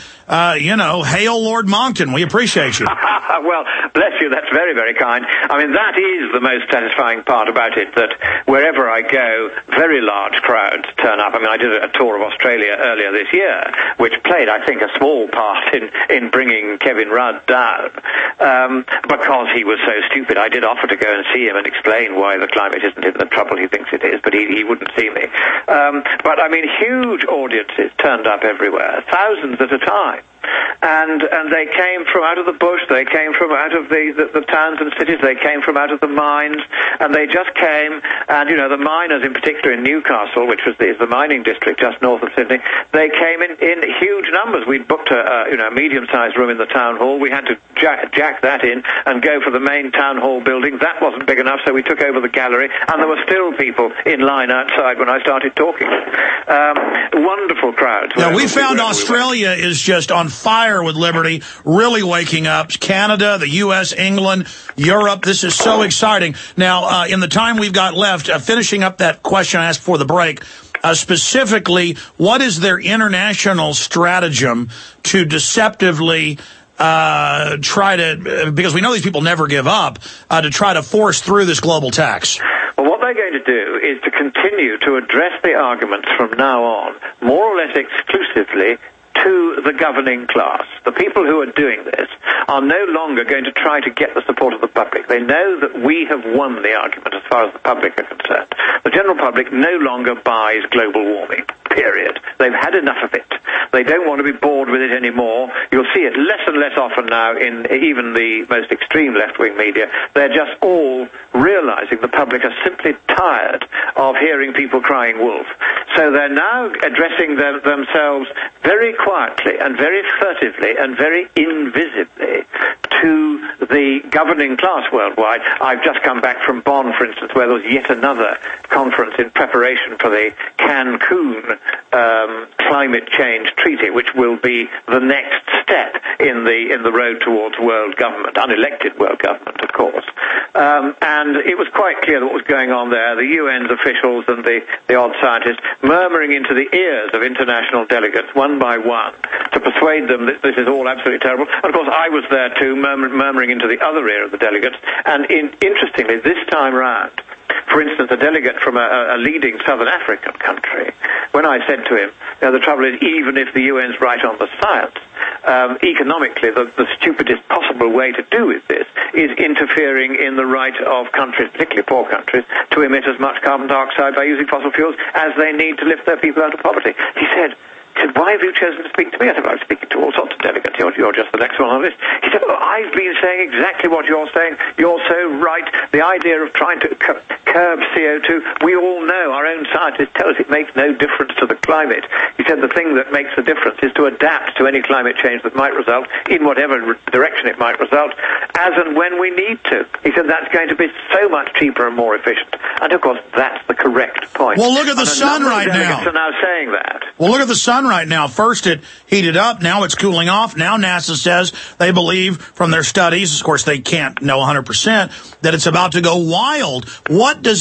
hail Lord Monckton. We appreciate you. Well, bless you. That's very, very kind. I mean, that is the most satisfying part about it, that wherever I go, very large crowds turn up. I mean, I did a tour of Australia earlier this year, which played, I think, a small part in bringing Kevin Rudd down, because he was so stupid. I did offer to go and see him and explain why the climate isn't in the trouble he thinks it is, but he wouldn't see me. But, I mean, huge audiences turned up everywhere, thousands at a time. And they came from out of the bush, they came from out of the towns and cities, they came from out of the mines, and they just came, and, the miners in particular in Newcastle, which is the mining district just north of Sydney, they came in huge numbers. We'd booked a medium-sized room in the town hall. We had to jack that in and go for the main town hall building. That wasn't big enough, so we took over the gallery, and there were still people in line outside when I started talking. Wonderful crowds. Now, we found Australia is just on fire with liberty, really waking up. Canada, the U.S., England, Europe. This is so exciting. Now, in the time we've got left, finishing up that question I asked before the break, specifically, what is their international stratagem to deceptively try to, because we know these people never give up, to try to force through this global tax? Well, what they're going to do is to continue to address the arguments from now on, more or less exclusively, to the governing class. The people who are doing this are no longer going to try to get the support of the public. They know that we have won the argument as far as the public are concerned. The general public no longer buys global warming, period. They've had enough of it. They don't want to be bored with it anymore. You'll see it less and less often now in even the most extreme left-wing media. They're just all realizing the public are simply tired of hearing people crying wolf. So they're now addressing themselves very quietly and very furtively and very invisibly to the governing class worldwide. I've just come back from Bonn, for instance, where there was yet another conference in preparation for the Cancun climate change treaty, which will be the next step in the road towards world government, unelected world government, of course. And it was quite clear that what was going on there, the UN's officials and the odd scientists murmuring into the ears of international delegates one by one to persuade them that this is all absolutely terrible. And of course I was there too, murmuring into the other ear of the delegates. And interestingly, this time round, for instance, a delegate from a leading Southern African country, when I said to him, the trouble is, even if the UN's right on the science, economically, the stupidest possible way to do with this is interfering in the right of countries, particularly poor countries, to emit as much carbon dioxide by using fossil fuels as they need to lift their people out of poverty. He said, why have you chosen to speak to me? I said, well, I'm speaking to all sorts of delegates. You're just the next one on the list. He said, I've been saying exactly what you're saying. You're so right. The idea of trying to curb CO2, we all know, our own scientists tell us it makes no difference to the climate. He said the thing that makes the difference is to adapt to any climate change that might result, in whatever direction it might result, as and when we need to. He said that's going to be so much cheaper and more efficient. And, of course, that's the correct point. Well, look at the sun right now. Delegates are now saying that. Well, look at the sun right now. First it heated up, now it's cooling off. Now NASA says they believe from their studies, of course they can't know 100%, that it's about to go wild. What does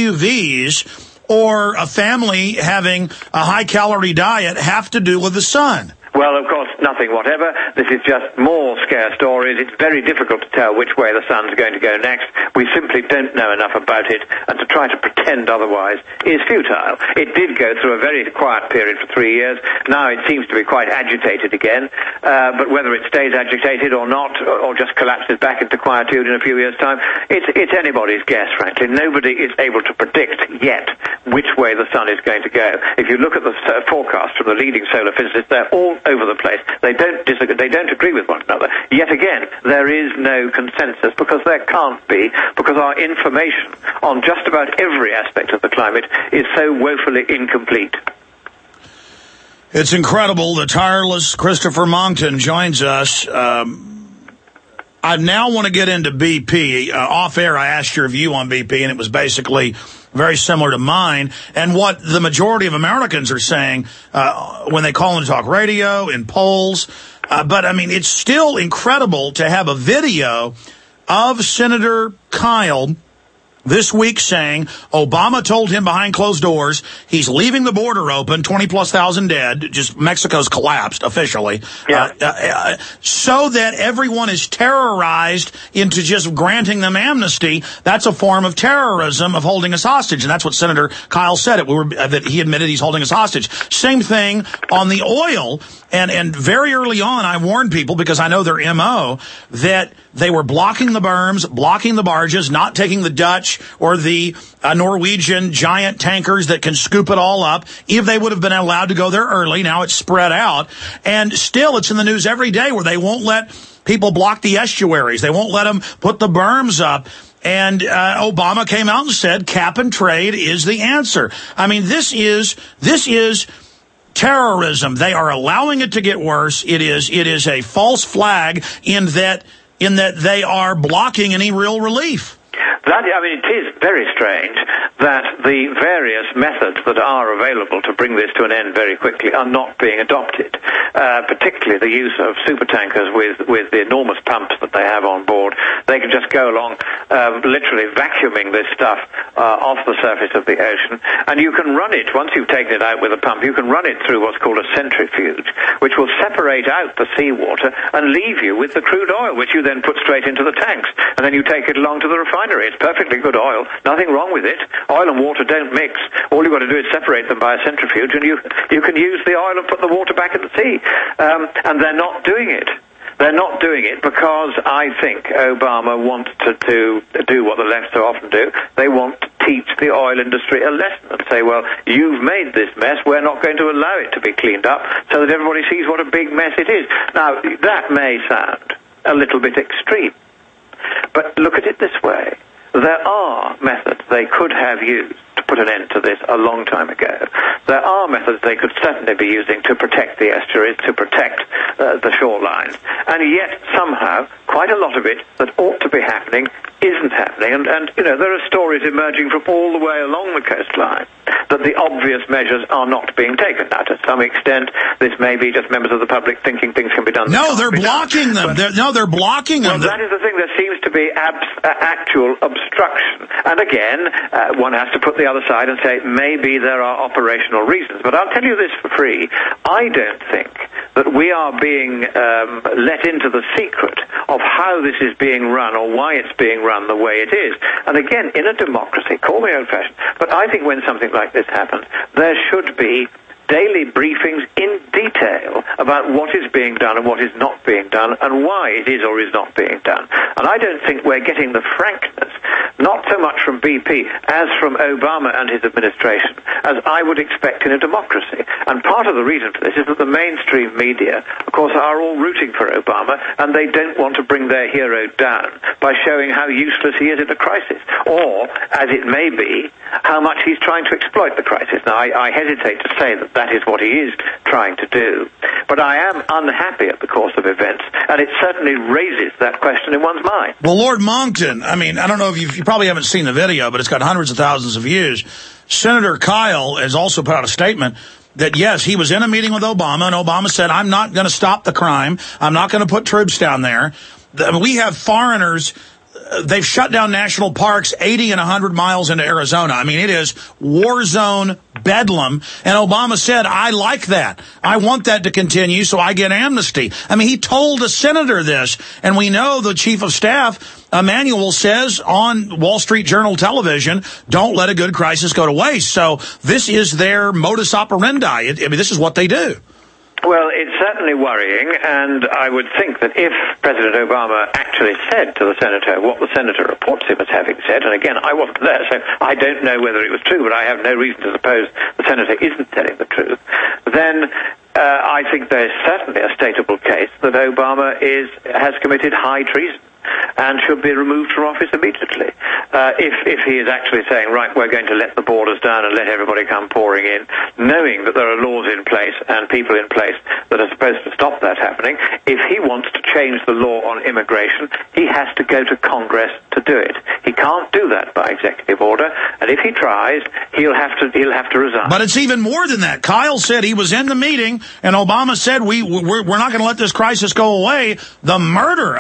SUVs or a family having a high-calorie diet have to do with the sun? Well, of course, nothing whatever. This is just more scare stories. It's very difficult to tell which way the sun's going to go next. We simply don't know enough about it, and to try to pretend otherwise is futile. It did go through a very quiet period for 3 years. Now it seems to be quite agitated again, but whether it stays agitated or not, or just collapses back into quietude in a few years' time, it's anybody's guess, frankly. Nobody is able to predict yet which way the sun is going to go. If you look at the forecast from the leading solar physicists, they're all over the place. They don't disagree. They don't agree with one another. Yet again, there is no consensus, because there can't be, because our information on just about every aspect of the climate is so woefully incomplete. It's incredible. The tireless Christopher Monckton joins us. I now want to get into BP. Off air, I asked your view on BP, and it was basically very similar to mine, and what the majority of Americans are saying when they call into talk radio, in polls. But, I mean, it's still incredible to have a video of Senator Kyle this week saying Obama told him behind closed doors he's leaving the border open, 20+ thousand dead, just Mexico's collapsed officially, so that everyone is terrorized into just granting them amnesty. That's a form of terrorism, of holding us hostage, and that's what Senator Kyle said. That he admitted he's holding us hostage. Same thing on the oil, and very early on I warned people, because I know their MO, that they were blocking the berms, blocking the barges, not taking the Dutch rich or the Norwegian giant tankers that can scoop it all up, if they would have been allowed to go there early. Now it's spread out. And still, it's in the news every day where they won't let people block the estuaries. They won't let them put the berms up. And Obama came out and said cap and trade is the answer. I mean, this is terrorism. They are allowing it to get worse. It is a false flag in that they are blocking any real relief. It is very strange that the various methods that are available to bring this to an end very quickly are not being adopted, particularly the use of supertankers with the enormous pumps that they have on board. They can just go along literally vacuuming this stuff off the surface of the ocean, and you can run it, once you've taken it out with a pump, you can run it through what's called a centrifuge, which will separate out the seawater and leave you with the crude oil, which you then put straight into the tanks, and then you take it along to the refinery. It's perfectly good oil, nothing wrong with it. Oil and water don't mix. All you've got to do is separate them by a centrifuge, and you can use the oil and put the water back in the sea. And they're not doing it. They're not doing it because I think Obama wants to do what the left so often do. They want to teach the oil industry a lesson and say, well, you've made this mess, we're not going to allow it to be cleaned up, so that everybody sees what a big mess it is. Now, that may sound a little bit extreme, but look at it this way. There are methods they could have used to put an end to this a long time ago. There are methods they could certainly be using to protect the estuaries, to protect the shorelines. And yet, somehow, quite a lot of it that ought to be happening isn't happening. And there are stories emerging from all the way along the coastline that the obvious measures are not being taken. Now, to some extent, this may be just members of the public thinking things can be done. No, they're blocking them. They're blocking them. Well, that is the thing. There seems to be actual obstruction. And again, one has to put the other side and say, maybe there are operational reasons. But I'll tell you this for free. I don't think that we are being let into the secret of how this is being run or why it's being run the way it is. And again, in a democracy, call me old-fashioned, but I think when something like this happens, there should be daily briefings in detail about what is being done and what is not being done and why it is or is not being done. And I don't think we're getting the frankness, not so much from BP as from Obama and his administration, as I would expect in a democracy. And part of the reason for this is that the mainstream media, of course, are all rooting for Obama, and they don't want to bring their hero down by showing how useless he is in the crisis, or, as it may be, how much he's trying to exploit the crisis. Now, I hesitate to say that is what he is trying to do. But I am unhappy at the course of events, and it certainly raises that question in one's mind. Well, Lord Monckton, I don't know if you probably haven't seen the video, but it's got hundreds of thousands of views. Senator Kyle has also put out a statement that, yes, he was in a meeting with Obama, and Obama said, I'm not going to stop the crime. I'm not going to put troops down there. We have foreigners. They've shut down national parks 80 and 100 miles into Arizona. It is war zone bedlam. And Obama said, I like that. I want that to continue, so I get amnesty. He told a senator this. And we know the chief of staff, Emanuel, says on Wall Street Journal television, don't let a good crisis go to waste. So this is their modus operandi. This is what they do. Well, it's certainly worrying, and I would think that if President Obama actually said to the senator what the senator reports him as having said, and again, I wasn't there, so I don't know whether it was true, but I have no reason to suppose the senator isn't telling the truth, then I think there's certainly a stateable case that Obama has committed high treason and should be removed from office immediately. If he is actually saying, right, we're going to let the borders down and let everybody come pouring in, knowing that there are laws in place and people in place that are supposed to stop that happening, if he wants to change the law on immigration, he has to go to Congress to do it. He can't do that by executive order, and if he tries, he'll have to resign. But it's even more than that. Kyle said he was in the meeting, and Obama said we're not going to let this crisis go away. The murder.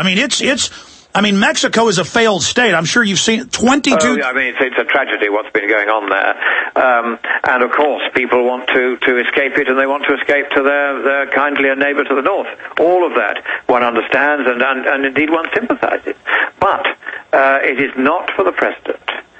Mexico is a failed state. I'm sure you've seen 22... it's a tragedy what's been going on there. And, of course, people want to escape it, and they want to escape to their kindlier neighbor to the north. All of that one understands, and indeed one sympathizes. But it is not for the president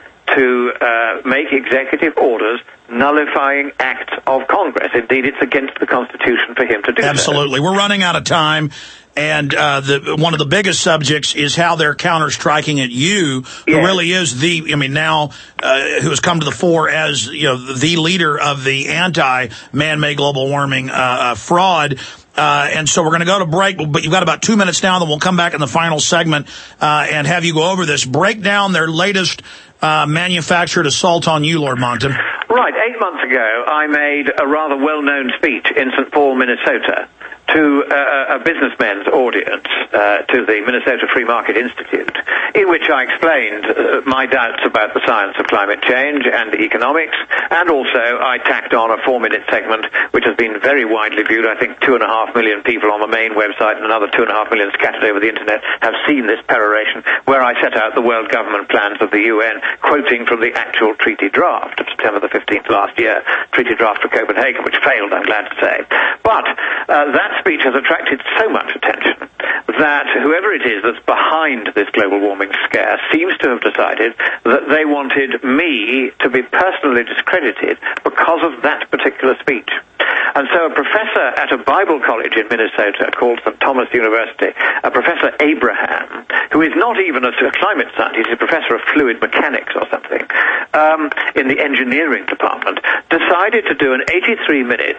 to make executive orders nullifying acts of Congress. Indeed, it's against the Constitution for him to do that. Absolutely. We're running out of time. And one of the biggest subjects is how they're counter-striking at you, who really is now who has come to the fore as, the leader of the anti-man-made global warming fraud. And so we're going to go to break, but you've got about 2 minutes now, then we'll come back in the final segment and have you go over this. Break down their latest manufactured assault on you, Lord Monckton. Right. 8 months ago, I made a rather well-known speech in St. Paul, Minnesota, to a businessmen's audience, to the Minnesota Free Market Institute, in which I explained my doubts about the science of climate change and economics, and also I tacked on a 4-minute segment which has been very widely viewed. I think 2.5 million people on the main website and another 2.5 million scattered over the internet have seen this peroration, where I set out the world government plans of the UN, quoting from the actual treaty draft of September the 15th last year, treaty draft for Copenhagen, which failed, I'm glad to say. But that speech has attracted so much attention that whoever it is that's behind this global warming scare seems to have decided that they wanted me to be personally discredited because of that particular speech. And so a professor at a Bible college in Minnesota called St. Thomas University, a Professor Abraham, who is not even a climate scientist, he's a professor of fluid mechanics or something, in the engineering department, decided to do an 83-minute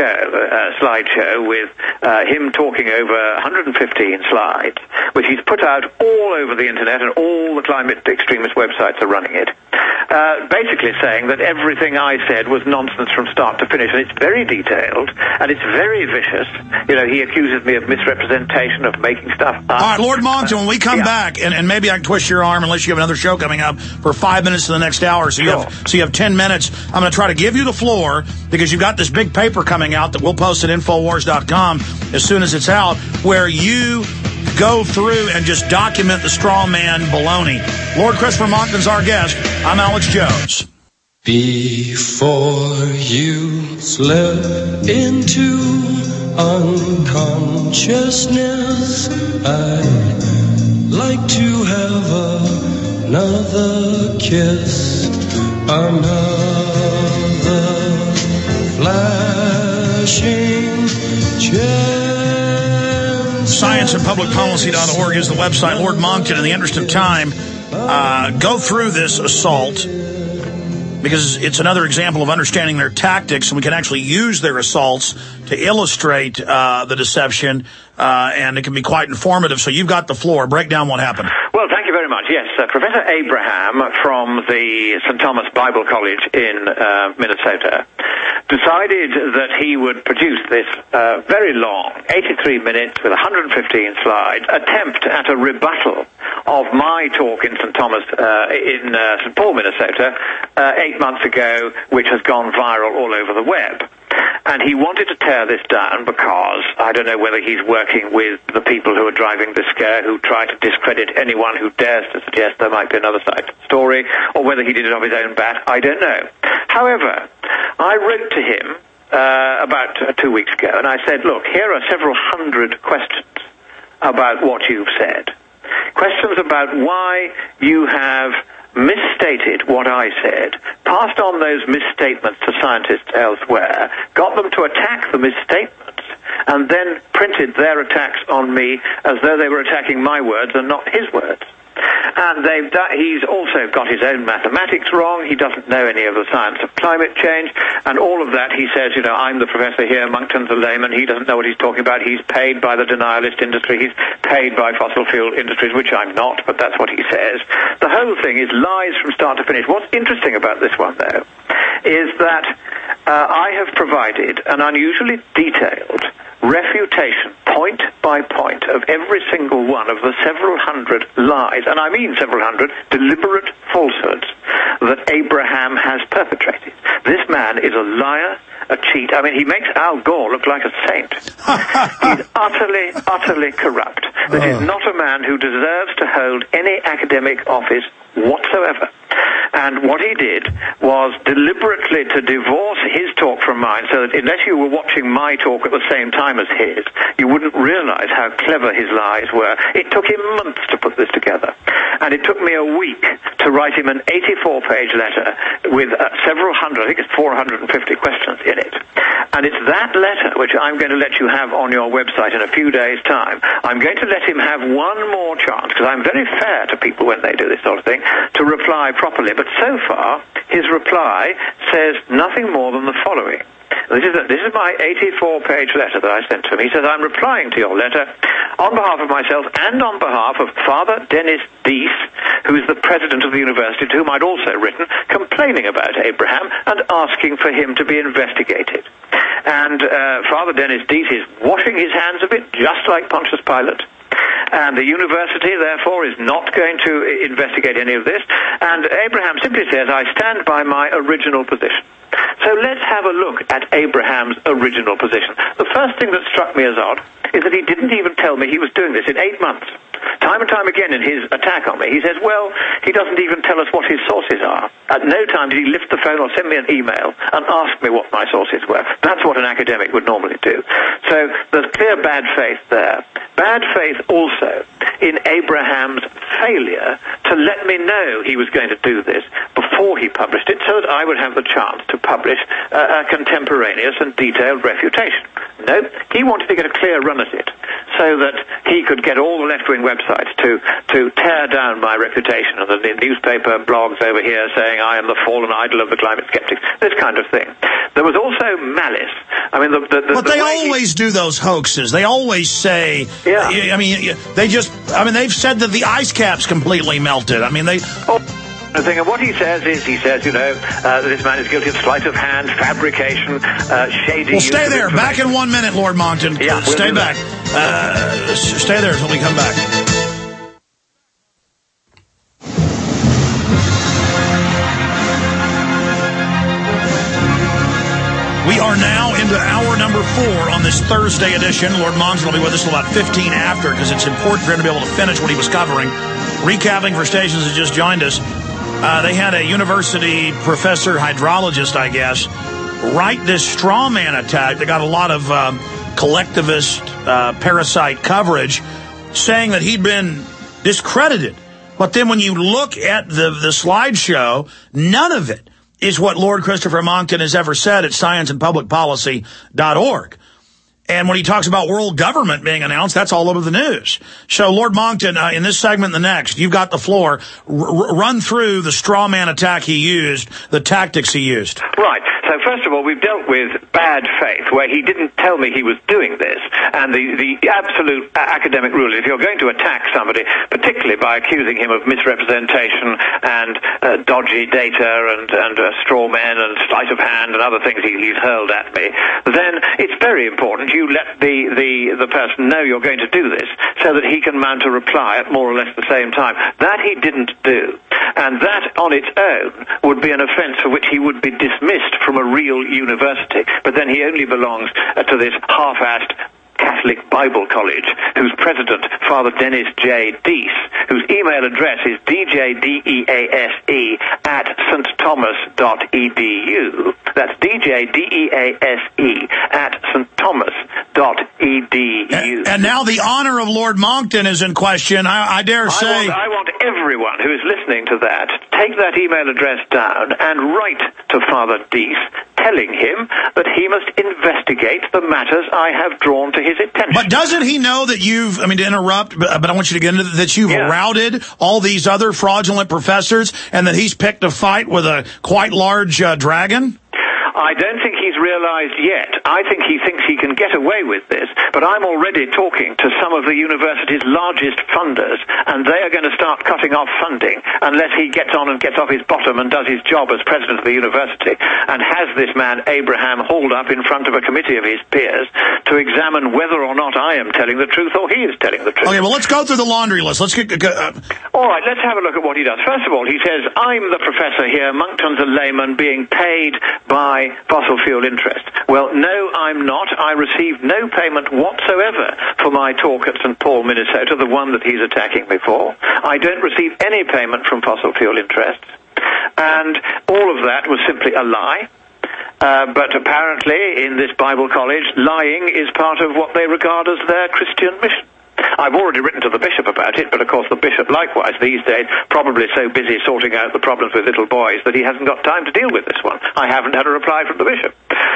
slideshow with him talking over 115 slides, which he's put out all over the internet, and all the climate extremist websites are running it, basically saying that everything I said was nonsense from start to finish. And it's very detailed, and it's very vicious. He accuses me of misrepresentation, of making stuff up. All right, Lord Monckton, when we come back, and maybe I can twist your arm unless you have another show coming up for 5 minutes to the next hour, so you have 10 minutes. I'm going to try to give you the floor, because you've got this big paper coming out that we'll post at Infowars.com as soon as it's out, where you go through and just document the straw man baloney. Lord Christopher Monckton's our guest. I'm Alex Jones. Before you slip into unconsciousness, I'd like to have another kiss, another flashing chance. ScienceAndPublicPolicy.org is the website. Lord Monckton, in the interest of time, go through this assault, because it's another example of understanding their tactics, and we can actually use their assaults to illustrate the deception, and it can be quite informative. So you've got the floor. Break down what happened. Well, thank you very much. Yes, Professor Abraham from the St. Thomas Bible College in Minnesota decided that he would produce this very long, 83 minutes with 115 slides, attempt at a rebuttal of my talk in St. Thomas, in St. Paul, Minnesota, 8 months ago, which has gone viral all over the web. And he wanted to tear this down because I don't know whether he's working with the people who are driving the scare, who try to discredit anyone who dares to suggest there might be another side to the story, or whether he did it off his own bat. I don't know. However, I wrote to him about 2 weeks ago, and I said, look, here are several hundred questions about what you've said. Questions about why you have misstated what I said, passed on those misstatements to scientists elsewhere, got them to attack the misstatements, and then printed their attacks on me as though they were attacking my words and not his words. And he's also got his own mathematics wrong. He doesn't know any of the science of climate change. And all of that, he says, I'm the professor here, Monckton's a layman. He doesn't know what he's talking about. He's paid by the denialist industry. He's paid by fossil fuel industries, which I'm not, but that's what he says. The whole thing is lies from start to finish. What's interesting about this one, though, is that I have provided an unusually detailed refutation, point by point, of every single one of the several hundred lies, and I mean several hundred deliberate falsehoods that Abraham has perpetrated. This man is a liar, a cheat. I mean, he makes Al Gore look like a saint. He's utterly, utterly corrupt. This is not a man who deserves to hold any academic office whatsoever. And what he did was deliberately to divorce his talk from mine, so that unless you were watching my talk at the same time as his, you wouldn't realize how clever his lies were. It took him months to put this together. And it took me a week to write him an 84-page letter with several hundred, I think it's 450 questions in it. And it's that letter which I'm going to let you have on your website in a few days' time. I'm going to let him have one more chance, because I'm very fair to people when they do this sort of thing, to reply properly. But so far, his reply says nothing more than the following. This is my 84-page letter that I sent to him. He says, I'm replying to your letter on behalf of myself and on behalf of Father Dennis Deese, who is the president of the university, to whom I'd also written, complaining about Abraham and asking for him to be investigated. And Father Dennis Deese is washing his hands of it, just like Pontius Pilate. And the university, therefore, is not going to investigate any of this. And Abraham simply says, I stand by my original position. So let's have a look at Abraham's original position. The first thing that struck me as odd is that he didn't even tell me he was doing this in 8 months. Time and time again in his attack on me, he says, well, he doesn't even tell us what his sources are. At no time did he lift the phone or send me an email and ask me what my sources were. That's what an academic would normally do. So there's clear bad faith there. Bad faith also in Abraham's failure to let me know he was going to do this before he published it, so that I would have the chance to publish a contemporaneous and detailed refutation. No, he wanted to get a clear run at it, so that he could get all the left-wing websites to tear down my reputation, and the newspaper blogs over here saying I am the fallen idol of the climate skeptics, this kind of thing. There was also malice. I mean, but they always do those hoaxes. They always say, yeah. I mean, they've said that the ice cap's completely melted. I mean, they... And what he says is, this man is guilty of sleight of hand, fabrication, shady... Well, stay there. Back in 1 minute, Lord Monckton. Yeah, we'll stay back. Stay there until we come back. We are now into hour number 4 on this Thursday edition. Lord Monckton will be with us till about 15 after, because it's important for him to be able to finish what he was covering. Recapping for stations that just joined us, they had a university professor, hydrologist, I guess, write this straw man attack that got a lot of collectivist parasite coverage, saying that he'd been discredited. But then when you look at the slideshow, none of it is what Lord Christopher Monckton has ever said at scienceandpublicpolicy.org. And when he talks about world government being announced, that's all over the news. So, Lord Monckton, in this segment and the next, you've got the floor. Run through the straw man attack he used, the tactics he used. Right. So, first of all, we've dealt with bad faith, where he didn't tell me he was doing this. And the absolute academic rule is, if you're going to attack somebody, particularly by accusing him of misrepresentation and dodgy data and straw men and sleight of hand and other things he's hurled at me, then it's very important you let the person know you're going to do this, so that he can mount a reply at more or less the same time. That he didn't do. And that on its own would be an offence for which he would be dismissed from a real university. But then he only belongs to this half-assed Catholic Bible College, whose president, Father Dennis J. Deese, whose email address is djdease@stthomas.edu. That's djdease@stthomas.edu. And now the honor of Lord Monckton is in question. I dare say... I want everyone who is listening to that to take that email address down and write to Father Deese, telling him that he must investigate the matters I have drawn to his attention. But doesn't he know that you've, to interrupt, but I want you to get into that you've routed all these other fraudulent professors, and that he's picked a fight with a quite large dragon? I don't think he's realized yet. I think he thinks he can get away with this, but I'm already talking to some of the university's largest funders, and they are going to start cutting off funding unless he gets on and gets off his bottom and does his job as president of the university, and has this man Abraham hauled up in front of a committee of his peers to examine whether or not I am telling the truth or he is telling the truth. Okay, well, let's go through the laundry list. Let's get... All right, let's have a look at what he does. First of all, he says, I'm the professor here, Monckton's a layman, being paid by fossil fuel Interest. Well, no, I'm not. I received no payment whatsoever for my talk at St. Paul, Minnesota, the one that he's attacking me for. I don't receive any payment from Fossil Fuel Interest. And all of that was simply a lie. But apparently, in this Bible college, lying is part of what they regard as their Christian mission. I've already written to the bishop about it, but of course the bishop likewise these days probably so busy sorting out the problems with little boys that he hasn't got time to deal with this one. I haven't had a reply from the bishop.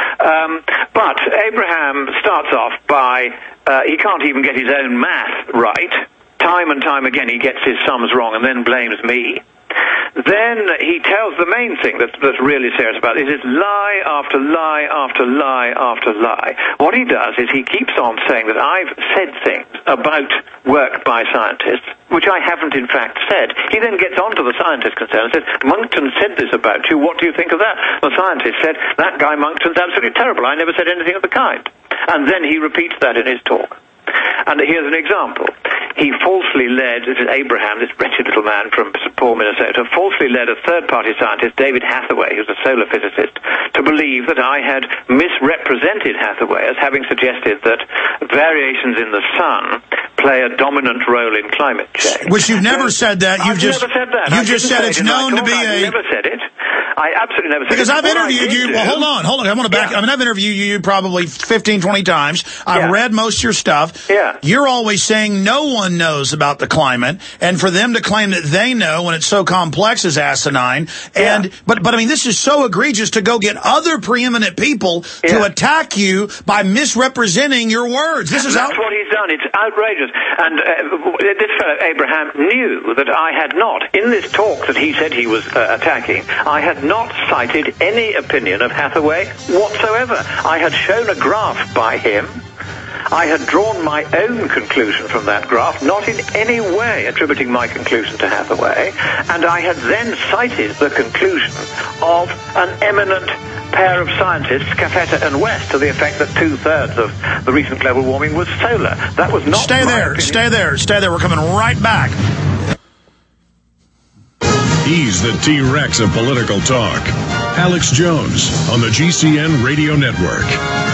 But Abraham starts off by, he can't even get his own math right. Time and time again he gets his sums wrong and then blames me. Then he tells the main thing that's really serious about it is lie after lie after lie after lie. What he does is he keeps on saying that I've said things about work by scientists, which I haven't in fact said. He then gets on to the scientist concerned and says, Monkton said this about you, what do you think of that? The scientist said, that guy Monkton's absolutely terrible, I never said anything of the kind. And then he repeats that in his talk. And here's an example. He falsely led, this is Abraham, this wretched little man from St. Paul, Minnesota, falsely led a third-party scientist, David Hathaway, who's a solar physicist, to believe that I had misrepresented Hathaway as having suggested that variations in the sun play a dominant role in climate change. Which you've never said that. I've never said that. You just said it's known to be I never said it. I absolutely never said it. Because I've interviewed you. Well, hold on. I want to back. I mean, I've interviewed you probably 15, 20 times. I've read most of your stuff. Yeah. You're always saying no one knows about the climate, and for them to claim that they know when it's so complex is asinine. And but I mean, this is so egregious to go get other preeminent people to attack you by misrepresenting your words. That's what he's done. It's outrageous. And this fellow Abraham knew that I had not, in this talk that he said he was attacking, I had not cited any opinion of Hathaway whatsoever. I had shown a graph by him. I had drawn my own conclusion from that graph, not in any way attributing my conclusion to Hathaway, and I had then cited the conclusion of an eminent pair of scientists, Cafetta and West, to the effect that 2/3 of the recent global warming was solar. That was not Stay there. We're coming right back. He's the T-Rex of political talk. Alex Jones on the GCN Radio Network.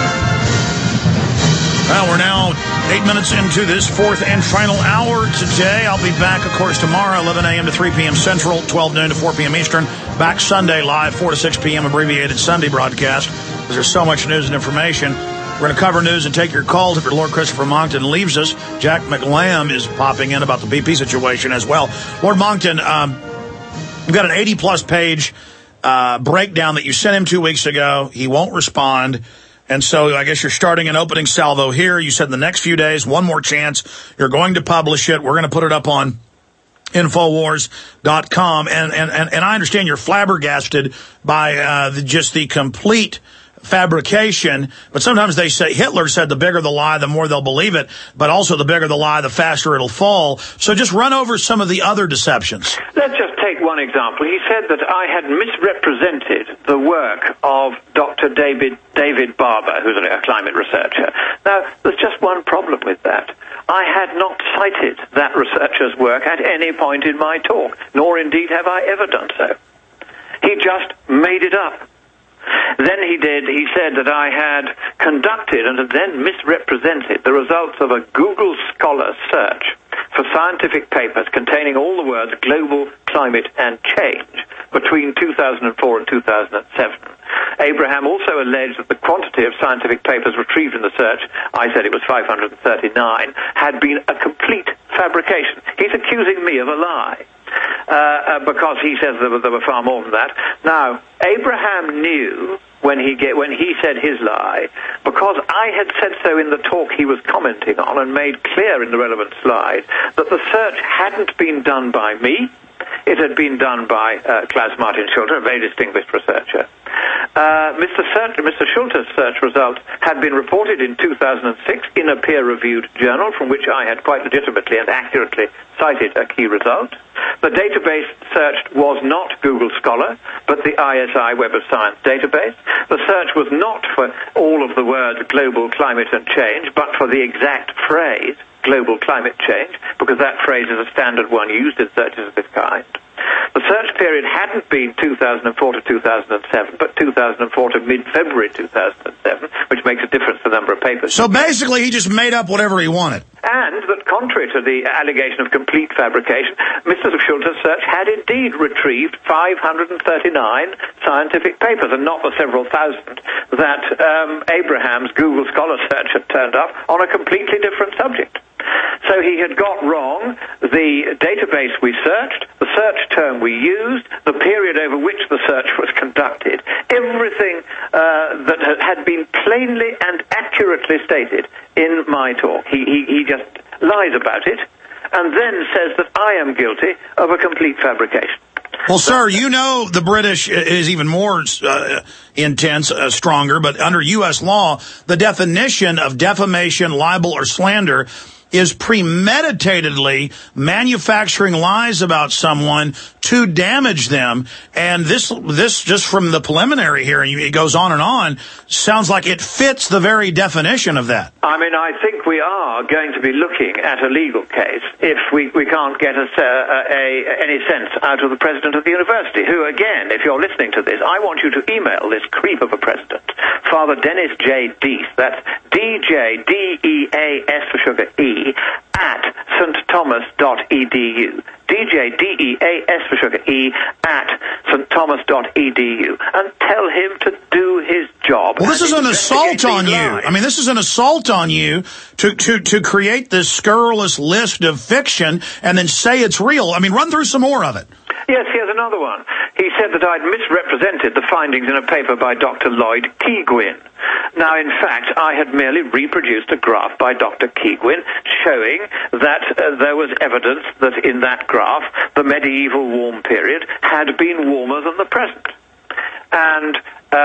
Well, we're now 8 minutes into this fourth and final hour today. I'll be back, of course, tomorrow, 11 a.m. to 3 p.m. Central, 12 noon to 4 p.m. Eastern. Back Sunday live, 4 to 6 p.m. abbreviated Sunday broadcast, because there's so much news and information. We're going to cover news and take your calls. If your Lord Christopher Monkton leaves us, Jack McLam is popping in about the BP situation as well. Lord Monkton, we've got an 80-plus page breakdown that you sent him 2 weeks ago. He won't respond. And so I guess you're starting an opening salvo here. You said in the next few days, one more chance. You're going to publish it. We're going to put it up on Infowars.com. And I understand you're flabbergasted by just the complete fabrication, but sometimes they say, Hitler said the bigger the lie, the more they'll believe it, but also the bigger the lie, the faster it'll fall. So just run over some of the other deceptions. Let's just take one example. He said that I had misrepresented the work of Dr. David Barber, who's a climate researcher. Now, there's just one problem with that. I had not cited that researcher's work at any point in my talk, nor indeed have I ever done so. He just made it up. Then he said that I had conducted and had then misrepresented the results of a Google Scholar search for scientific papers containing all the words global, climate, and change between 2004 and 2007. Abraham also alleged that the quantity of scientific papers retrieved in the search, I said it was 539, had been a complete fabrication. He's accusing me of a lie. Because he says there were far more than that. Now, Abraham knew when he said his lie, because I had said so in the talk he was commenting on and made clear in the relevant slide, that the search hadn't been done by me. It had been done by Klaus Martin Schulte, a very distinguished researcher. Mr. Schulte's search result had been reported in 2006 in a peer-reviewed journal from which I had quite legitimately and accurately cited a key result. The database searched was not Google Scholar, but the ISI Web of Science database. The search was not for all of the words global, climate, and change, but for the exact phrase global climate change, because that phrase is a standard one used in searches of this kind. The search period hadn't been 2004 to 2007, but 2004 to mid-February 2007, which makes a difference to the number of papers. So basically, he just made up whatever he wanted. And that contrary to the allegation of complete fabrication, Mr. Schulter's search had indeed retrieved 539 scientific papers, and not the several thousand that Abraham's Google Scholar search had turned up on a completely different subject. So he had got wrong the database we searched, the search term we used, the period over which the search was conducted, everything that had been plainly and accurately stated in my talk. He just lies about it and then says that I am guilty of a complete fabrication. Well, sir, you know the British is even more intense, stronger, but under U.S. law, the definition of defamation, libel, or slander is premeditatedly manufacturing lies about someone to damage them. And this just from the preliminary hearing, it goes on, sounds like it fits the very definition of that. I mean, I think we are going to be looking at a legal case if we can't get any sense out of the president of the university, who, again, if you're listening to this, I want you to email this creep of a president, Father Dennis J. Dease, that's D-J-D-E-A-S for sugar E, at stthomas.edu. D-J-D-E-A-S for sugar E, at stthomas.edu. And tell him to do his job. Well, this is an assault on you. I mean, this is an assault on you to create this scurrilous list of fiction and then say it's real. I mean, run through some more of it. Yes, here's another one. He said that I'd misrepresented the findings in a paper by Dr. Lloyd Keigwin. Now, in fact, I had merely reproduced a graph by Dr. Keigwin showing that there was evidence that in that graph the medieval warm period had been warmer than the present. And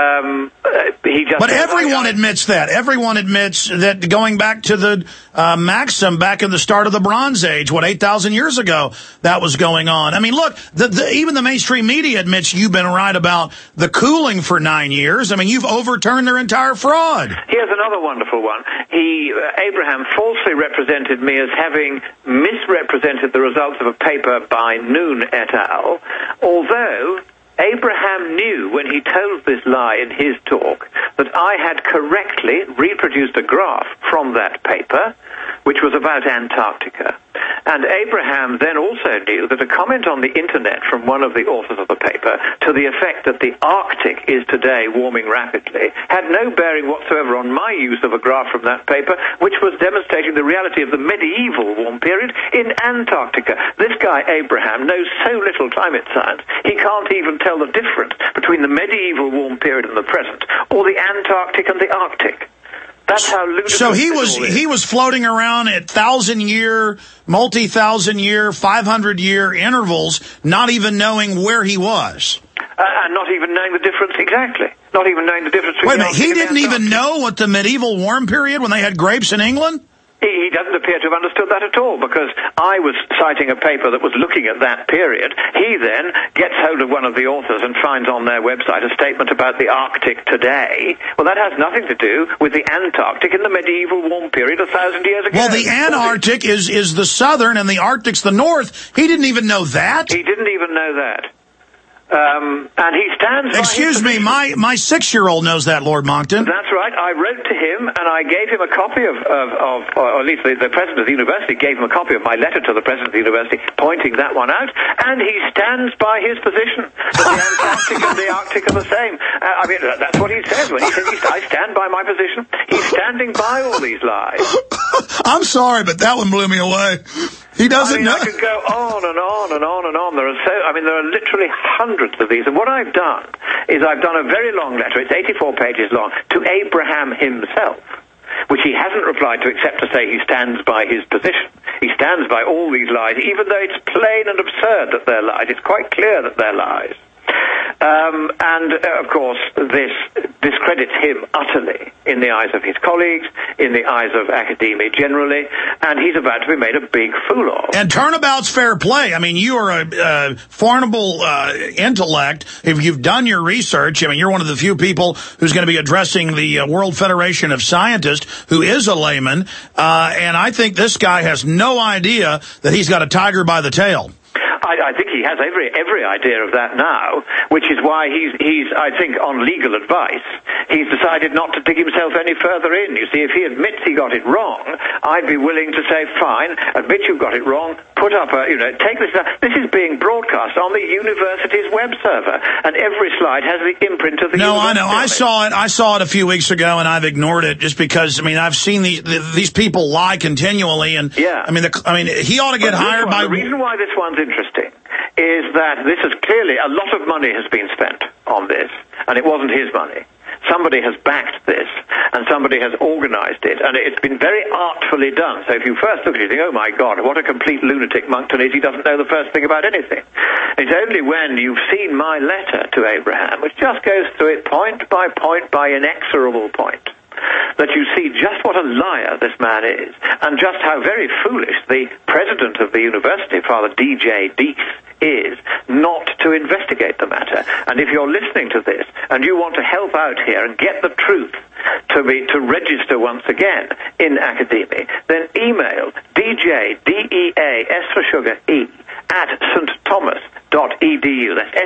he just... But everyone admits that. Everyone admits that going back to the maxim back in the start of the Bronze Age, 8,000 years ago, that was going on. I mean, look, even the mainstream media admits you've been right about the cooling for 9 years. I mean, you've overturned their entire fraud. Here's another wonderful one. Abraham falsely represented me as having misrepresented the results of a paper by Noon et al., although Abraham knew when he told this lie in his talk that I had correctly reproduced a graph from that paper, which was about Antarctica. And Abraham then also knew that a comment on the internet from one of the authors of the paper to the effect that the Arctic is today warming rapidly had no bearing whatsoever on my use of a graph from that paper, which was demonstrating the reality of the medieval warm period in Antarctica. This guy, Abraham, knows so little climate science, he can't even tell the difference between the medieval warm period and the present, or the Antarctic and the Arctic. That's how ludicrous. So he was floating around at 1,000-year, multi-1,000-year, 500-year intervals, not even knowing where he was. And not even knowing the difference exactly. Not even knowing the difference between... Wait a minute, he didn't even know what the medieval warm period when they had grapes in England? He doesn't appear to have understood that at all, because I was citing a paper that was looking at that period. He then gets hold of one of the authors and finds on their website a statement about the Arctic today. Well, that has nothing to do with the Antarctic in the medieval warm period 1,000 years ago. Well, the Antarctic is the southern and the Arctic's the north. He didn't even know that? He didn't even know that. And he stands by... Excuse me, my 6-year-old knows that, Lord Monckton. That's right. I wrote to him, and I gave him a copy of or at least the president of the university gave him a copy of my letter to the president of the university pointing that one out, and he stands by his position that the Antarctic and the Arctic are the same. I mean, that's what he says when he says, I stand by my position. He's standing by all these lies. I'm sorry, but that one blew me away. He doesn't know. I could go on and on and on and on. There are literally hundreds of these. And what I've done is I've done a very long letter. It's 84 pages long to Abraham himself, which he hasn't replied to except to say he stands by his position. He stands by all these lies, even though it's plain and absurd that they're lies. It's quite clear that they're lies. Of course, this discredits him utterly in the eyes of his colleagues, in the eyes of academia generally, and he's about to be made a big fool of. And turnabout's fair play. I mean, you are a formidable intellect. If you've done your research, I mean, you're one of the few people who's going to be addressing the World Federation of Scientists, who is a layman, and I think this guy has no idea that he's got a tiger by the tail. I think he has every idea of that now, which is why he's I think, on legal advice, he's decided not to dig himself any further in. You see, if he admits he got it wrong, I'd be willing to say, fine, admit you've got it wrong, put up take this down. This is being broadcast on the university's web server, and every slide has the imprint of the university. No, I know. I saw it a few weeks ago, and I've ignored it just because, I mean, I've seen these people lie continually, and yeah. I mean, he ought to get hired by... The reason why this one's interesting is that this is clearly, a lot of money has been spent on this, and it wasn't his money. Somebody has backed this, and somebody has organized it, and it's been very artfully done. So if you first look at it, you think, oh my God, what a complete lunatic Monckton is, he doesn't know the first thing about anything. It's only when you've seen my letter to Abraham, which just goes through it point by inexorable point, that you see just what a liar this man is, and just how very foolish the president of the university, Father D.J. Deese, is not to investigate the matter. And if you're listening to this and you want to help out here and get the truth to register once again in academia, then email DJ, D-E-A, S for sugar, E, at stthomas.edu. That's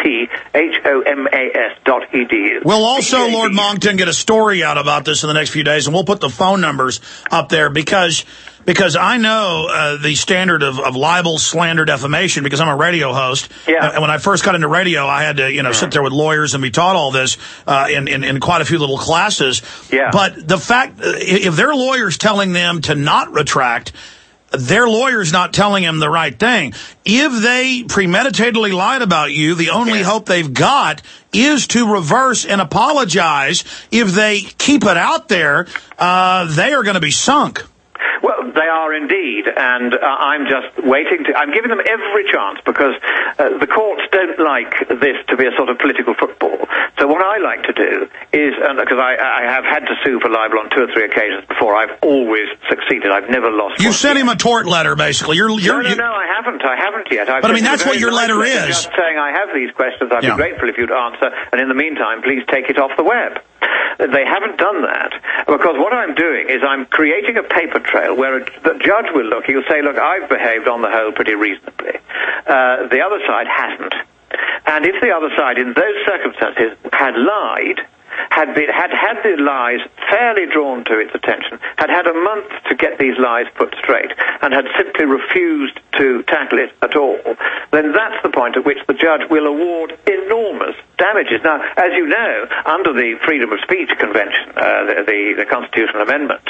STTHOMAS.edu. We'll also, Lord Monckton, get a story out about this in the next few days, and we'll put the phone numbers up there because I know the standard of libel, slander, defamation, because I'm a radio host. Yeah. And when I first got into radio, I had to, sit there with lawyers and be taught all this in quite a few little classes. Yeah. But the fact, if their lawyer's telling them to not retract, their lawyer's not telling him the right thing. If they premeditatedly lied about you, the only hope they've got is to reverse and apologize. If they keep it out there, they are going to be sunk. Well, they are indeed, and I'm just waiting I'm giving them every chance, because the courts don't like this to be a sort of political football. So what I like to do is, because I have had to sue for libel on 2 or 3 occasions before, I've always succeeded. I've never lost. You sent him a tort letter, basically. No, I haven't yet. But I mean, that's what your letter is. Just saying, I have these questions. I'd be grateful if you'd answer, and in the meantime, please take it off the web. They haven't done that, because what I'm doing is I'm creating a paper trail where the judge will look. He'll say, look, I've behaved on the whole pretty reasonably. The other side hasn't. And if the other side, in those circumstances, had lied, had the lies fairly drawn to its attention, had a month to get these lies put straight, and had simply refused to tackle it at all, then that's the point at which the judge will award enormous damages. Now, as you know, under the Freedom of Speech Convention, the Constitutional Amendment,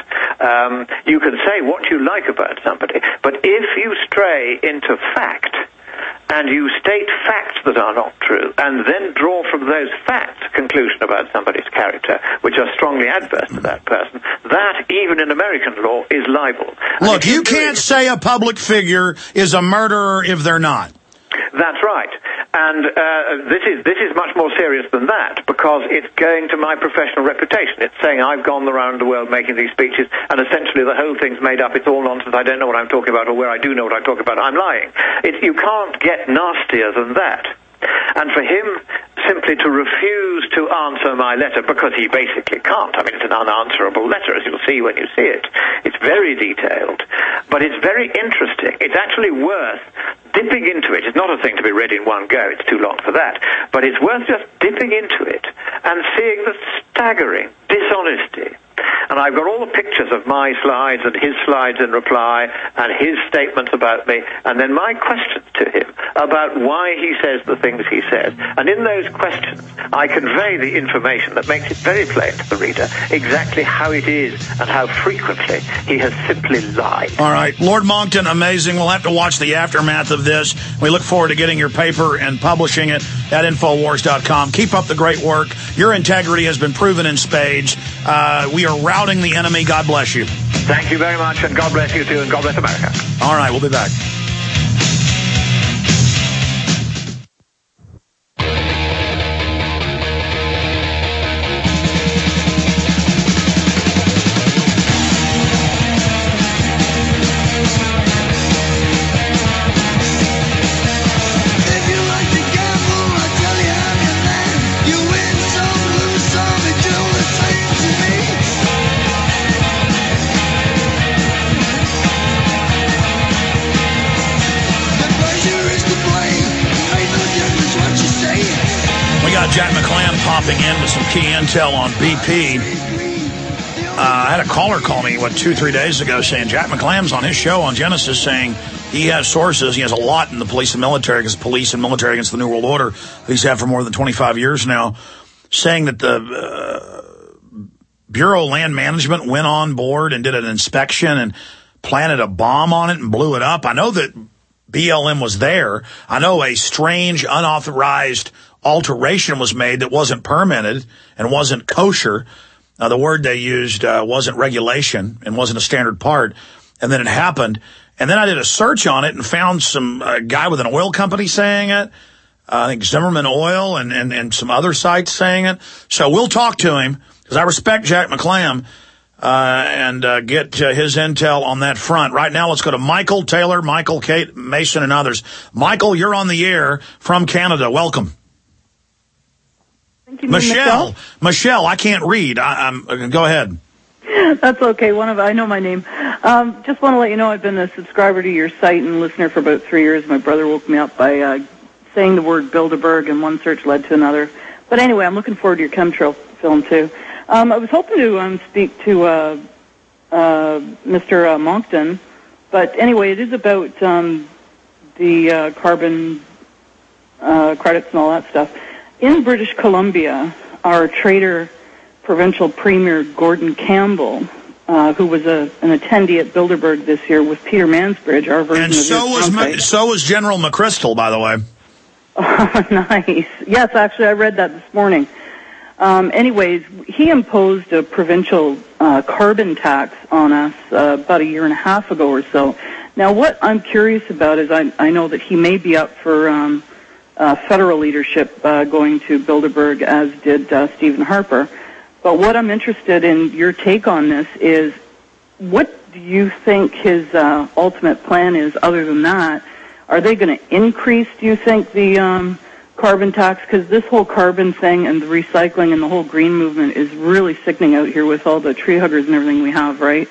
you can say what you like about somebody, but if you stray into fact, and you state facts that are not true, and then draw from those facts a conclusion about somebody's character, which are strongly adverse to that person, that, even in American law, is libel. Look, you can't say a public figure is a murderer if they're not. That's right. And this is much more serious than that, because it's going to my professional reputation. It's saying I've gone around the world making these speeches, and essentially the whole thing's made up. It's all nonsense. I don't know what I'm talking about, or where I do know what I'm talking about, I'm lying. You can't get nastier than that. And for him simply to refuse to answer my letter, because he basically can't. I mean, it's an unanswerable letter, as you'll see when you see it. It's very detailed, but it's very interesting. It's actually worth dipping into it. It's not a thing to be read in one go. It's too long for that. But it's worth just dipping into it and seeing the staggering dishonesty. And I've got all the pictures of my slides and his slides in reply and his statements about me, and then my questions to him about why he says the things he says. And in those questions, I convey the information that makes it very plain to the reader exactly how it is and how frequently he has simply lied. All right. Lord Monckton, amazing. We'll have to watch the aftermath of this. We look forward to getting your paper and publishing it at Infowars.com. Keep up the great work. Your integrity has been proven in spades. We are routing the enemy. God bless you. Thank you very much, and God bless you too, and God bless America. All right, we'll be back. Jack McClam popping in with some key intel on BP. I had a caller call me, 2-3 days ago saying Jack McClam's on his show on Genesis saying he has sources. He has a lot in the police and military, because police and military against the New World Order he's had for more than 25 years now, saying that the Bureau of Land Management went on board and did an inspection and planted a bomb on it and blew it up. I know that BLM was there. I know a strange, unauthorized alteration was made that wasn't permitted and wasn't kosher. The word they used wasn't regulation and wasn't a standard part. And then it happened. And then I did a search on it and found some guy with an oil company saying it. I think Zimmerman Oil and some other sites saying it. So we'll talk to him, because I respect Jack McClam, and get his intel on that front. Right now, let's go to Michael Taylor, Michael, Kate, Mason, and others. Michael, you're on the air from Canada. Welcome. Thank you, Michelle, I can't read. Go ahead. That's okay. I know my name. Just want to let you know I've been a subscriber to your site and listener for about 3 years. My brother woke me up by saying the word Bilderberg, and one search led to another. But anyway, I'm looking forward to your chemtrail film, too. I was hoping to speak to Mr. Moncton, but anyway, it is about the carbon credits and all that stuff. In British Columbia, our traitor provincial premier Gordon Campbell, who was an attendee at Bilderberg this year with Peter Mansbridge, our version and so was General McChrystal, by the way. Oh, nice. Yes, actually, I read that this morning. Anyways, he imposed a provincial carbon tax on us about a year and a half ago or so. Now, what I'm curious about is I know that he may be up for federal leadership going to Bilderberg, as did Stephen Harper. But what I'm interested in your take on this is, what do you think his ultimate plan is other than that? Are they going to increase, do you think, the carbon tax? Because this whole carbon thing and the recycling and the whole green movement is really sickening out here with all the tree huggers and everything we have, right?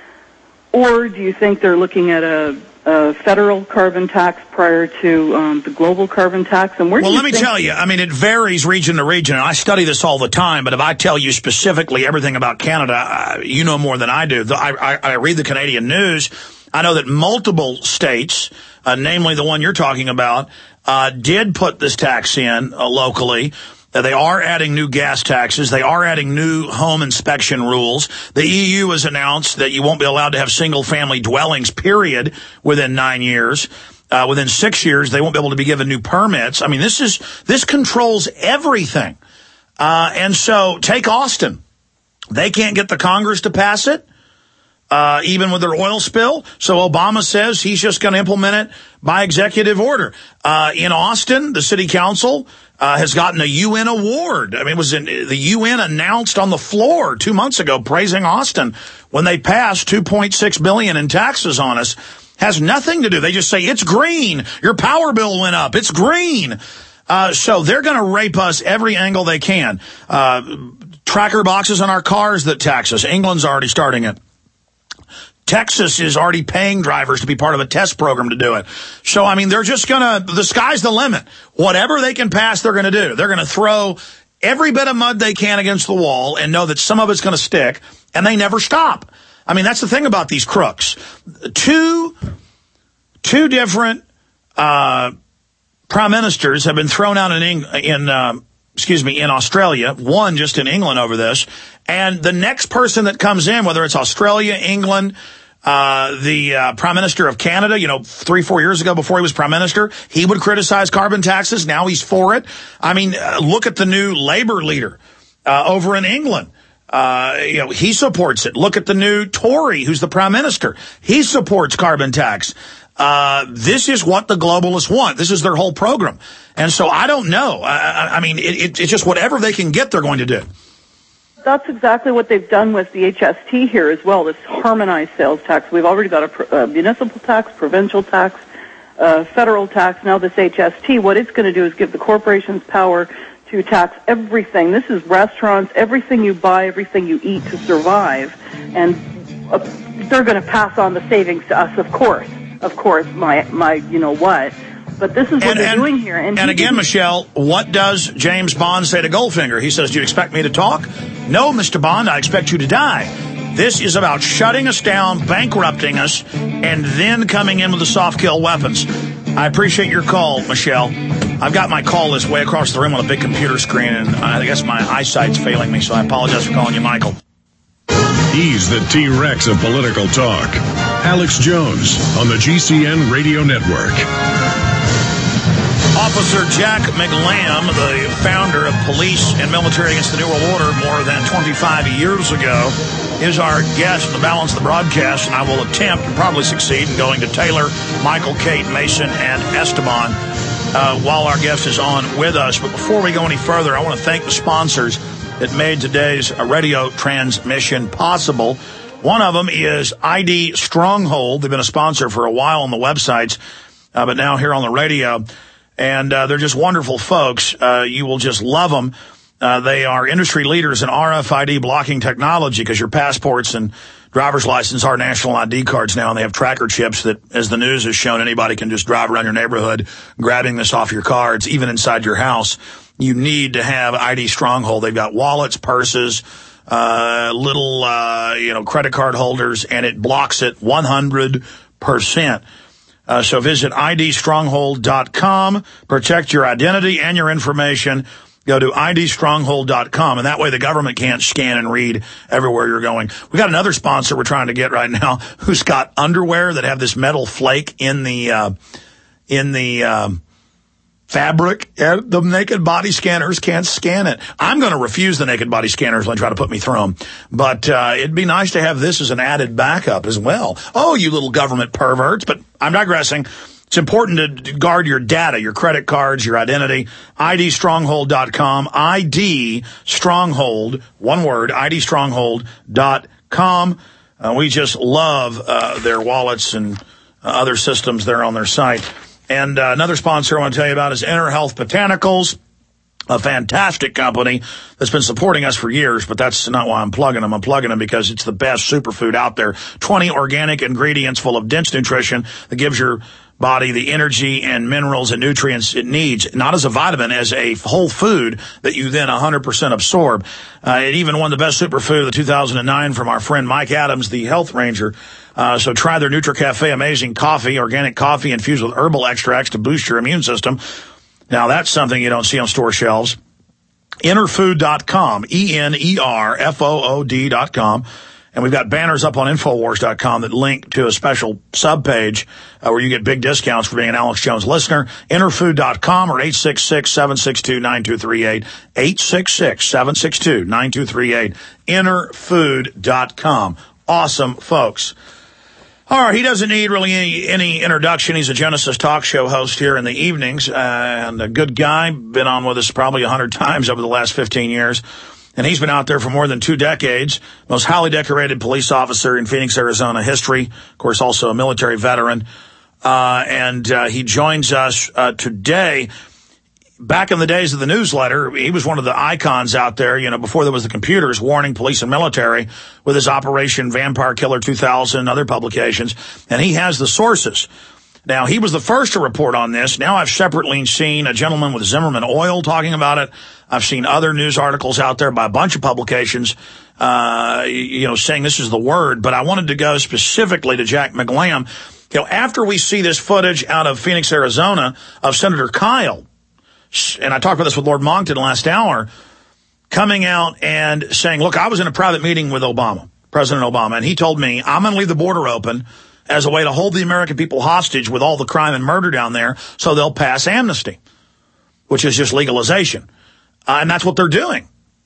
Or do you think they're looking at a federal carbon tax prior to the global carbon tax? And where? Well, let me tell you, I mean, it varies region to region. I study this all the time, but if I tell you specifically everything about Canada, you know more than I do. I read the Canadian news. I know that multiple states, namely the one you're talking about, did put this tax in locally. They are adding new gas taxes. They are adding new home inspection rules. The EU has announced that you won't be allowed to have single-family dwellings, period, within 9 years. Within 6 years, they won't be able to be given new permits. I mean, this controls everything. And so take Austin. They can't get the Congress to pass it, even with their oil spill. So Obama says he's just going to implement it by executive order. In Austin, the city council has gotten a UN award. I mean, the UN announced on the floor 2 months ago praising Austin when they passed $2.6 billion in taxes on us. Has nothing to do. They just say, it's green. Your power bill went up. It's green. So they're going to rape us every angle they can. Tracker boxes on our cars that tax us. England's already starting it. Texas is already paying drivers to be part of a test program to do it. So, I mean, they're just the sky's the limit. Whatever they can pass, they're going to do. They're going to throw every bit of mud they can against the wall and know that some of it's going to stick, and they never stop. I mean, that's the thing about these crooks. Two different prime ministers have been thrown out in Australia, one just in England over this, and the next person that comes in, whether it's Australia, England, the Prime Minister of Canada, 3-4 years ago before he was Prime Minister, he would criticize carbon taxes. Now he's for it. I mean, look at the new Labour leader over in England. He supports it. Look at the new Tory, who's the Prime Minister. He supports carbon tax. This is what the globalists want. This is their whole program. And so I don't know. I mean, it's just whatever they can get, they're going to do. That's exactly what they've done with the HST here as well, this harmonized sales tax. We've already got a municipal tax, provincial tax, federal tax, now this HST. What it's going to do is give the corporations power to tax everything. This is restaurants, everything you buy, everything you eat to survive. And they're going to pass on the savings to us, of course. Of course, my you know what. but this is what they're doing here. And again, Michelle, what does James Bond say to Goldfinger? He says, do you expect me to talk? No, Mr. Bond, I expect you to die. This is about shutting us down, bankrupting us, and then coming in with the soft kill weapons. I appreciate your call, Michelle. I've got my call list way across the room on a big computer screen, and I guess my eyesight's failing me, so I apologize for calling you Michael. He's the T-Rex of political talk. Alex Jones on the GCN Radio Network. Officer Jack McLamb, the founder of Police and Military Against the New World Order more than 25 years ago, is our guest to balance the broadcast, and I will attempt and probably succeed in going to Taylor, Michael, Kate, Mason, and Esteban while our guest is on with us. But before we go any further, I want to thank the sponsors that made today's radio transmission possible. One of them is ID Stronghold. They've been a sponsor for a while on the websites, but now here on the radio. And they're just wonderful folks. You will just love them. They are industry leaders in RFID blocking technology because your passports and driver's license are national ID cards now, and they have tracker chips that, as the news has shown, anybody can just drive around your neighborhood grabbing this off your cards, even inside your house. You need to have ID Stronghold. They've got wallets, purses, little credit card holders, and it blocks it 100%. So visit idstronghold.com. Protect your identity and your information. Go to idstronghold.com, and that way the government can't scan and read everywhere you're going. We got another sponsor we're trying to get right now who's got underwear that have this metal flake in the fabric. The naked body scanners can't scan it. I'm going to refuse the naked body scanners when they try to put me through them. But it'd be nice to have this as an added backup as well. Oh, you little government perverts. But I'm digressing. It's important to guard your data, your credit cards, your identity. idstronghold.com. ID Stronghold, one word, idstronghold.com. We just love their wallets and other systems there on their site. And another sponsor I want to tell you about is Inner Health Botanicals, a fantastic company that's been supporting us for years, but that's not why I'm plugging them. I'm plugging them because it's the best superfood out there. 20 organic ingredients full of dense nutrition that gives your body the energy and minerals and nutrients it needs, not as a vitamin, as a whole food that you then 100% absorb. It even won the best superfood of 2009 from our friend Mike Adams, the health ranger. So try their NutriCafe amazing coffee, organic coffee infused with herbal extracts to boost your immune system. Now, that's something you don't see on store shelves. Enerfood.com, ENERFOOD.com. And we've got banners up on Infowars.com that link to a special subpage where you get big discounts for being an Alex Jones listener. Interfood.com or 866-762-9238. 866-762-9238. Interfood.com. Awesome folks. All right, he doesn't need really any introduction. He's a Genesis talk show host here in the evenings, and a good guy. Been on with us probably 100 times over the last 15 years. And he's been out there for more than 2 decades. Most highly decorated police officer in Phoenix, Arizona history. Of course, also a military veteran. And he joins us today. Back in the days of the newsletter, he was one of the icons out there, before there was the computers, warning police and military with his Operation Vampire Killer 2000 and other publications. And he has the sources. Now, he was the first to report on this. Now I've separately seen a gentleman with Zimmerman Oil talking about it. I've seen other news articles out there by a bunch of publications, saying this is the word. But I wanted to go specifically to Jack McLamb. After we see this footage out of Phoenix, Arizona, of Senator Kyle, and I talked about this with Lord Monckton last hour, coming out and saying, look, I was in a private meeting with Obama, President Obama, and he told me, I'm going to leave the border open as a way to hold the American people hostage with all the crime and murder down there so they'll pass amnesty, which is just legalization. And that's what they're doing.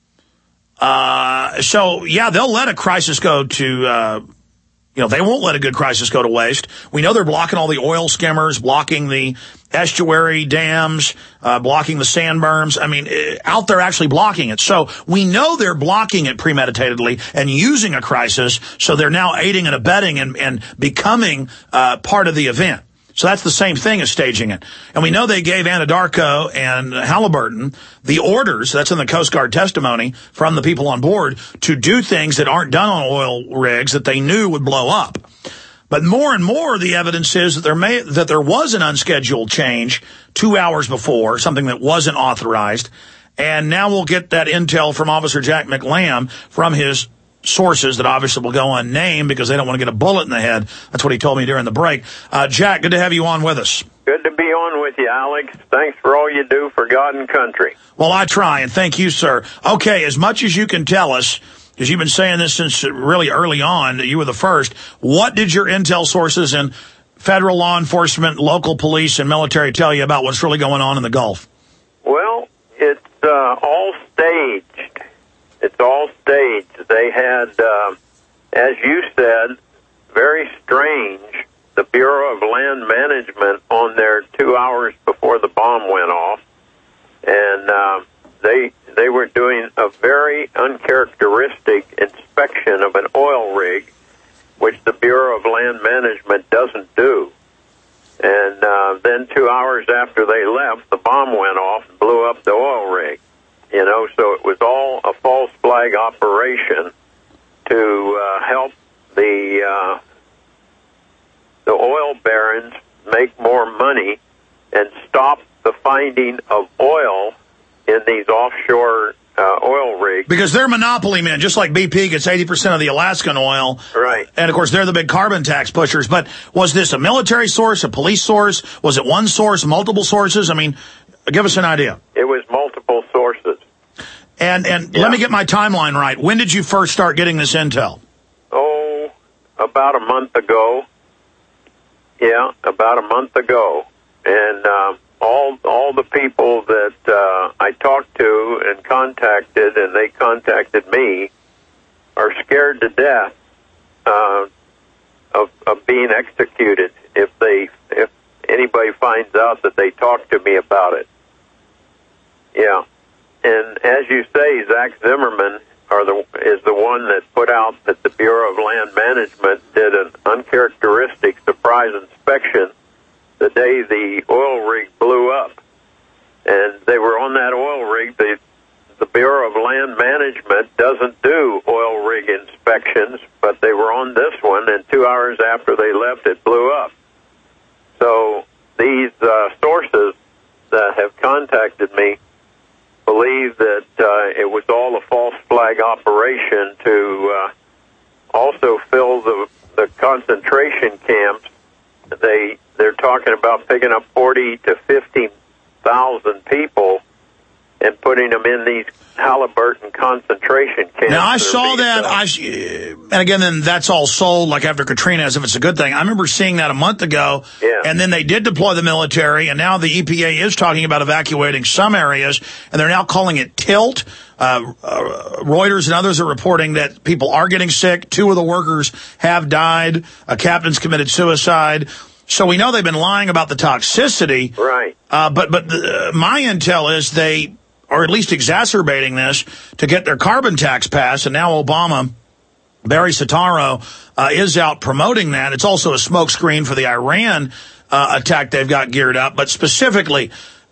So, yeah, they'll let a crisis go to, they won't let a good crisis go to waste. We know they're blocking all the oil skimmers, blocking the estuary dams, blocking the sand berms. I mean, out there actually blocking it. So we know they're blocking it premeditatedly and using a crisis. So they're now aiding and abetting and becoming part of the event. So that's the same thing as staging it. And we know they gave Anadarko and Halliburton the orders, that's in the Coast Guard testimony from the people on board, to do things that aren't done on oil rigs that they knew would blow up. But more and more, the evidence is that there was an unscheduled change 2 hours before, something that wasn't authorized. And now we'll get that intel from Officer Jack McLamb from his sources that obviously will go unnamed because they don't want to get a bullet in the head. That's what he told me during the break. Jack, good to have you on with us. Good to be on with you, Alex. Thanks for all you do for God and country. Well, I try, and thank you, sir. Okay, as much as you can tell us, because you've been saying this since really early on, you were the first, what did your intel sources and federal law enforcement, local police, and military tell you about what's really going on in the Gulf? Well, it's all staged. It's all staged. They had, as you said, very strange, the Bureau of Land Management on there 2 hours before the bomb went off. And they were doing a very uncharacteristic inspection of an oil rig, which the Bureau of Land Management doesn't do. And then 2 hours after they left, the bomb went off and blew up the oil rig. You know, so it was all a false flag operation to help the oil barons make more money and stop the finding of oil in these offshore oil rigs. Because they're monopoly men, just like BP gets 80% of the Alaskan oil. Right. And, of course, they're the big carbon tax pushers. But was this a military source, a police source? Was it one source, multiple sources? I mean, give us an idea. It was multiple sources. And let me get my timeline right. When did you first start getting this intel? Oh, about a month ago. Yeah, about a month ago. And all the people that I talked to and contacted, and they contacted me, are scared to death of being executed if anybody finds out that they talked to me about it. Yeah. And as you say, Zach Zimmerman is the one that put out that the Bureau of Land Management did an uncharacteristic surprise inspection the day the oil rig blew up. And they were on that oil rig. The Bureau of Land Management doesn't do oil rig inspections, but they were on this one, and 2 hours after they left, it blew up. So these sources that have contacted me believe that it was all a false flag operation to also fill the concentration camps. They're talking about picking up 40 to 50,000 people and putting them in these Halliburton concentration camps. Now, I saw that, and again, then that's all sold, like after Katrina, as if it's a good thing. I remember seeing that a month ago, and then they did deploy the military, and now the EPA is talking about evacuating some areas, and they're now calling it tilt. Reuters and others are reporting that people are getting sick. 2 of the workers have died. A captain's committed suicide. So we know they've been lying about the toxicity. Right. But my intel is they are at least exacerbating this to get their carbon tax passed. And now Obama, Barry Soetoro, is out promoting that. It's also a smokescreen for the Iran attack they've got geared up. But specifically,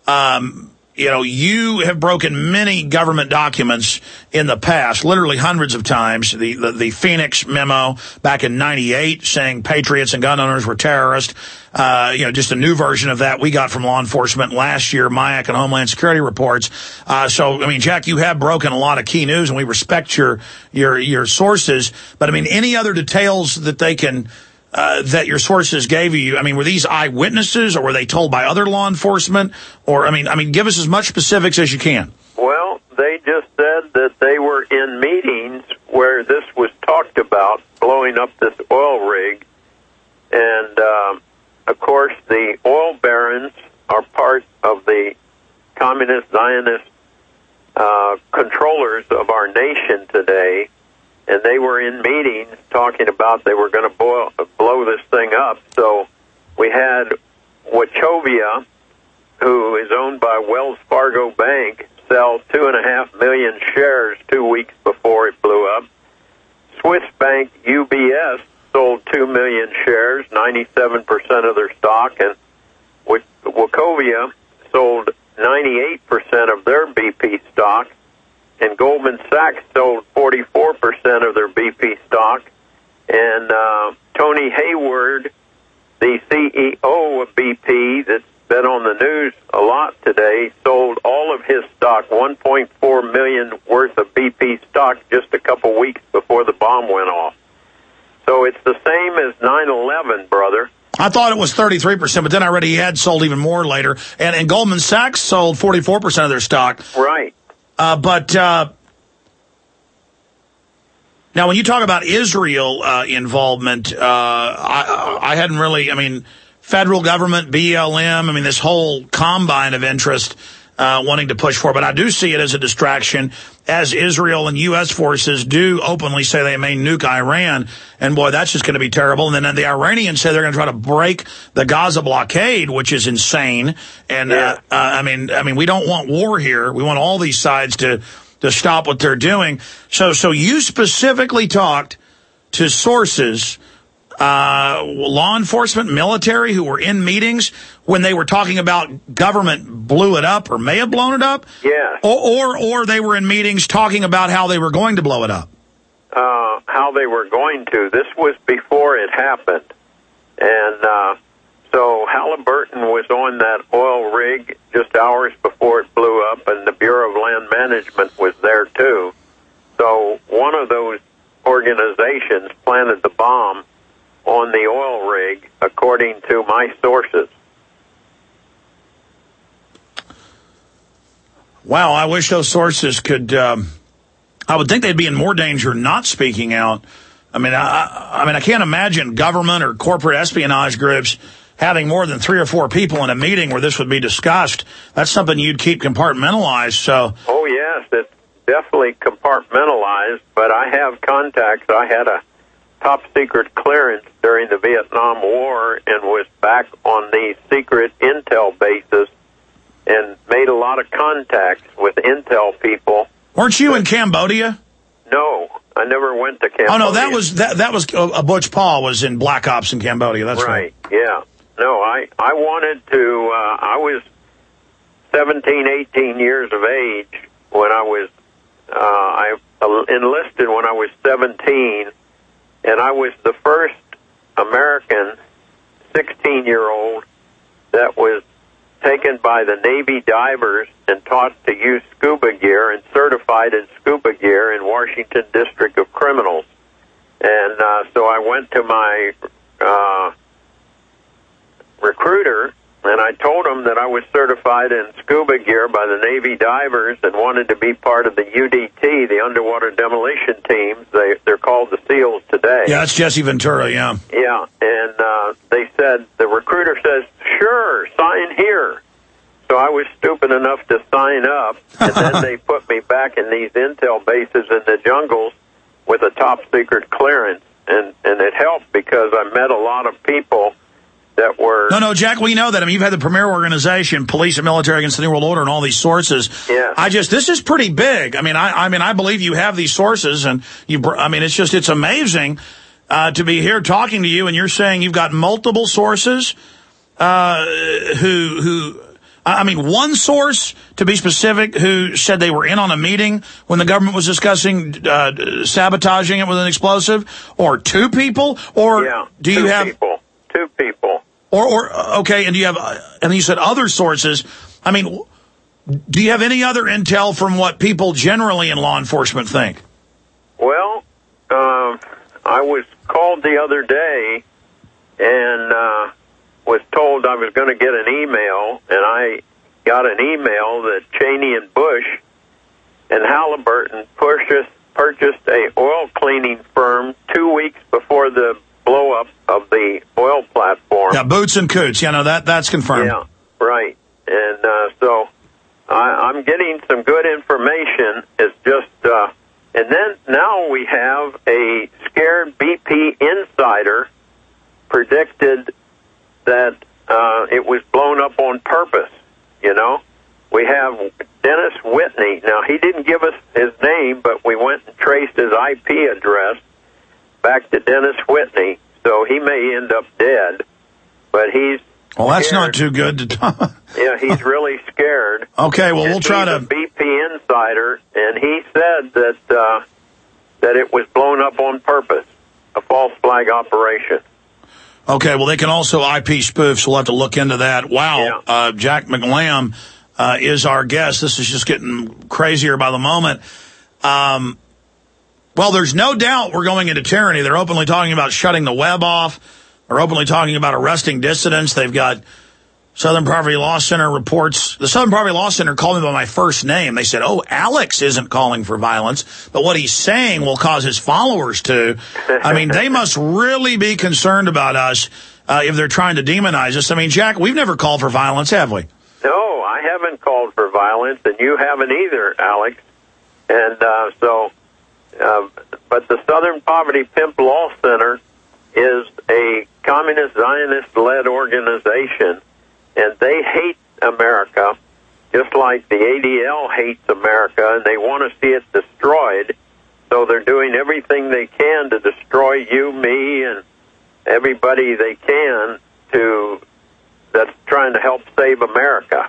you have broken many government documents in the past, literally hundreds of times. The Phoenix memo back in '98 saying patriots and gun owners were terrorists. Just a new version of that we got from law enforcement last year, MIAC and Homeland Security reports. Jack, you have broken a lot of key news, and we respect your sources. But, any other details that they can that your sources gave you? Were these eyewitnesses, or were they told by other law enforcement? Or, give us as much specifics as you can. Well, they just said that they were in meetings where this was talked about, blowing up this oil rig. And, of course, the oil barons are part of the communist Zionist controllers of our nation today. And they were in meetings talking about they were going to blow this thing up. So we had Wachovia, who is owned by Wells Fargo Bank, sell 2.5 million shares 2 weeks before it blew up. Swiss bank UBS sold 2 million shares, 97% of their stock, and Wachovia sold 98% of their BP stock. And Goldman Sachs sold 44% of their BP stock, and Tony Hayward, the CEO of BP, that's been on the news a lot today, sold all of his stock, $1.4 million worth of BP stock, just a couple weeks before the bomb went off. So it's the same as 9/11, brother. I thought it was 33%, but then I read he had sold even more later. And Goldman Sachs sold 44% of their stock. Right. But now, when you talk about Israel involvement, I hadn't really, I mean, federal government, BLM, I mean, this whole combine of interest wanting to push for. But I do see it as a distraction, as Israel and U.S. forces do openly say they may nuke Iran. And, boy, that's just going to be terrible. And then the Iranians say they're going to try to break the Gaza blockade, which is insane. And, I mean, we don't want war here. We want all these sides to stop what they're doing. So you specifically talked to sources, law enforcement, military, who were in meetings when they were talking about government blew it up or may have blown it up? Yeah. Or they were in meetings talking about how they were going to blow it up? How they were going to. This was before it happened. And so Halliburton was on that oil rig just hours before it blew up, and the Bureau of Land Management was there too. So one of those organizations planted the bomb on the oil rig, according to my sources. Wow, I wish those sources could, I would think they'd be in more danger not speaking out. I mean, I can't imagine government or corporate espionage groups having more than 3 or 4 people in a meeting where this would be discussed. That's something you'd keep compartmentalized. So. Oh, yes, it's definitely compartmentalized, but I have contacts. I had a top-secret clearance during the Vietnam War and was back on these secret intel bases and made a lot of contacts with intel people. Weren't you in Cambodia? No, I never went to Cambodia. Oh, no, that was Butch Paul was in Black Ops in Cambodia. That's right. Yeah. No, I wanted to, I was 17, 18 years of age when I was, I enlisted when I was 17, and I was the first American 16-year-old that was taken by the Navy divers and taught to use scuba gear and certified in scuba gear in Washington District of Criminals. And so I went to my recruiter, and I told him that I was certified in scuba gear by the Navy divers and wanted to be part of the UDT, the Underwater Demolition Teams. They're called the SEALs today. Yeah, that's Jesse Ventura, yeah. Yeah, and they said, the recruiter says, sure, sign here. So I was stupid enough to sign up, and then they put me back in these intel bases in the jungles with a top-secret clearance, and it helped because I met a lot of people that were... No, Jack, we know that. I mean, you've had the premier organization, Police and Military Against the New World Order, and all these sources. Yeah. This is pretty big. I mean, I believe you have these sources, and it's amazing to be here talking to you, and you're saying you've got multiple sources one source, to be specific, who said they were in on a meeting when the government was discussing sabotaging it with an explosive, or 2 people, or do you have... Two people. Okay, and do you have, and you said other sources. I mean, do you have any other intel from what people generally in law enforcement think? Well, I was called the other day and was told I was going to get an email, and I got an email that Cheney and Bush and Halliburton purchased a oil cleaning firm 2 weeks before the blow-up of the oil platform. Yeah, Boots and Coots. Yeah, no, that's confirmed. Yeah, right. And so I'm getting some good information. It's just, and then now we have a scared BP insider predicted that it was blown up on purpose, you know. We have Dennis Whitney. Now, he didn't give us his name, but we went and traced his IP address back to Dennis Whitney, so he may end up dead, but he's... Well, that's scared. Not too good to talk. Yeah, he's really scared. Okay, well, we'll try to... He's a BP insider, and he said that it was blown up on purpose. a false flag operation. Okay, well, they can also IP spoof, so we'll have to look into that. Wow, Yeah. Jack McLam is our guest. This is just getting crazier by the moment. Well, there's no doubt we're going into tyranny. They're openly talking about shutting the web off. They're openly talking about arresting dissidents. They've got Southern Poverty Law Center reports. The Southern Poverty Law Center called me by my first name. They said, oh, Alex isn't calling for violence, but what he's saying will cause his followers to. I mean, they must really be concerned about us if they're trying to demonize us. I mean, Jack, we've never called for violence, have we? No, I haven't called for violence, and you haven't either, Alex. And but the Southern Poverty Pimp Law Center is a communist Zionist-led organization, and they hate America just like the ADL hates America, and they want to see it destroyed. So they're doing everything they can to destroy you, me, and everybody they can that's trying to help save America.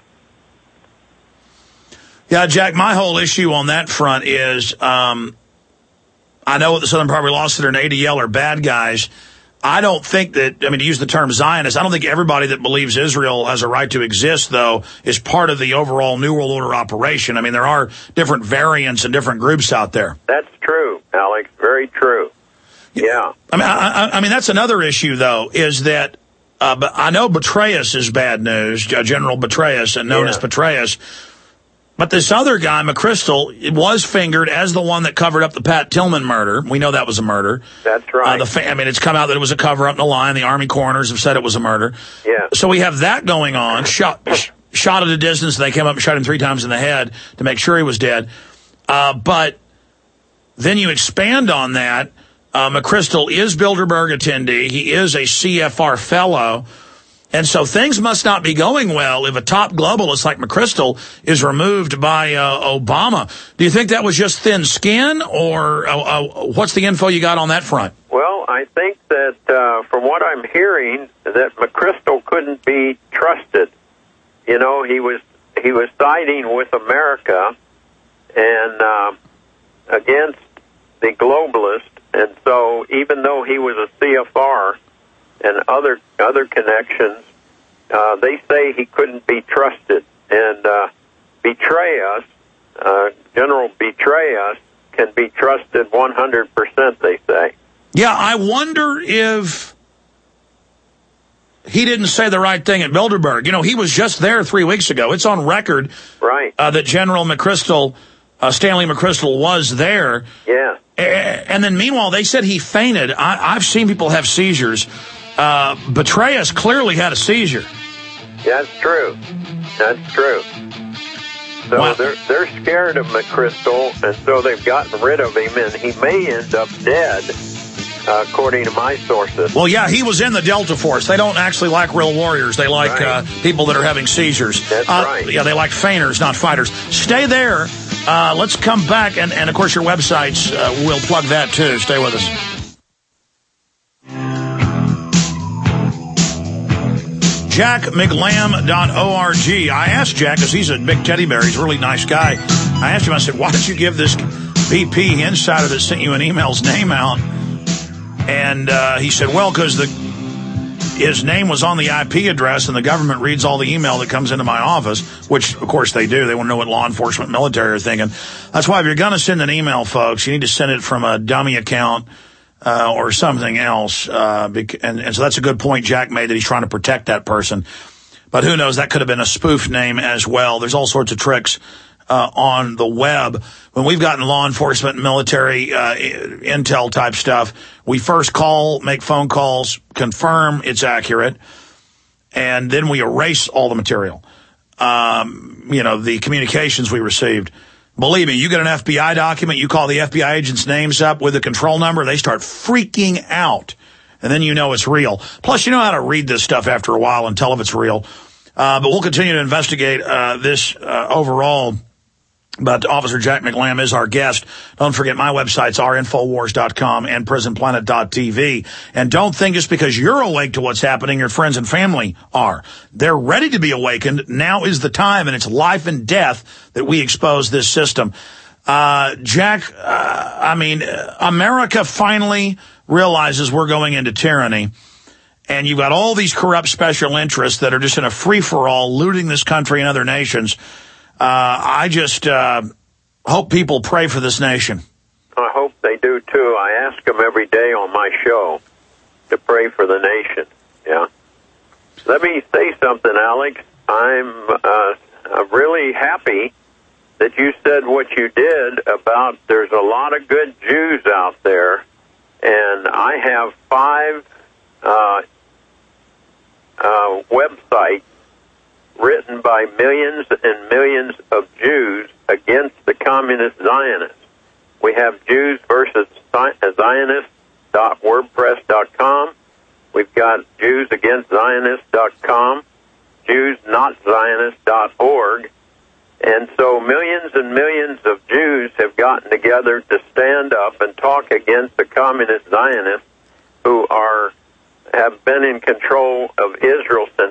Yeah, Jack, my whole issue on that front is I know the Southern Poverty Law Center and ADL are bad guys. I don't think that, I mean, to use the term Zionist, I don't think everybody that believes Israel has a right to exist, though, is part of the overall New World Order operation. I mean, there are different variants and different groups out there. That's true, Alex. Very true. Yeah. I mean, that's another issue, though, is that but I know Petraeus is bad news, General Petraeus, and known as Petraeus. But this other guy, McChrystal, was fingered as the one that covered up the Pat Tillman murder. We know that was a murder. That's right. I mean, it's come out that it was a cover-up in the line. The Army coroners have said it was a murder. Yeah. So we have that going on. Shot at a distance. They came up and shot him 3 times in the head to make sure he was dead. But then you expand on that. McChrystal is Bilderberg attendee. He is a CFR fellow. And so things must not be going well if a top globalist like McChrystal is removed by Obama. Do you think that was just thin skin, or what's the info you got on that front? Well, I think that from what I'm hearing, that McChrystal couldn't be trusted. You know, he was siding with America and against the globalists, and so even though he was a CFR and other connections, they say he couldn't be trusted. And Petraeus, General Petraeus, can be trusted 100%, they say. Yeah, I wonder if he didn't say the right thing at Bilderberg. You know, he was just there 3 weeks ago. It's on record that General McChrystal, Stanley McChrystal, was there. Yeah. And then meanwhile, they said he fainted. I've seen people have seizures. Petraeus clearly had a seizure. That's true. That's true. So they're scared of McChrystal, and so they've gotten rid of him, and he may end up dead, according to my sources. Well, yeah, he was in the Delta Force. They don't actually like real warriors. They like people that are having seizures. That's right. Yeah, they like fainters, not fighters. Stay there. Let's come back, and of course, your websites, we'll plug that, too. Stay with us. JackMcLam.org. I asked Jack, because he's a big teddy bear, he's a really nice guy. I asked him, I said, why did you give this BP insider that sent you an email's name out? And he said, well, because his name was on the IP address, and the government reads all the email that comes into my office, which, of course, they do. They want to know what law enforcement, military are thinking. That's why if you're going to send an email, folks, you need to send it from a dummy account or something else. And so that's a good point Jack made, that he's trying to protect that person. But who knows, that could have been a spoof name as well. There's all sorts of tricks on the web. When we've gotten law enforcement, military, intel type stuff, we first call, make phone calls, confirm it's accurate, and then we erase all the material. You know, the communications we received. Believe me, you get an FBI document, you call the FBI agents' names up with a control number, they start freaking out. And then you know it's real. Plus, you know how to read this stuff after a while and tell if it's real. But we'll continue to investigate this overall. But Officer Jack McLam is our guest. Don't forget, my websites are Infowars.com and PrisonPlanet.tv. And don't think just because you're awake to what's happening, your friends and family are. They're ready to be awakened. Now is the time, and it's life and death that we expose this system. Jack, America finally realizes we're going into tyranny, and you've got all these corrupt special interests that are just in a free-for-all, looting this country and other nations. I just hope people pray for this nation. I hope they do, too. I ask them every day on my show to pray for the nation. Yeah. Let me say something, Alex. I'm really happy that you said what you did about there's a lot of good Jews out there, and I have 5 websites written by millions and millions of Jews against the communist Zionists. We have Jews versus Zionists.wordpress.com. We've got Jews against Zionists.com, JewsNotZionists.org. And so millions and millions of Jews have gotten together to stand up and talk against the communist Zionists who have been in control of Israel since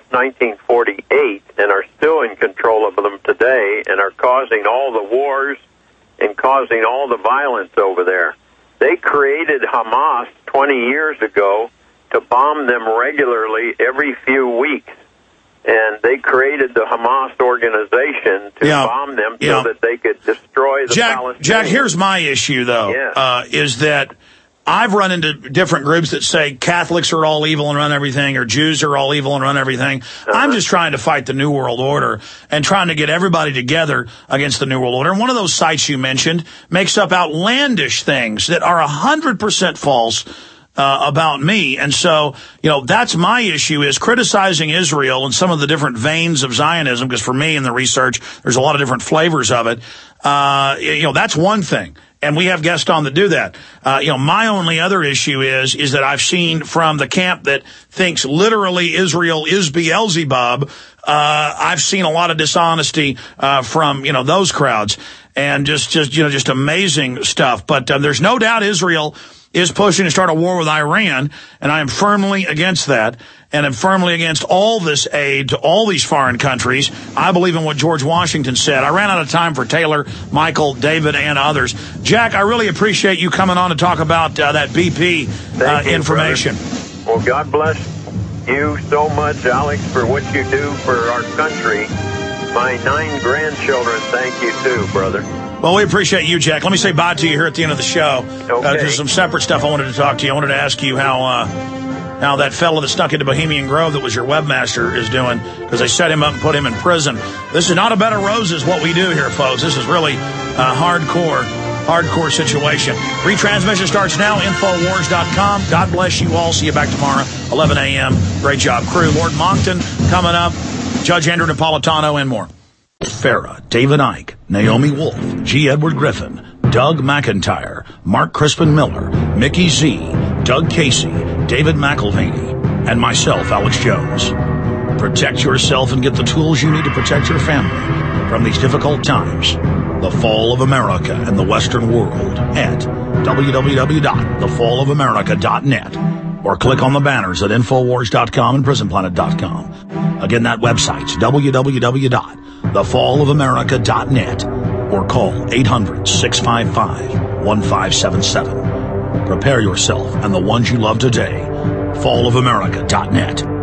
1948 and are still in control of them today and are causing all the wars and causing all the violence over there. They created Hamas 20 years ago to bomb them regularly every few weeks. And they created the Hamas organization to bomb them so that they could destroy the Palestinians. Jack, here's my issue, though, is that I've run into different groups that say Catholics are all evil and run everything, or Jews are all evil and run everything. I'm just trying to fight the New World Order and trying to get everybody together against the New World Order. And one of those sites you mentioned makes up outlandish things that are 100% false about me. And so, that's my issue, is criticizing Israel and some of the different veins of Zionism, because for me in the research, there's a lot of different flavors of it. That's one thing. And we have guests on that do that. My only other issue is that I've seen from the camp that thinks literally Israel is Beelzebub. I've seen a lot of dishonesty from those crowds, and just amazing stuff. But there's no doubt Israel is pushing to start a war with Iran, and I am firmly against that, and I'm firmly against all this aid to all these foreign countries. I believe in what George Washington said. I ran out of time for Taylor, Michael, David, and others. Jack, I really appreciate you coming on to talk about that BP information. Well, God bless you so much, Alex, for what you do for our country. My 9 grandchildren thank you too, brother. Well, we appreciate you, Jack. Let me say bye to you here at the end of the show. Okay. There's some separate stuff I wanted to talk to you. I wanted to ask you how that fellow that snuck into Bohemian Grove that was your webmaster is doing, because they set him up and put him in prison. This is not a bed of roses what we do here, folks. This is really a hardcore situation. Retransmission starts now, Infowars.com. God bless you all. See you back tomorrow, 11 a.m. Great job, crew. Lord Moncton coming up, Judge Andrew Napolitano, and more. Farah, David Icke, Naomi Wolf, G. Edward Griffin, Doug McIntyre, Mark Crispin Miller, Mickey Z, Doug Casey, David McElvaney, and myself, Alex Jones. Protect yourself and get the tools you need to protect your family from these difficult times. The Fall of America and the Western World at www.thefallofamerica.net, or click on the banners at Infowars.com and PrisonPlanet.com. Again, that website's www.thefallofamerica.net, or call 800-655-1577. Prepare yourself and the ones you love today. Fallofamerica.net.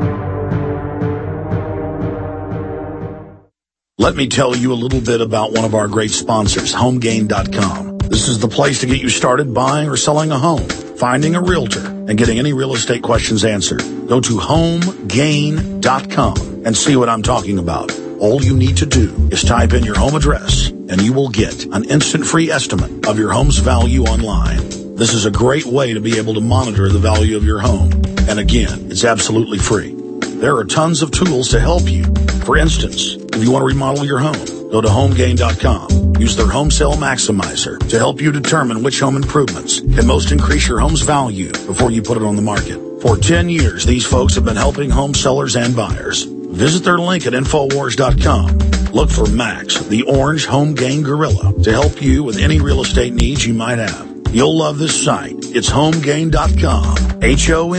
Let me tell you a little bit about one of our great sponsors, HomeGain.com. This is the place to get you started buying or selling a home, finding a realtor, and getting any real estate questions answered. Go to HomeGain.com and see what I'm talking about. All you need to do is type in your home address, and you will get an instant free estimate of your home's value online. This is a great way to be able to monitor the value of your home. And again, it's absolutely free. There are tons of tools to help you. For instance, if you want to remodel your home, go to HomeGain.com. Use their Home Sale Maximizer to help you determine which home improvements can most increase your home's value before you put it on the market. For 10 years, these folks have been helping home sellers and buyers. Visit their link at Infowars.com. Look for Max, the orange Home Gain Gorilla, to help you with any real estate needs you might have. You'll love this site. It's HomeGain.com.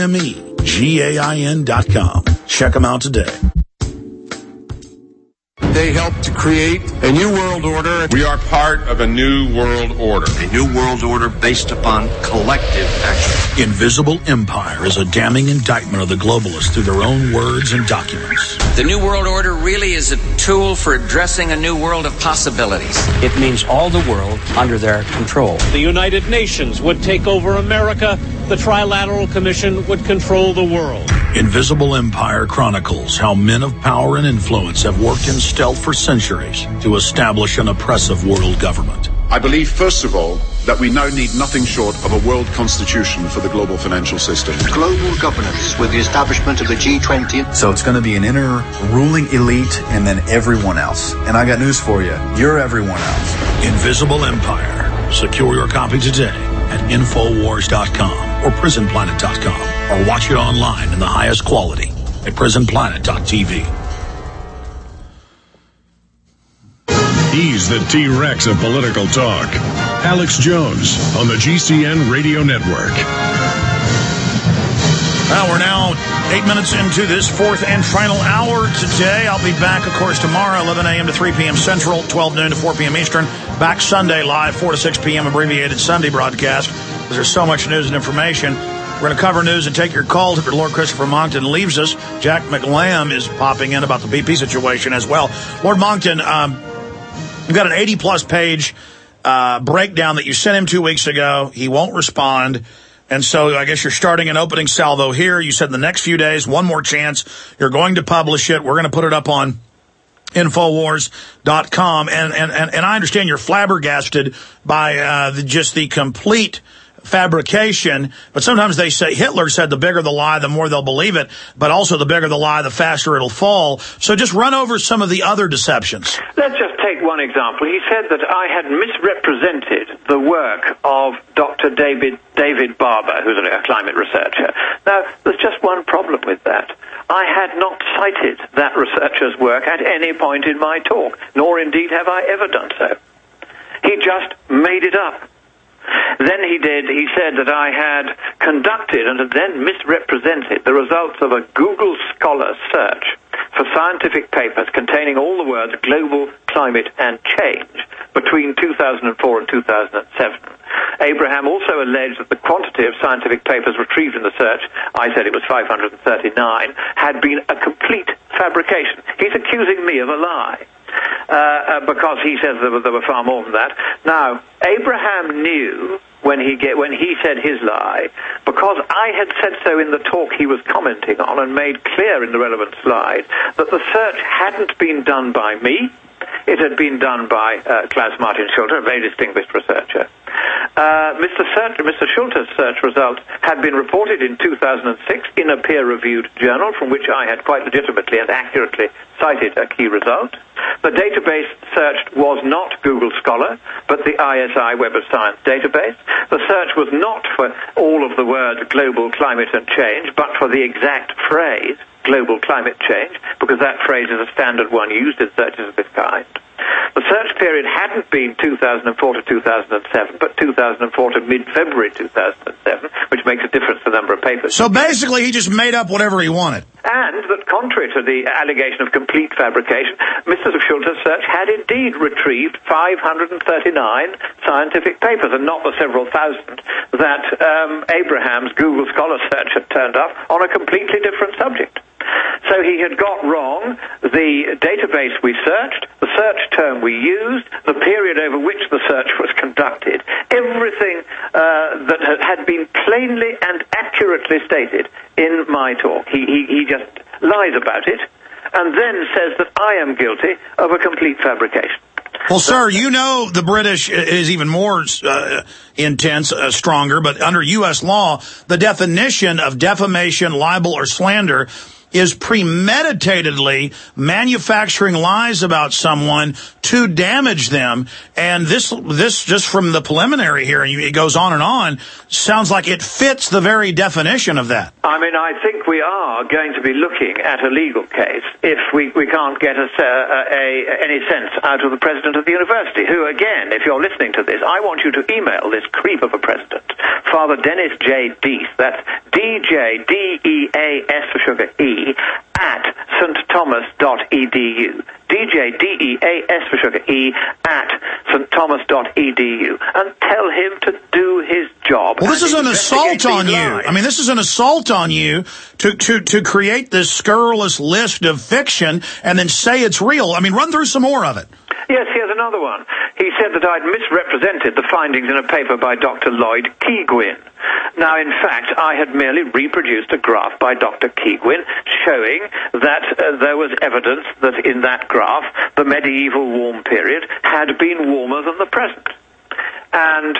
HomeGain.com. Check them out today. They helped to create a new world order. We are part of a new world order. A new world order based upon collective action. Invisible Empire is a damning indictment of the globalists through their own words and documents. The new world order really is a tool for addressing a new world of possibilities. It means all the world under their control. The United Nations would take over America. The Trilateral Commission would control the world. Invisible Empire chronicles how men of power and influence have worked in stealth for centuries to establish an oppressive world government. I believe, first of all, that we now need nothing short of a world constitution for the global financial system. Global governance with the establishment of the G20. So it's going to be an inner ruling elite and then everyone else. And I got news for you. You're everyone else. Invisible Empire. Secure your copy today at Infowars.com or PrisonPlanet.com or watch it online in the highest quality at PrisonPlanet.tv. He's the T-Rex of political talk. Alex Jones on the GCN Radio Network. Well, we're now 8 minutes into this fourth and final hour today. I'll be back, of course, tomorrow, 11 a.m. to 3 p.m. Central, 12 noon to 4 p.m. Eastern. Back Sunday live, 4 to 6 p.m. abbreviated Sunday broadcast, because there's so much news and information. We're going to cover news and take your calls if your Lord Christopher Monckton leaves us. Jack McLam is popping in about the BP situation as well. Lord Monckton, we've got an 80-plus page breakdown that you sent him 2 weeks ago. He won't respond. And so I guess you're starting an opening salvo here. You said in the next few days, one more chance. You're going to publish it. We're going to put it up on Infowars.com. And I understand you're flabbergasted by just the complete fabrication, but sometimes they say Hitler said the bigger the lie, the more they'll believe it, but also the bigger the lie, the faster it'll fall. So just run over some of the other deceptions. Let's just take one example. He said that I had misrepresented the work of Dr. David Barber, who's a climate researcher. Now, there's just one problem with that. I had not cited that researcher's work at any point in my talk, nor indeed have I ever done so. He just made it up. Then he said that I had conducted and had then misrepresented the results of a Google Scholar search for scientific papers containing all the words global, climate, and change between 2004 and 2007. Abraham also alleged that the quantity of scientific papers retrieved in the search, I said it was 539, had been a complete fabrication. He's accusing me of a lie. Because he says there were far more than that. Now, Abraham knew when he said his lie, because I had said so in the talk he was commenting on and made clear in the relevant slide, that the search hadn't been done by me. It had been done by Klaus Martin Schulte, a very distinguished researcher. Mr. Schulte's search results had been reported in 2006 in a peer-reviewed journal from which I had quite legitimately and accurately cited a key result. The database searched was not Google Scholar, but the ISI Web of Science database. The search was not for all of the words global, climate, and change, but for the exact phrase global climate change, because that phrase is a standard one used in searches of this kind. The search period hadn't been 2004 to 2007, but 2004 to mid-February 2007, which makes a difference to the number of papers. So basically he just made up whatever he wanted. And that contrary to the allegation of complete fabrication, Mr. Schulte's search had indeed retrieved 539 scientific papers, and not the several thousand that Abraham's Google Scholar search had turned up on a completely different subject. So he had got wrong the database we searched, the search term we used, the period over which the search was conducted, everything that had been plainly and accurately stated in my talk. He just lies about it and then says that I am guilty of a complete fabrication. Well, sir, you know the British is even more intense, stronger, but under U.S. law, the definition of defamation, libel, or slander is premeditatedly manufacturing lies about someone to damage them. And this just from the preliminary here, it goes on, sounds like it fits the very definition of that. I mean, I think we are going to be looking at a legal case if we can't get any sense out of the president of the university, who, again, if you're listening to this, I want you to email this creep of a president, Father Dennis J. Dease, that's D-J-D-E-A-S for sugar E, at stthomas.edu. DJ, D-E-A-S for sugar, E, at stthomas.edu. And tell him to do his job. Well, this is an assault on you. I mean, this is an assault on you to create this scurrilous list of fiction and then say it's real. I mean, run through some more of it. Yes, here's another one. He said that I'd misrepresented the findings in a paper by Dr. Lloyd Keigwin. Now, in fact, I had merely reproduced a graph by Dr. Keigwin showing that there was evidence that in that graph the medieval warm period had been warmer than the present. And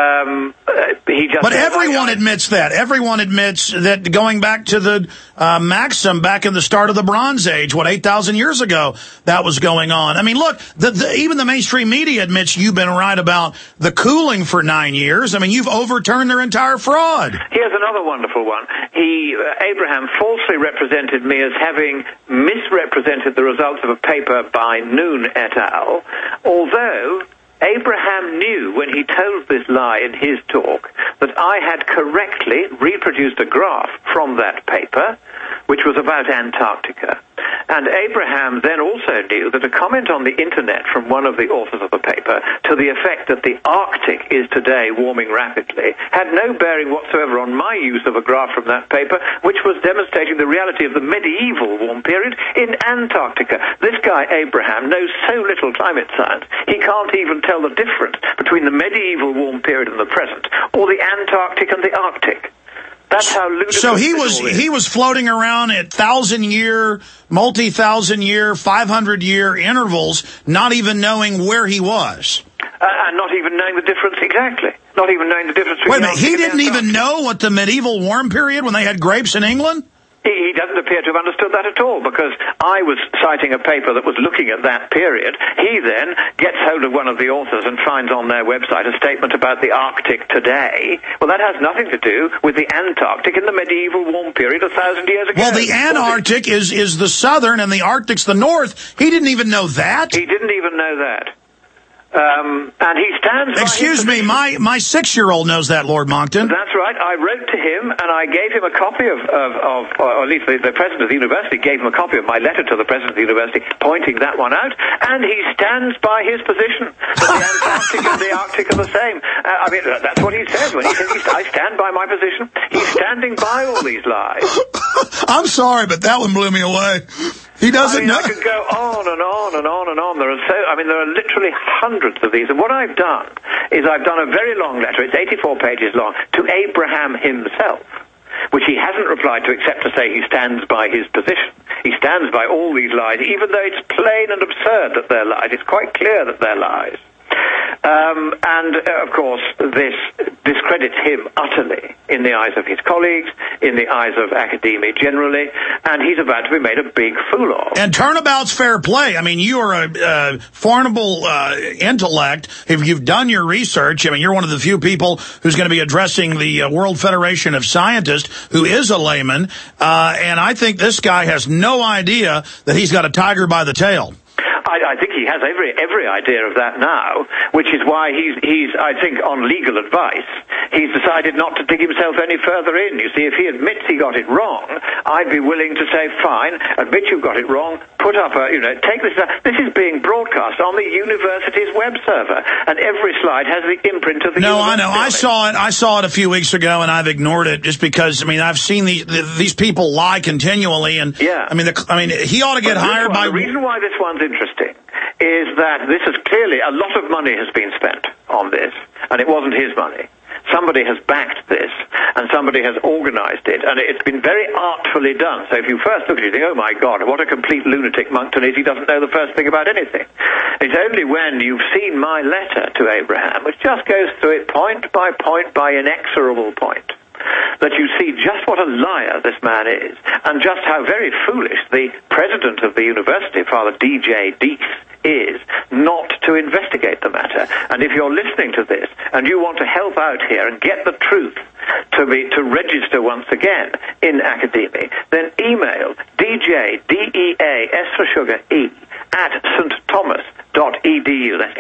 he just But everyone admits that. Everyone admits that going back to the maxim back in the start of the Bronze Age, 8,000 years ago, that was going on. I mean, look, even the mainstream media admits you've been right about the cooling for 9 years. I mean, you've overturned their entire fraud. Here's another wonderful one. Abraham falsely represented me as having misrepresented the results of a paper by Noon et al., although Abraham knew when he told this lie in his talk that I had correctly reproduced a graph from that paper, which was about Antarctica. And Abraham then also knew that a comment on the internet from one of the authors of the paper to the effect that the Arctic is today warming rapidly had no bearing whatsoever on my use of a graph from that paper, which was demonstrating the reality of the medieval warm period in Antarctica. This guy, Abraham, knows so little climate science, he can't even tell the difference between the medieval warm period and the present, or the Antarctic and the Arctic. That's how ludicrous. So he was floating around at 1,000-year, multi-1,000-year, 500-year intervals, not even knowing where he was. And not even knowing the difference exactly. Not even knowing the difference between... Wait a minute, he didn't even know what the medieval warm period when they had grapes in England? He doesn't appear to have understood that at all, because I was citing a paper that was looking at that period. He then gets hold of one of the authors and finds on their website a statement about the Arctic today. Well, that has nothing to do with the Antarctic in the medieval warm period 1,000 years ago. Well, the Antarctic is the southern and the Arctic's the north. He didn't even know that? He didn't even know that. And he stands by Excuse me, my 6-year-old knows that, Lord Monckton. That's right. I wrote to him, and I gave him a copy of or at least the president of the university gave him a copy of my letter to the president of the university pointing that one out, and he stands by his position that the Antarctic and the Arctic are the same. I mean, that's what he says when he says, I stand by my position. He's standing by all these lies. I'm sorry, but that one blew me away. He doesn't know. I could go on and on and on and on. There are literally hundreds of these. And what I've done is I've done a very long letter. It's 84 pages long to Abraham himself, which he hasn't replied to except to say he stands by his position. He stands by all these lies, even though it's plain and absurd that they're lies. It's quite clear that they're lies. Of course, this discredits him utterly in the eyes of his colleagues, in the eyes of academia generally, and he's about to be made a big fool of. And turnabout's fair play. I mean, you are a formidable intellect. If you've done your research, I mean, you're one of the few people who's going to be addressing the World Federation of Scientists, who is a layman, and I think this guy has no idea that he's got a tiger by the tail. I think he has every idea of that now, which is why he's I think, on legal advice, he's decided not to dig himself any further in. You see, if he admits he got it wrong, I'd be willing to say, fine, admit you've got it wrong, put up take this. This is being broadcast on the university's web server, and every slide has the imprint of the university. No, I know. I saw it a few weeks ago, and I've ignored it just because, I mean, I've seen these people lie continually, and yeah. I mean, he ought to get hired by... The reason why this one's interesting is that this is clearly, a lot of money has been spent on this, and it wasn't his money. Somebody has backed this, and somebody has organized it, and it's been very artfully done. So if you first look at it, you think, oh my God, what a complete lunatic Monckton is, he doesn't know the first thing about anything. It's only when you've seen my letter to Abraham, which just goes through it point by inexorable point, that you see just what a liar this man is, and just how very foolish the president of the university, Father D.J. Deese, is not to investigate the matter. And if you're listening to this and you want to help out here and get the truth to register once again in academia, then email DJ, D-E-A-S for sugar, E, at stthomas.edu. That's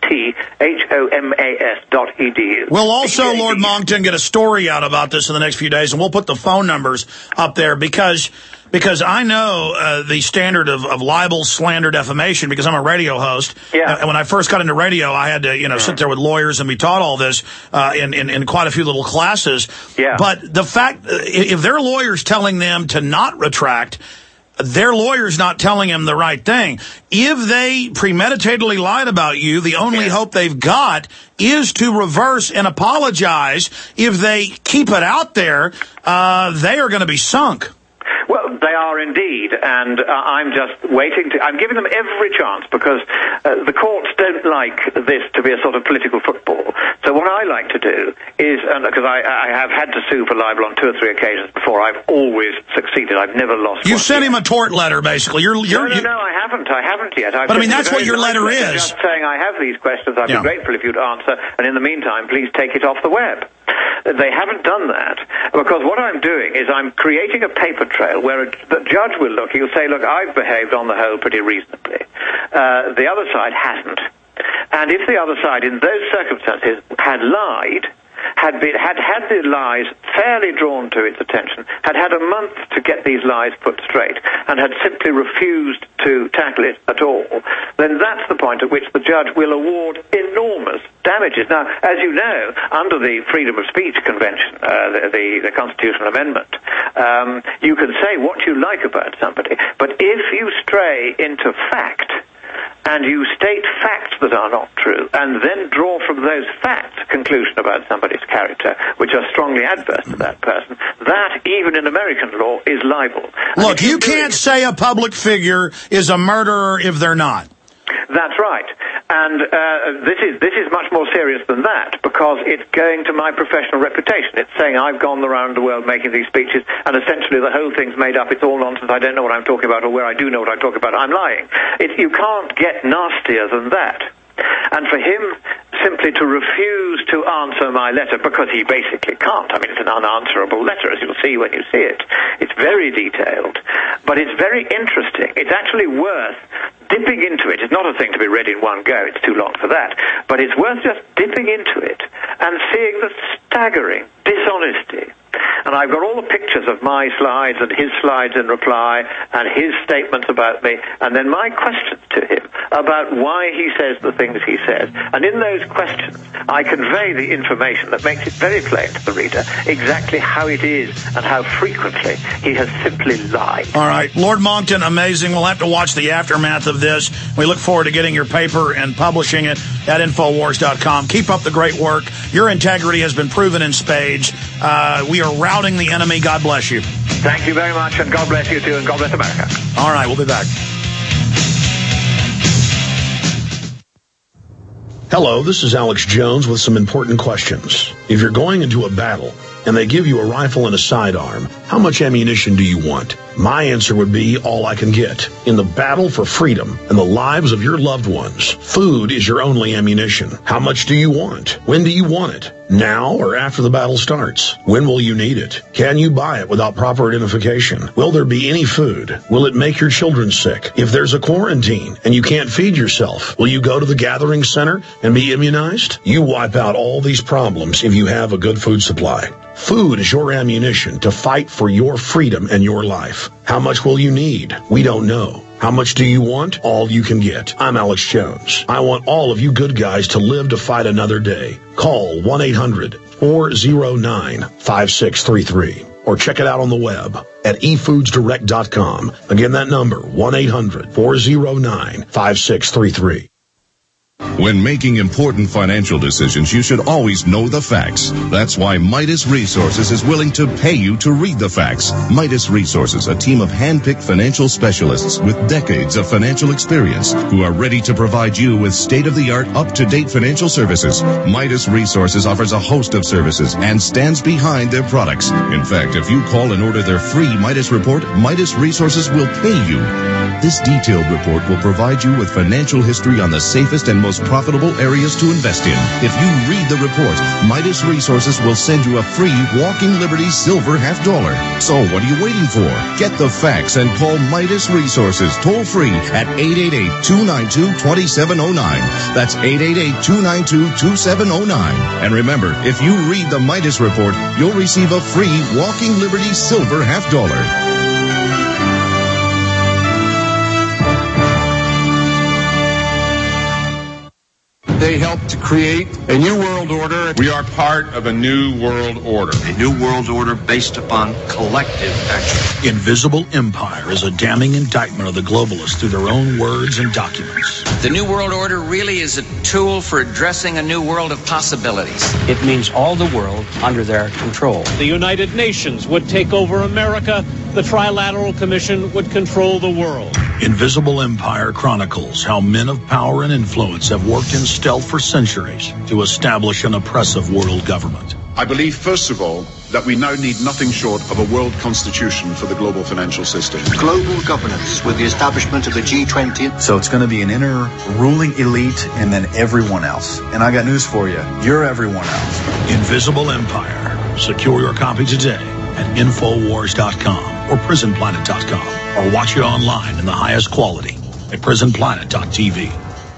STTHOMAS.edu. We'll also, Lord Monckton, get a story out about this in the next few days, and we'll put the phone numbers up there because Because I know the standard of libel, slander, defamation, because I'm a radio host. Yeah. And when I first got into radio, I had to, sit there with lawyers and be taught all this in quite a few little classes. Yeah. But the fact, if their lawyer's telling them to not retract, their lawyer's not telling them the right thing. If they premeditatedly lied about you, the only hope they've got is to reverse and apologize. If they keep it out there, they are going to be sunk. Well, they are indeed, and I'm just waiting I'm giving them every chance, because the courts don't like this to be a sort of political football. So what I like to do is, because I have had to sue for libel on 2 or 3 occasions before, I've always succeeded. I've never lost. You sent him a tort letter, basically. No, I haven't yet. But I mean, that's what your letter is. Just saying, I have these questions. I'd be grateful if you'd answer, and in the meantime, please take it off the web. They haven't done that, because what I'm doing is I'm creating a paper trail where the judge will look. He'll say, look, I've behaved on the whole pretty reasonably. The other side hasn't. And if the other side, in those circumstances, had lied, had the lies fairly drawn to its attention, had a month to get these lies put straight, and had simply refused to tackle it at all, then that's the point at which the judge will award enormous damages. Now, as you know, under the Freedom of Speech Convention, the Constitutional Amendment, you can say what you like about somebody, but if you stray into fact, and you state facts that are not true, and then draw from those facts a conclusion about somebody's character, which are strongly adverse to that person, that, even in American law, is libel. Look, you can't say a public figure is a murderer if they're not. That's right. And this is much more serious than that, because it's going to my professional reputation. It's saying I've gone around the world making these speeches, and essentially the whole thing's made up. It's all nonsense. I don't know what I'm talking about, or where I do know what I'm talking about, I'm lying. You can't get nastier than that. And for him simply to refuse to answer my letter, because he basically can't. I mean, it's an unanswerable letter, as you'll see when you see it. It's very detailed, but it's very interesting. It's actually worth dipping into it. It's not a thing to be read in one go. It's too long for that. But it's worth just dipping into it and seeing the staggering dishonesty. And I've got all the pictures of my slides and his slides in reply and his statements about me, and then my questions to him about why he says the things he says. And in those questions, I convey the information that makes it very plain to the reader exactly how it is and how frequently he has simply lied. All right. Lord Monckton, amazing. We'll have to watch the aftermath of this. We look forward to getting your paper and publishing it at Infowars.com. Keep up the great work. Your integrity has been proven in spades. We are routing the enemy. God bless you. Thank you very much, and God bless you too, and God bless America. All right, we'll be back. Hello, this is Alex Jones with some important questions. If you're going into a battle and they give you a rifle and a sidearm, how much ammunition do you want? My answer would be all I can get. In the battle for freedom and the lives of your loved ones, food is your only ammunition. How much do you want? When do you want it? Now or after the battle starts? When will you need it? Can you buy it without proper identification? Will there be any food? Will it make your children sick? If there's a quarantine and you can't feed yourself, will you go to the gathering center and be immunized? You wipe out all these problems if you have a good food supply. Food is your ammunition to fight for your freedom and your life. How much will you need? We don't know. How much do you want? All you can get. I'm Alex Jones. I want all of you good guys to live to fight another day. Call 1-800-409-5633 or check it out on the web at efoodsdirect.com. Again, that number, 1-800-409-5633. When making important financial decisions, you should always know the facts. That's why Midas Resources is willing to pay you to read the facts. Midas Resources, a team of hand-picked financial specialists with decades of financial experience who are ready to provide you with state-of-the-art, up-to-date financial services. Midas Resources offers a host of services and stands behind their products. In fact, if you call and order their free Midas report, Midas Resources will pay you. This detailed report will provide you with financial history on the safest and most profitable areas to invest in. If you read the report, Midas Resources will send you a free Walking Liberty Silver $50. So what are you waiting for? Get the facts and call Midas Resources toll free at 888-292-2709. That's 888-292-2709. And remember, if you read the Midas report, you'll receive a free Walking Liberty Silver $50. They helped to create a new world order. We are part of a new world order. A new world order based upon collective action. Invisible Empire is a damning indictment of the globalists through their own words and documents. The New World Order really is a tool for addressing a new world of possibilities. It means all the world under their control. The United Nations would take over America. The Trilateral Commission would control the world. Invisible Empire chronicles how men of power and influence have worked in stealth for centuries to establish an oppressive world government. I believe, first of all, that we now need nothing short of a world constitution for the global financial system. Global governance with the establishment of the G20. So it's going to be an inner ruling elite and then everyone else. And I got news for you. You're everyone else. Invisible Empire. Secure your copy today at Infowars.com or PrisonPlanet.com, or watch it online in the highest quality at PrisonPlanet.tv.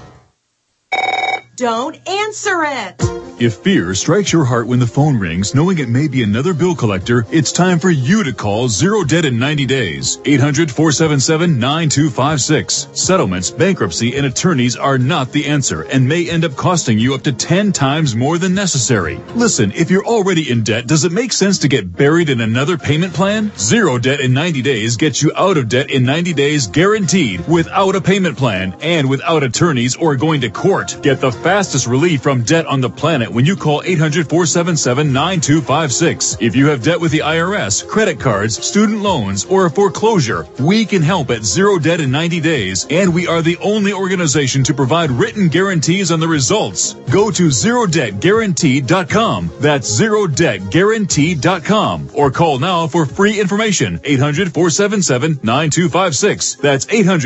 Don't answer it! If fear strikes your heart when the phone rings, knowing it may be another bill collector, it's time for you to call Zero Debt in 90 days. 800-477-9256. Settlements, bankruptcy, and attorneys are not the answer and may end up costing you up to 10 times more than necessary. Listen, if you're already in debt, does it make sense to get buried in another payment plan? Zero Debt in 90 days gets you out of debt in 90 days guaranteed, without a payment plan and without attorneys or going to court. Get the fastest relief from debt on the planet when you call 800-477-9256. If you have debt with the IRS, credit cards, student loans, or a foreclosure, we can help at Zero Debt in 90 days, and we are the only organization to provide written guarantees on the results. Go to ZeroDebtGuaranteed.com. That's ZeroDebtGuaranteed.com, or call now for free information. 800-477-9256. That's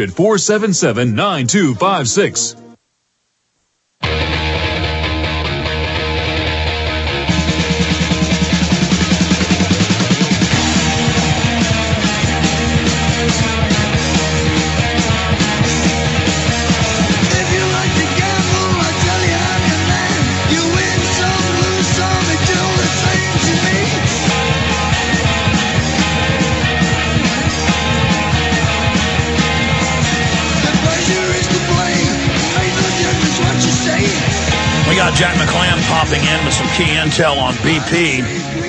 800-477-9256. Jack McClam popping in with some key intel on BP.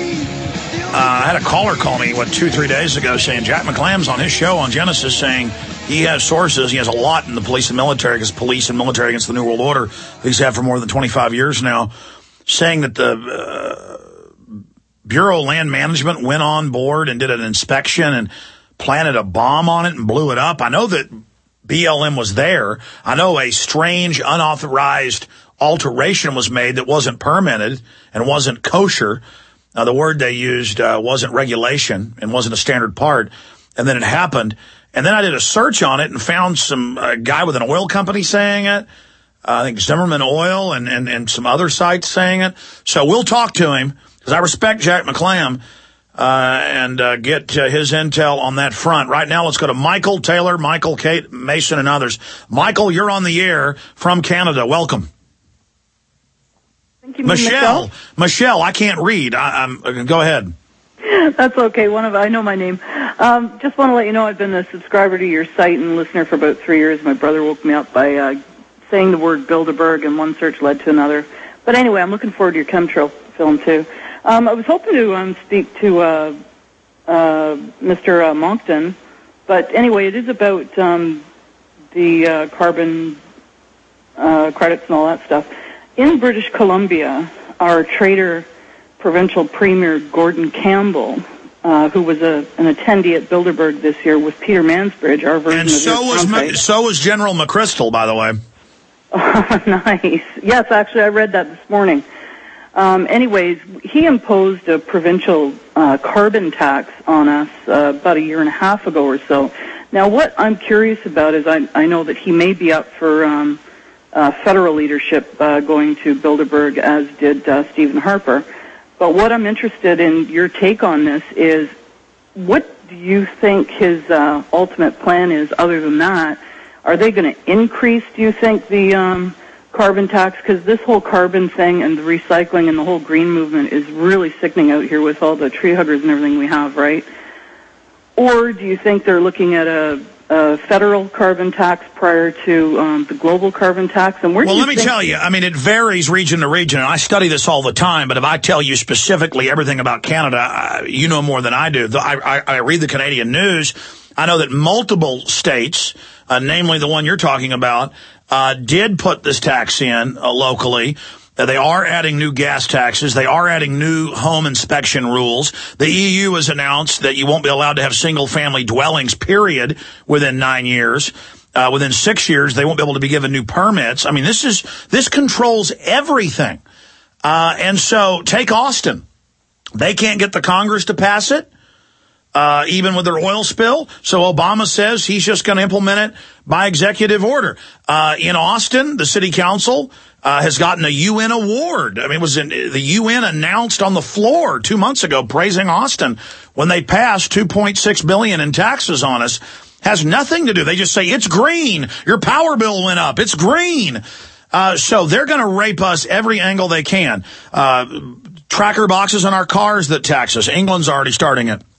I had a caller call me, 2-3 days ago, saying Jack McClam's on his show on Genesis saying he has sources. He has a lot in the police and military, because police and military against the New World Order, he's had for more than 25 years now, saying that the Bureau of Land Management went on board and did an inspection and planted a bomb on it and blew it up. I know that BLM was there. I know a strange, unauthorized alteration was made that wasn't permitted and wasn't kosher. The word they used wasn't regulation and wasn't a standard part. And then it happened. And then I did a search on it and found some guy with an oil company saying it. I think Zimmerman Oil and some other sites saying it. So we'll talk to him, because I respect Jack McClam, and get his intel on that front. Right now, let's go to Michael Taylor, Michael, Kate, Mason, and others. Michael, you're on the air from Canada. Welcome. Thank you, Michelle, I can't read. Go ahead. That's okay. I know my name. Just want to let you know I've been a subscriber to your site and listener for about 3 years. My brother woke me up by saying the word Bilderberg, and one search led to another. But anyway, I'm looking forward to your chemtrail film, too. I was hoping to speak to Mr. Monckton, but anyway, it is about the carbon credits and all that stuff. In British Columbia, our trader, provincial premier Gordon Campbell, who was an attendee at Bilderberg this year with Peter Mansbridge, our version and of so was General McChrystal, by the way. Oh, nice. Yes, actually, I read that this morning. Anyways, he imposed a provincial carbon tax on us about a year and a half ago or so. Now, what I'm curious about is I know that he may be up for federal leadership going to Bilderberg, as did Stephen Harper. But what I'm interested in your take on this is, what do you think his ultimate plan is other than that? Are they going to increase, do you think, the carbon tax? Because this whole carbon thing and the recycling and the whole green movement is really sickening out here with all the tree huggers and everything we have, right? Or do you think they're looking at a federal carbon tax prior to the global carbon tax. And well, let me tell you, I mean, it varies region to region. And I study this all the time, but if I tell you specifically everything about Canada, you know more than I do. I read the Canadian news. I know that multiple states, namely the one you're talking about, did put this tax in locally. They are adding new gas taxes. They are adding new home inspection rules. The EU has announced that you won't be allowed to have single-family dwellings, period, within 9 years. Within 6 years, they won't be able to be given new permits. I mean, this controls everything. And so take Austin. They can't get the Congress to pass it, even with their oil spill. So Obama says he's just going to implement it by executive order. In Austin, the city council has gotten a UN award. I mean, the UN announced on the floor 2 months ago praising Austin when they passed $2.6 billion in taxes on us. Has nothing to do. They just say, it's green. Your power bill went up. It's green. So they're going to rape us every angle they can. Tracker boxes on our cars that tax us. England's already starting it.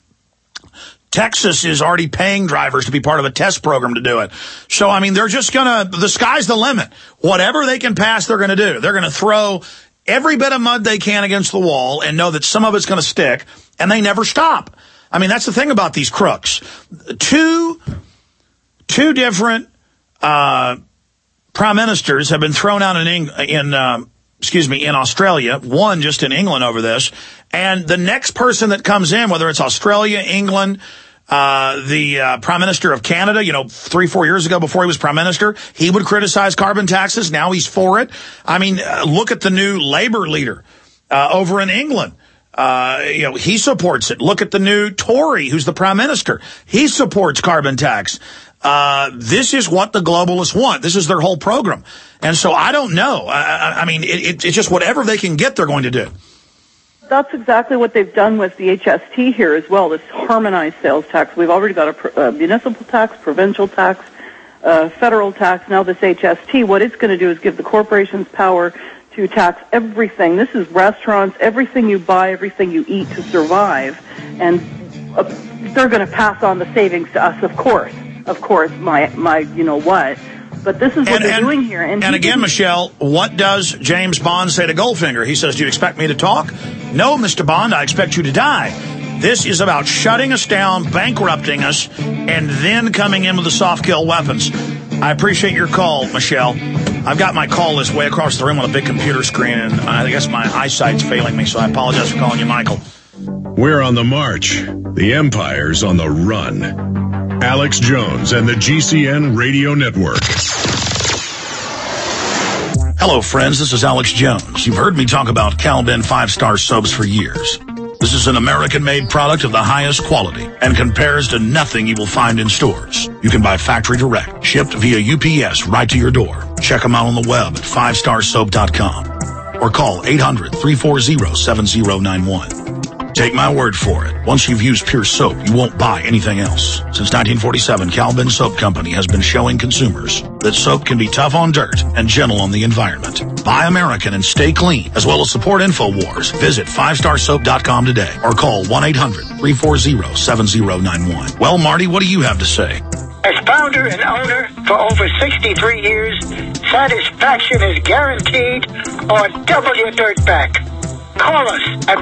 Texas is already paying drivers to be part of a test program to do it. So, I mean, they're just the sky's the limit. Whatever they can pass, they're going to do. They're going to throw every bit of mud they can against the wall and know that some of it's going to stick, and they never stop. I mean, that's the thing about these crooks. Two different prime ministers have been thrown out in Australia, one just in England over this, and the next person that comes in, whether it's Australia, England, the Prime Minister of Canada, 3-4 years ago before he was Prime Minister, he would criticize carbon taxes. Now he's for it. I mean, look at the new Labour leader over in England. He supports it. Look at the new Tory, who's the Prime Minister. He supports carbon tax. This is what the globalists want. This is their whole program. And so I don't know. I mean, it's just whatever they can get, they're going to do. That's exactly what they've done with the HST here as well, this harmonized sales tax. We've already got a municipal tax, provincial tax, federal tax, now this HST. What it's going to do is give the corporations power to tax everything. This is restaurants, everything you buy, everything you eat to survive. And they're going to pass on the savings to us, of course. Of course, my you know what. But this is what they're doing here. And again, Michelle, what does James Bond say to Goldfinger? He says, do you expect me to talk? No, Mr. Bond, I expect you to die. This is about shutting us down, bankrupting us, and then coming in with the soft kill weapons. I appreciate your call, Michelle. I've got my call list way across the room on a big computer screen, and I guess my eyesight's failing me, so I apologize for calling you Michael. We're on the march. The Empire's on the run. Alex Jones and the GCN Radio Network. Hello, friends. This is Alex Jones. You've heard me talk about Cal-Ben 5-star soaps for years. This is an American-made product of the highest quality and compares to nothing you will find in stores. You can buy factory direct, shipped via UPS right to your door. Check them out on the web at 5starsoap.com or call 800-340-7091. Take my word for it. Once you've used Pure Soap, you won't buy anything else. Since 1947, Cal-Ben Soap Company has been showing consumers that soap can be tough on dirt and gentle on the environment. Buy American and stay clean, as well as support InfoWars. Visit 5starsoap.com today or call 1-800-340-7091. Well, Marty, what do you have to say? As founder and owner for over 63 years, satisfaction is guaranteed or double your dirt back. Call us at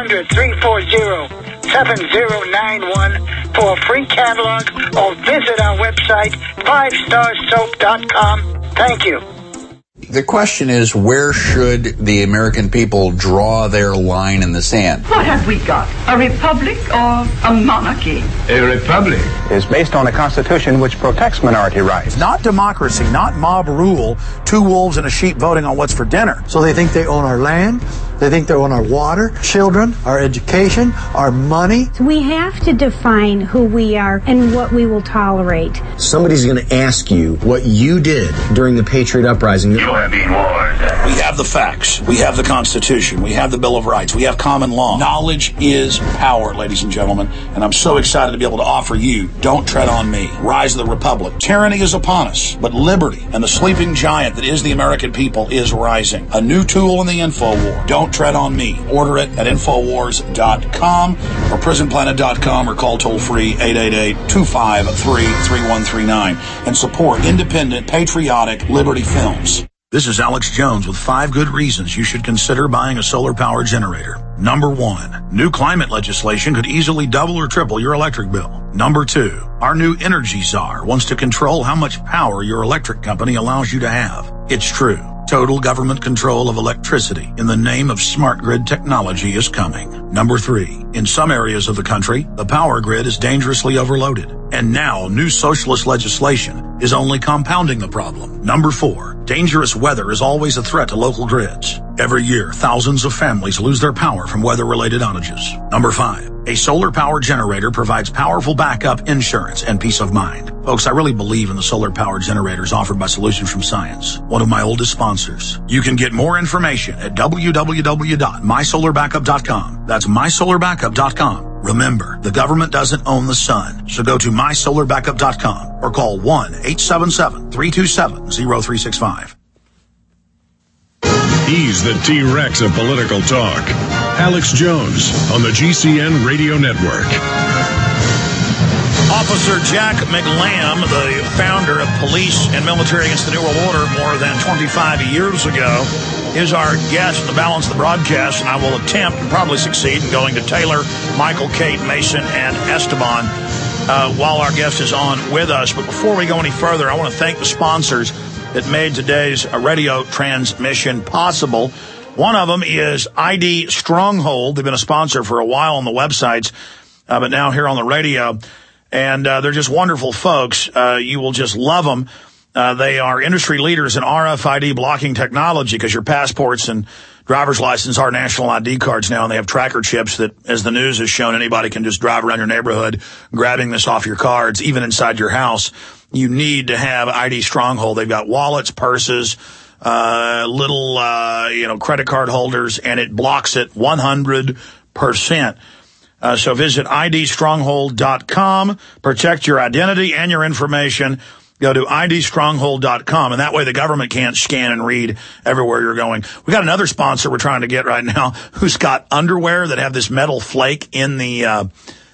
1-800-340-7091 for a free catalog or visit our website, 5starsoap.com. Thank you. The question is, where should the American people draw their line in the sand? What have we got? A republic or a monarchy? A republic is based on a constitution which protects minority rights. Not democracy, not mob rule, two wolves and a sheep voting on what's for dinner. So they think they own our land, they think they own our water, children, our education, our money. We have to define who we are and what we will tolerate. Somebody's going to ask you what you did during the Patriot Uprising. enjoy being warned. We have the facts. We have the Constitution. We have the Bill of Rights. We have common law. Knowledge is power, ladies and gentlemen. And I'm so excited to be able to offer you Don't Tread on Me, Rise of the Republic. Tyranny is upon us, but liberty and the sleeping giant that is the American people is rising. A new tool in the info war. Don't Tread on Me. Order it at Infowars.com or PrisonPlanet.com or call toll-free 888-253-3139 and support independent, patriotic Liberty Films. This is Alex Jones with 5 good reasons you should consider buying a solar power generator. Number 1, new climate legislation could easily double or triple your electric bill. Number 2, our new energy czar wants to control how much power your electric company allows you to have. It's true. Total government control of electricity in the name of smart grid technology is coming. Number 3, in some areas of the country, the power grid is dangerously overloaded. And now, new socialist legislation is only compounding the problem. Number 4, dangerous weather is always a threat to local grids. Every year, thousands of families lose their power from weather-related outages. Number 5, a solar power generator provides powerful backup insurance and peace of mind. Folks, I really believe in the solar power generators offered by Solutions from Science, one of my oldest sponsors. You can get more information at www.mysolarbackup.com. That's mysolarbackup.com. Remember, the government doesn't own the sun, so go to mysolarbackup.com or call 1-877-327-0365. He's the T-Rex of political talk. Alex Jones on the GCN Radio Network. Officer Jack McLamb, the founder of Police and Military Against the New World Order more than 25 years ago, is our guest in the balance of the broadcast, and I will attempt and probably succeed in going to Taylor, Michael, Kate, Mason, and Esteban while our guest is on with us. But before we go any further, I want to thank the sponsors that made today's radio transmission possible. One of them is ID Stronghold. They've been a sponsor for a while on the websites, but now here on the radio. And they're just wonderful folks. You will just love them. They are industry leaders in RFID blocking technology because your passports and driver's license are national ID cards now, and they have tracker chips that, as the news has shown, anybody can just drive around your neighborhood grabbing this off your cards, even inside your house. You need to have ID Stronghold. They've got wallets, purses, little credit card holders, and it blocks it 100%. So visit idstronghold.com, protect your identity and your information. Go to idstronghold.com, and that way the government can't scan and read everywhere you're going. We got another sponsor we're trying to get right now who's got underwear that have this metal flake in the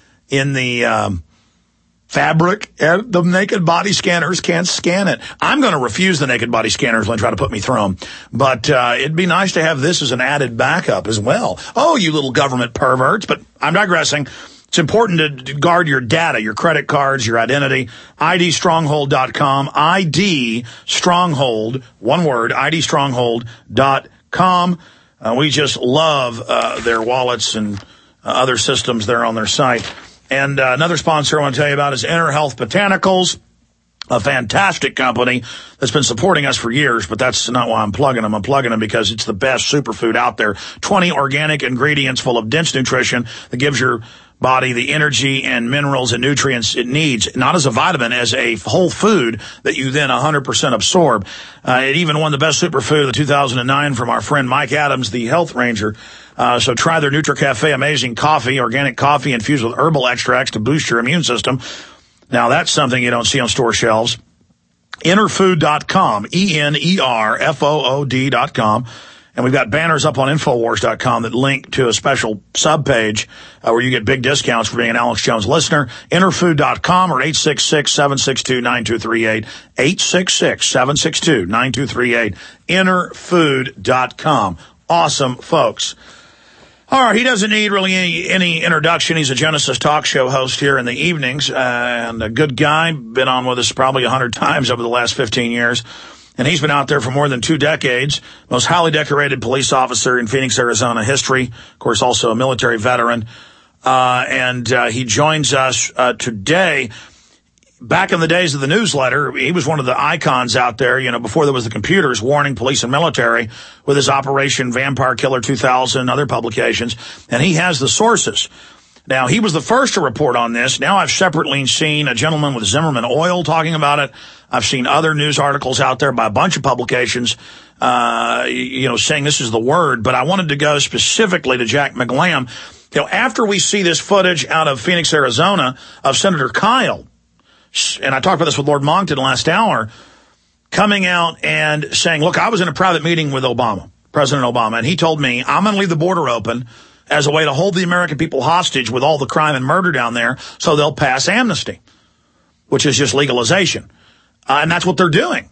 fabric, and the naked body scanners can't scan it. I'm going to refuse the naked body scanners when they try to put me through them. But it'd be nice to have this as an added backup as well. Oh, you little government perverts. But I'm digressing. It's important to guard your data, your credit cards, your identity. idstronghold.com. ID Stronghold, one word, idstronghold.com. We just love their wallets and other systems there on their site. And another sponsor I want to tell you about is Inner Health Botanicals, a fantastic company that's been supporting us for years, but that's not why I'm plugging them. I'm plugging them because it's the best superfood out there. 20 organic ingredients full of dense nutrition that gives your body the energy and minerals and nutrients it needs, not as a vitamin, as a whole food that you then 100% absorb. It even won the best superfood of 2009 from our friend Mike Adams, the Health Ranger. So try their NutriCafe amazing coffee, organic coffee infused with herbal extracts to boost your immune system. Now, that's something you don't see on store shelves. Enerfood.com, ENERFOOD.com. And we've got banners up on Infowars.com that link to a special subpage where you get big discounts for being an Alex Jones listener. Interfood.com or 866-762-9238. 866-762-9238. Interfood.com. Awesome folks. All right, he doesn't need really any introduction. He's a Genesis talk show host here in the evenings, and a good guy. Been on with us probably 100 times over the last 15 years. And he's been out there for more than 2 decades. Most highly decorated police officer in Phoenix, Arizona history. Of course, also a military veteran. And he joins us today. Back in the days of the newsletter, he was one of the icons out there, before there was the computers, warning police and military with his Operation Vampire Killer 2000 and other publications. And he has the sources. Now, he was the first to report on this. Now I've separately seen a gentleman with Zimmerman Oil talking about it. I've seen other news articles out there by a bunch of publications, saying this is the word. But I wanted to go specifically to Jack McLamb. After we see this footage out of Phoenix, Arizona, of Senator Kyle, and I talked about this with Lord Monckton last hour, coming out and saying, look, I was in a private meeting with President Obama, and he told me, I'm going to leave the border open as a way to hold the American people hostage with all the crime and murder down there, so they'll pass amnesty, which is just legalization. And that's what they're doing.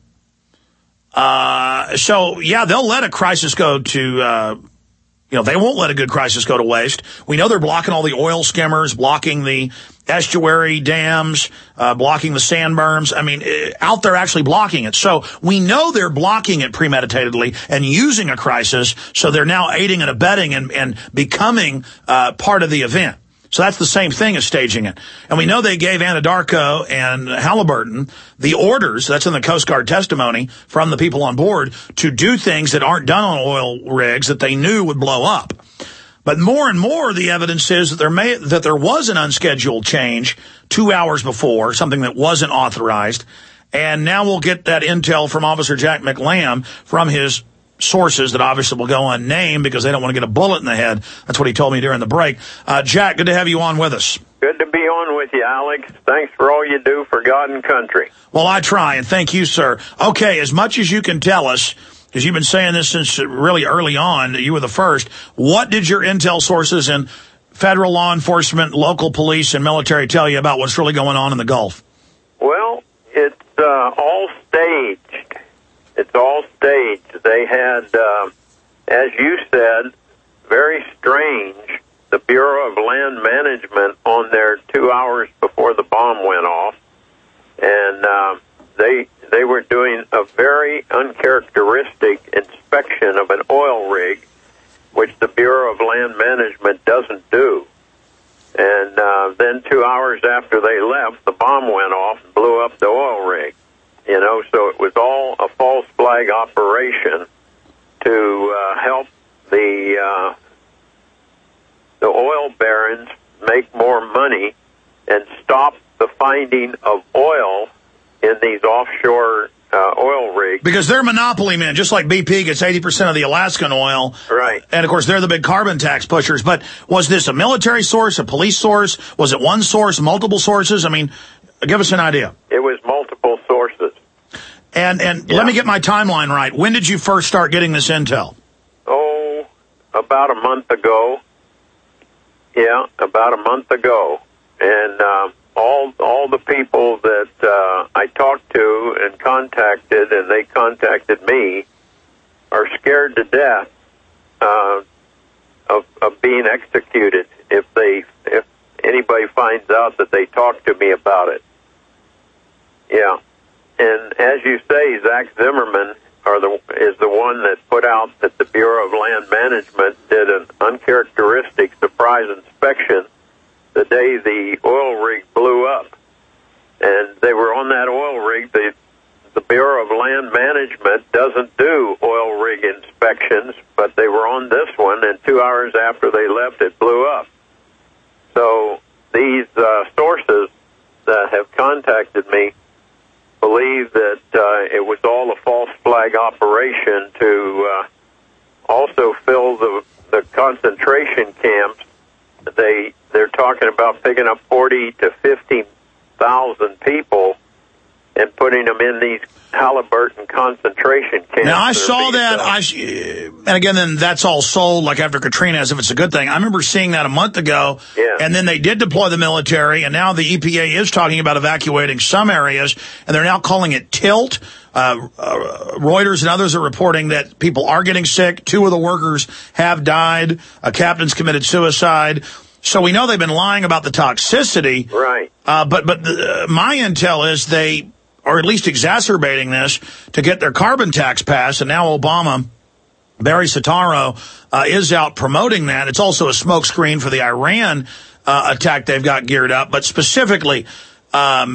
So, yeah, they'll let a crisis go to, they won't let a good crisis go to waste. We know they're blocking all the oil skimmers, blocking the estuary dams, blocking the sand berms. I mean, out there actually blocking it. So we know they're blocking it premeditatedly and using a crisis, so they're now aiding and abetting and becoming part of the event. So that's the same thing as staging it. And we know they gave Anadarko and Halliburton the orders, that's in the Coast Guard testimony from the people on board, to do things that aren't done on oil rigs that they knew would blow up. But more and more, the evidence is that there was an unscheduled change 2 hours before, something that wasn't authorized. And now we'll get that intel from Officer Jack McLamb from his sources that obviously will go unnamed because they don't want to get a bullet in the head. That's what he told me during the break. Jack, good to have you on with us. Good to be on with you, Alex. Thanks for all you do for God and country. Well, I try, and thank you, sir. Okay, as much as you can tell us, because you've been saying this since really early on, you were the first, what did your intel sources and federal law enforcement, local police, and military tell you about what's really going on in the Gulf? Well, it's all staged. It's all staged. They had, as you said, very strange, the Bureau of Land Management on there 2 hours before the bomb went off. And they were doing a very uncharacteristic inspection of an oil rig, which the Bureau of Land Management doesn't do. And then 2 hours after they left, the bomb went off and blew up the oil rig. So it was all a false flag operation to help the oil barons make more money and stop the finding of oil in these offshore oil rigs. Because they're monopoly men, just like BP gets 80% of the Alaskan oil. Right. And, of course, they're the big carbon tax pushers. But was this a military source, a police source? Was it one source, multiple sources? I mean, give us an idea. It was multiple sources. And let me get my timeline right. When did you first start getting this intel? Oh, about a month ago. Yeah, about a month ago. And all the people that I talked to and contacted, and they contacted me, are scared to death of being executed if anybody finds out that they talked to me about it. Yeah. And as you say, Zach Zimmerman is the one that put out that the Bureau of Land Management did an uncharacteristic surprise inspection the day the oil rig blew up. And they were on that oil rig. The Bureau of Land Management doesn't do oil rig inspections, but they were on this one, and 2 hours after they left, it blew up. So these sources that have contacted me believe that it was all a false flag operation to also fill the concentration camps. They're talking about picking up 40 to 50,000 people and putting them in these Halliburton concentration camps. Now, I saw that, and again, then that's all sold, like after Katrina, as if it's a good thing. I remember seeing that a month ago, and then they did deploy the military, and now the EPA is talking about evacuating some areas, and they're now calling it tilt. Reuters and others are reporting that people are getting sick. 2 of the workers have died. A captain's committed suicide. So we know they've been lying about the toxicity. Right. But my intel is they are at least exacerbating this to get their carbon tax passed. And now Obama, Barry Soetoro, is out promoting that. It's also a smokescreen for the Iran attack they've got geared up. But specifically,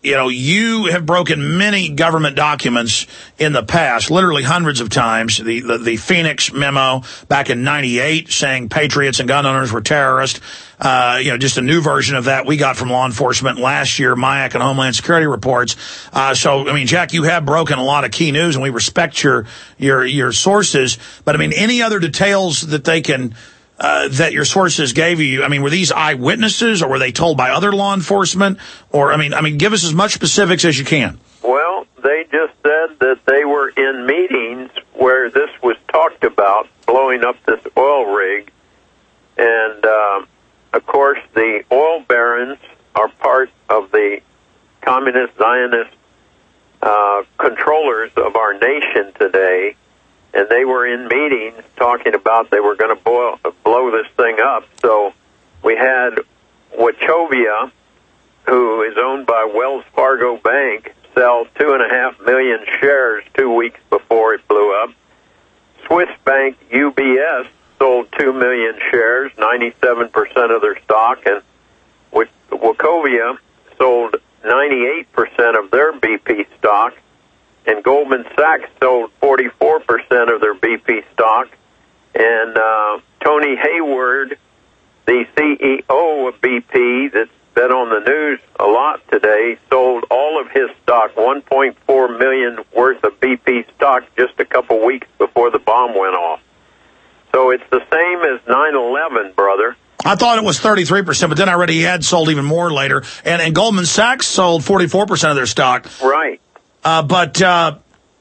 you have broken many government documents in the past, literally hundreds of times. The Phoenix memo back in '98 saying patriots and gun owners were terrorists. Just a new version of that we got from law enforcement last year, MIAC and Homeland Security reports. Jack, you have broken a lot of key news, and we respect your sources. But, any other details that they can... that your sources gave you, were these eyewitnesses, or were they told by other law enforcement? Or, give us as much specifics as you can. Well, they just said that they were in meetings where this was talked about, blowing up this oil rig. And, of course, the oil barons are part of the communist Zionist controllers of our nation today. And they were in meetings talking about they were going to blow this thing up. So we had Wachovia, who is owned by Wells Fargo Bank, sell 2.5 million shares 2 weeks before it blew up. Swiss bank UBS sold 2 million shares, 97% of their stock, and Wachovia sold 98% of their BP stock. And Goldman Sachs sold 44% of their BP stock. And Tony Hayward, the CEO of BP, that's been on the news a lot today, sold all of his stock, 1.4 million worth of BP stock, just a couple weeks before the bomb went off. So it's the same as 9/11, brother. I thought it was 33%, but then I read he had sold even more later. And Goldman Sachs sold 44% of their stock. Right. But now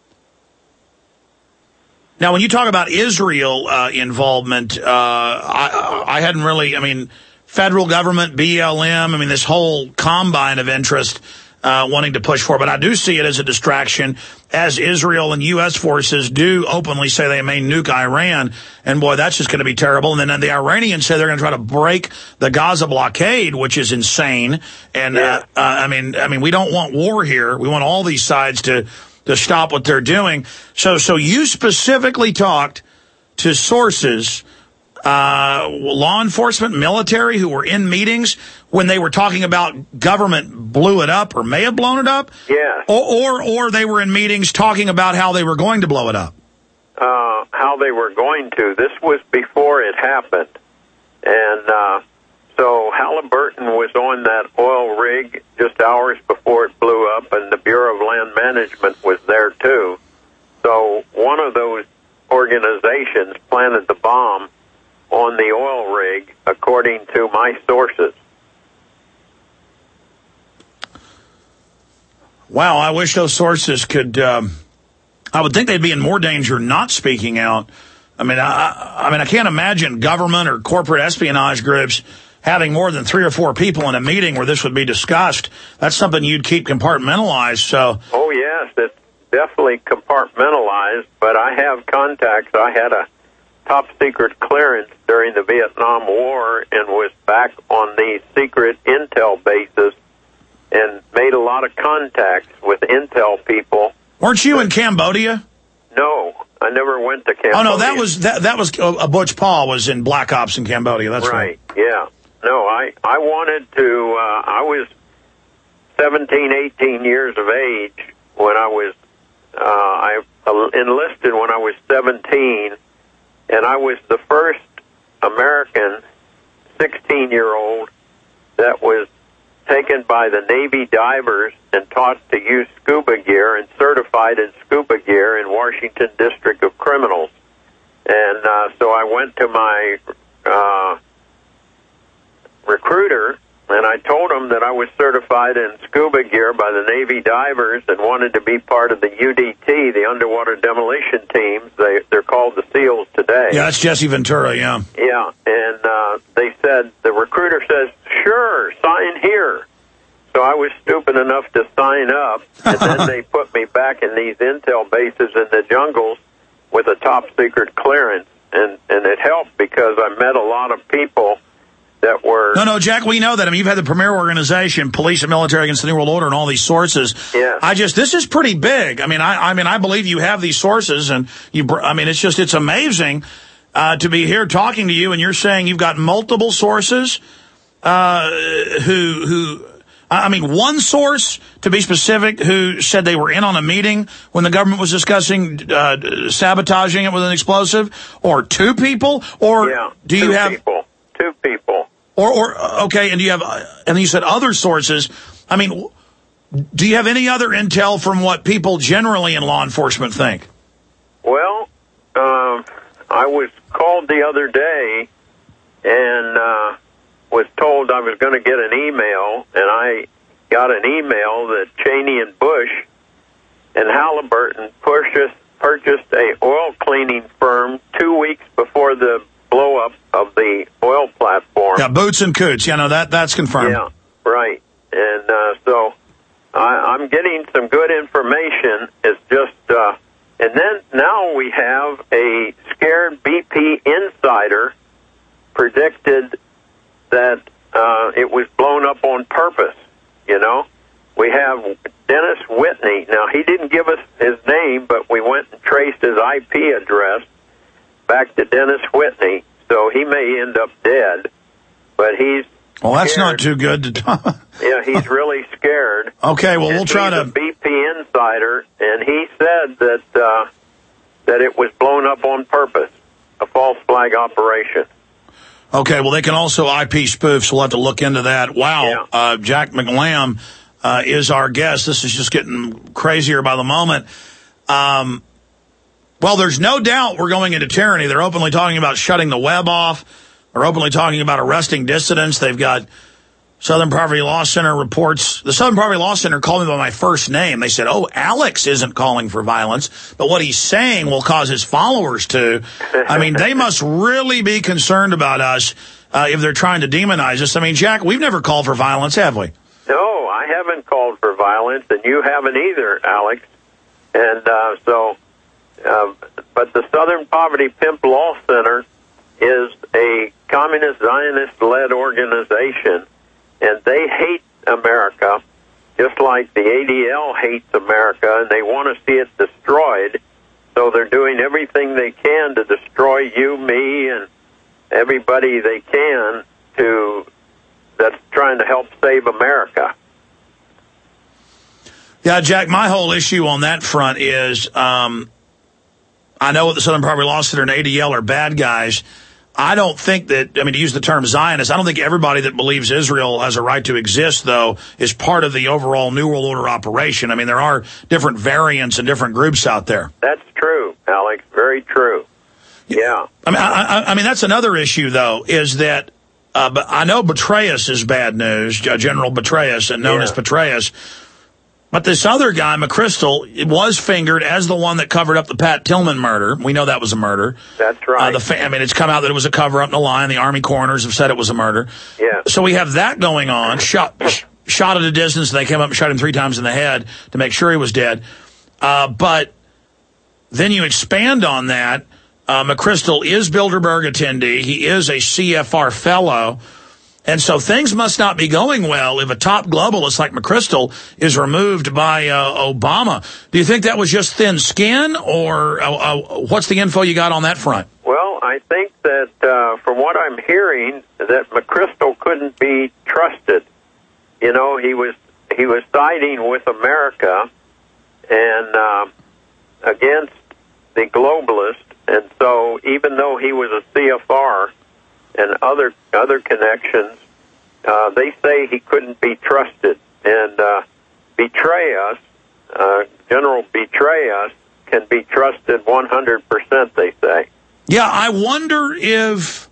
when you talk about Israel involvement, I hadn't really, federal government, BLM, this whole combine of interest wanting to push for. But I do see it as a distraction, as Israel and U.S. forces do openly say they may nuke Iran. And, boy, that's just going to be terrible. And then the Iranians say they're going to try to break the Gaza blockade, which is insane. And, we don't want war here. We want all these sides to stop what they're doing. So you specifically talked to sources, law enforcement, military, who were in meetings when they were talking about government blew it up or may have blown it up? Yeah. Or they were in meetings talking about how they were going to blow it up? How they were going to. This was before it happened. And so Halliburton was on that oil rig just hours before it blew up, and the Bureau of Land Management was there too. So one of those organizations planted the bomb on the oil rig, according to my sources. Wow, I wish those sources could... I would think they'd be in more danger not speaking out. I can't imagine government or corporate espionage groups having more than 3 or 4 people in a meeting where this would be discussed. That's something you'd keep compartmentalized. So. Oh, yes, it's definitely compartmentalized, but I have contacts. I had a top-secret clearance during the Vietnam War and was back on these secret intel bases and made a lot of contacts with intel people. Weren't you in Cambodia? No, I never went to Cambodia. Oh, no, that was Butch Paul was in Black Ops in Cambodia. That's right. Yeah. No, I wanted to, I was 17, 18 years of age when I was, I enlisted when I was 17, and I was the first American 16-year-old that was taken by the Navy divers and taught to use scuba gear and certified in scuba gear in Washington District of Criminals. And so I went to my recruiter, and I told him that I was certified in scuba gear by the Navy divers and wanted to be part of the UDT, the Underwater Demolition Teams. They're called the SEALs today. Yeah, that's Jesse Ventura, yeah. Yeah, and they said, the recruiter says, sure, sign here. So I was stupid enough to sign up, and then they put me back in these intel bases in the jungles with a top-secret clearance, and it helped because I met a lot of people that were... No, Jack, we know that. I mean, you've had the premier organization, Police and Military Against the New World Order, and all these sources. Yeah. This is pretty big. I mean, I believe you have these sources, and it's amazing to be here talking to you, and you're saying you've got multiple sources who I mean, one source, to be specific, who said they were in on a meeting when the government was discussing sabotaging it with an explosive, or two people, or do you have two people? Okay, and do you have? And you said other sources. I mean, do you have any other intel from what people generally in law enforcement think? Well, I was called the other day and was told I was going to get an email, and I got an email that Cheney and Bush and Halliburton purchased a oil cleaning firm 2 weeks before the blow-up of the oil platform. Yeah, Boots and Coots. Yeah, no, that's confirmed. Yeah, right. And so I'm getting some good information. It's just, and then now we have a scared BP insider predicted that it was blown up on purpose, you know. We have Dennis Whitney. Now, he didn't give us his name, but we went and traced his IP address back to Dennis Whitney, so he may end up dead, but he's well, that's scared. Not too good to talk. Yeah, he's really scared. Okay, well, we'll try to... He's a BP insider, and he said that it was blown up on purpose, a false flag operation. Okay, well, they can also IP spoof, so we'll have to look into that. Wow, yeah. Jack McLamb is our guest. This is just getting crazier by the moment. Well, there's no doubt we're going into tyranny. They're openly talking about shutting the web off. They're openly talking about arresting dissidents. They've got Southern Poverty Law Center reports. The Southern Poverty Law Center called me by my first name. They said, oh, Alex isn't calling for violence, but what he's saying will cause his followers to. I mean, they must really be concerned about us if they're trying to demonize us. I mean, Jack, we've never called for violence, have we? No, I haven't called for violence, and you haven't either, Alex. And but the Southern Poverty Pimp Law Center is a communist Zionist-led organization, and they hate America just like the ADL hates America, and they want to see it destroyed. So they're doing everything they can to destroy you, me, and everybody they can that's trying to help save America. Yeah, Jack, my whole issue on that front is I know the Southern Poverty Law Center and ADL are bad guys. I don't think that, I mean, to use the term Zionist, I don't think everybody that believes Israel has a right to exist, though, is part of the overall New World Order operation. I mean, there are different variants and different groups out there. That's true, Alex. Very true. Yeah. I mean, that's another issue, though, is that but I know Petraeus is bad news, General Petraeus, and known as Petraeus. But this other guy, McChrystal, was fingered as the one that covered up the Pat Tillman murder. We know that was a murder. That's right. I mean, it's come out that it was a cover-up in the line. The Army coroners have said it was a murder. Yeah. So we have that going on. Shot at a distance, and they came up and shot him 3 times in the head to make sure he was dead. But then you expand on that. McChrystal is Bilderberg attendee. He is a CFR fellow. And so things must not be going well if a top globalist like McChrystal is removed by Obama. Do you think that was just thin skin, or what's the info you got on that front? Well, I think that from what I'm hearing, that McChrystal couldn't be trusted. You know, he was siding with America and against the globalists, and so even though he was a CFR and other connections, they say he couldn't be trusted. And Petraeus, General Petraeus, can be trusted 100%, they say. Yeah, I wonder if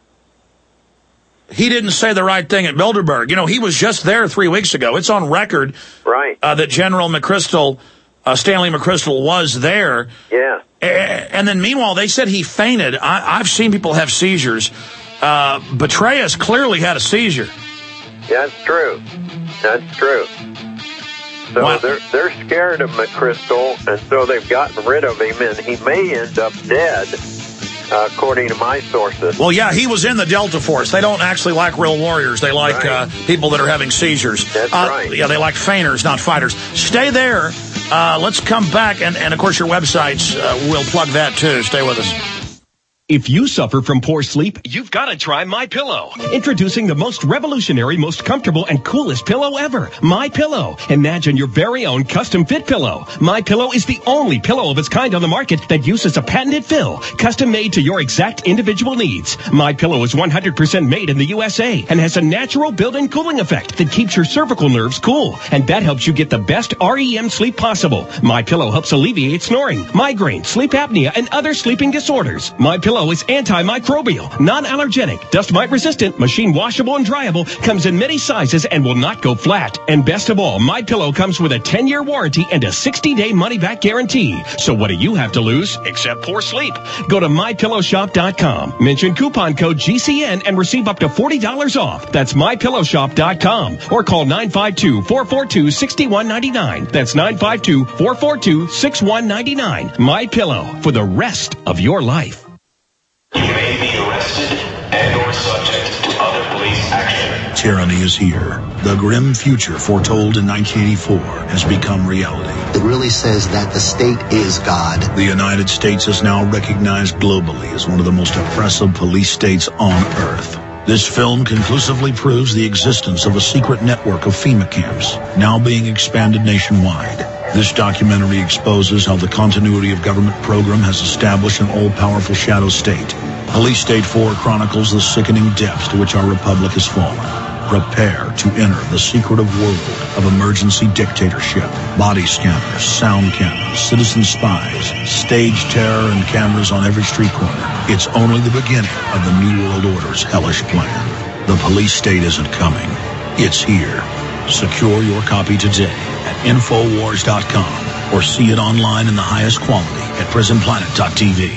he didn't say the right thing at Bilderberg. You know, he was just there 3 weeks ago. It's on record that General McChrystal, Stanley McChrystal, was there. Yeah. And then meanwhile, they said he fainted. I've seen people have seizures. Petraeus clearly had a seizure. Yeah, that's true. That's true. So they're scared of McChrystal, and so they've gotten rid of him, and he may end up dead, according to my sources. Well, yeah, he was in the Delta Force. They don't actually like real warriors. They like people that are having seizures. That's right. Yeah, they like fainters, not fighters. Stay there. Let's come back, and of course, your websites, we'll plug that, too. Stay with us. If you suffer from poor sleep, you've got to try MyPillow. Introducing the most revolutionary, most comfortable, and coolest pillow ever, MyPillow. Imagine your very own custom fit pillow. MyPillow is the only pillow of its kind on the market that uses a patented fill, custom made to your exact individual needs. MyPillow is 100% made in the USA and has a natural built-in cooling effect that keeps your cervical nerves cool, and that helps you get the best REM sleep possible. MyPillow helps alleviate snoring, migraine, sleep apnea, and other sleeping disorders. MyPillow is antimicrobial, non-allergenic, dust mite resistant, machine washable and dryable, comes in many sizes and will not go flat. And best of all, MyPillow comes with a 10-year warranty and a 60-day money-back guarantee. So what do you have to lose except poor sleep? Go to MyPillowShop.com. Mention coupon code GCN and receive up to $40 off. That's MyPillowShop.com. Or call 952-442-6199. That's 952-442-6199. MyPillow, for the rest of your life. You may be arrested and or subject to other police action. Tyranny is here. The grim future foretold in 1984 has become reality. It really says that the state is God. The United States is now recognized globally as one of the most oppressive police states on earth. This film conclusively proves the existence of a secret network of FEMA camps, now being expanded nationwide. This documentary exposes how the continuity of government program has established an all-powerful shadow state. Police State 4 chronicles the sickening depths to which our republic has fallen. Prepare to enter the secretive world of emergency dictatorship. Body scanners, sound cameras, citizen spies, stage terror, and cameras on every street corner. It's only the beginning of the New World Order's hellish plan. The police state isn't coming. It's here. Secure your copy today at Infowars.com or see it online in the highest quality at PrisonPlanet.tv.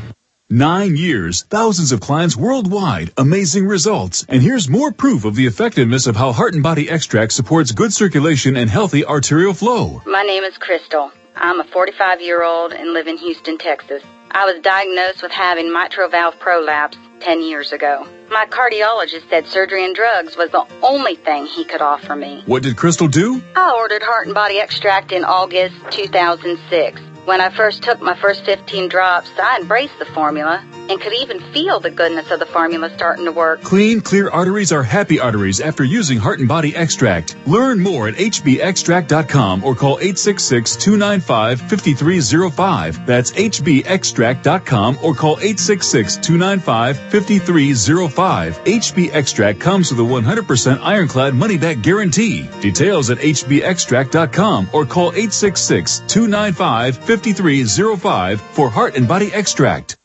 9 years, thousands of clients worldwide, amazing results. And here's more proof of the effectiveness of how Heart and Body Extract supports good circulation and healthy arterial flow. My name is Crystal. I'm a 45-year-old and live in Houston, Texas. I was diagnosed with having mitral valve prolapse 10 years ago. My cardiologist said surgery and drugs was the only thing he could offer me. What did Crystal do? I ordered Heart and Body Extract in August 2006. When I first took my first 15 drops, I embraced the formula and could even feel the goodness of the formula starting to work. Clean, clear arteries are happy arteries after using Heart and Body Extract. Learn more at hbextract.com or call 866-295-5305. That's hbextract.com or call 866-295-5305. HB Extract comes with a 100% ironclad money-back guarantee. Details at hbextract.com or call 866-295-5305 for Heart and Body Extract.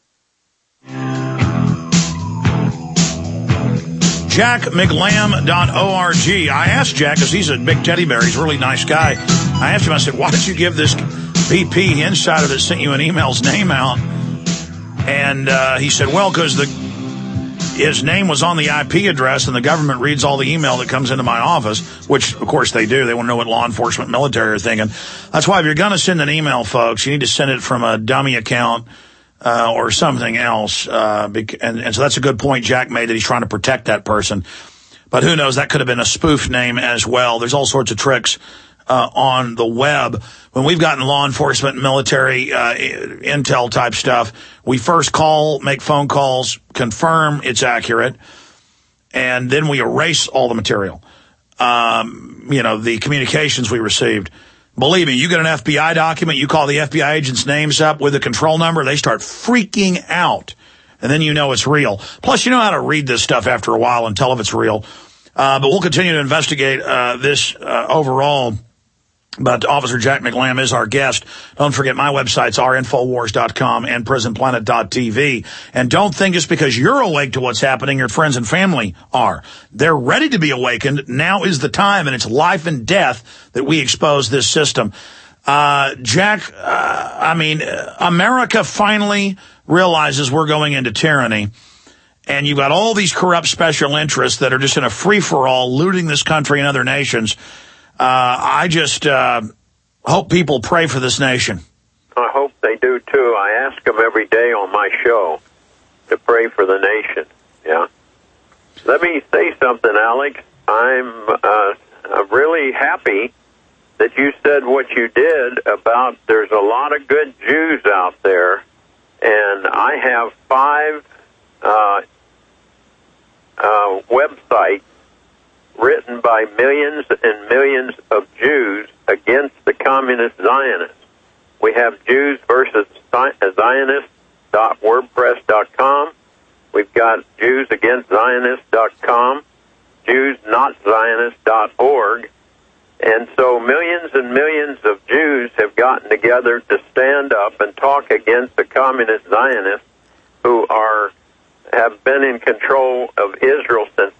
JackMcLam.org. I asked Jack, because he's a big teddy bear, he's a really nice guy. I asked him, I said, why did you give this BP insider that sent you an email's name out? And he said, well, because his name was on the IP address and the government reads all the email that comes into my office, which, of course, they do. They want to know what law enforcement, military are thinking. That's why if you're going to send an email, folks, you need to send it from a dummy account or something else. And so that's a good point Jack made, that he's trying to protect that person. But who knows, that could have been a spoof name as well. There's all sorts of tricks on the web. When we've gotten law enforcement, military, intel type stuff, we first make phone calls, confirm it's accurate, and then we erase all the material. The communications we received. Believe me, you get an FBI document, you call the FBI agent's names up with a control number, they start freaking out. And then you know it's real. Plus, you know how to read this stuff after a while and tell if it's real. But we'll continue to investigate this overall. But Officer Jack McLam is our guest. Don't forget, my websites are Infowars.com and PrisonPlanet.tv. And don't think just because you're awake to what's happening, your friends and family are. They're ready to be awakened. Now is the time, and it's life and death that we expose this system. Jack, America finally realizes we're going into tyranny. And you've got all these corrupt special interests that are just in a free-for-all, looting this country and other nations. I just hope people pray for this nation. I hope they do, too. I ask them every day on my show to pray for the nation. Yeah. Let me say something, Alex. I'm really happy that you said what you did about there's a lot of good Jews out there, And I have 5 websites written by millions and millions of Jews against the communist Zionists. We have Jews versus Zionists.wordpress.com. We've got Jews against Zionists.com, JewsNotZionists.org. And so millions and millions of Jews have gotten together to stand up and talk against the communist Zionists who have been in control of Israel since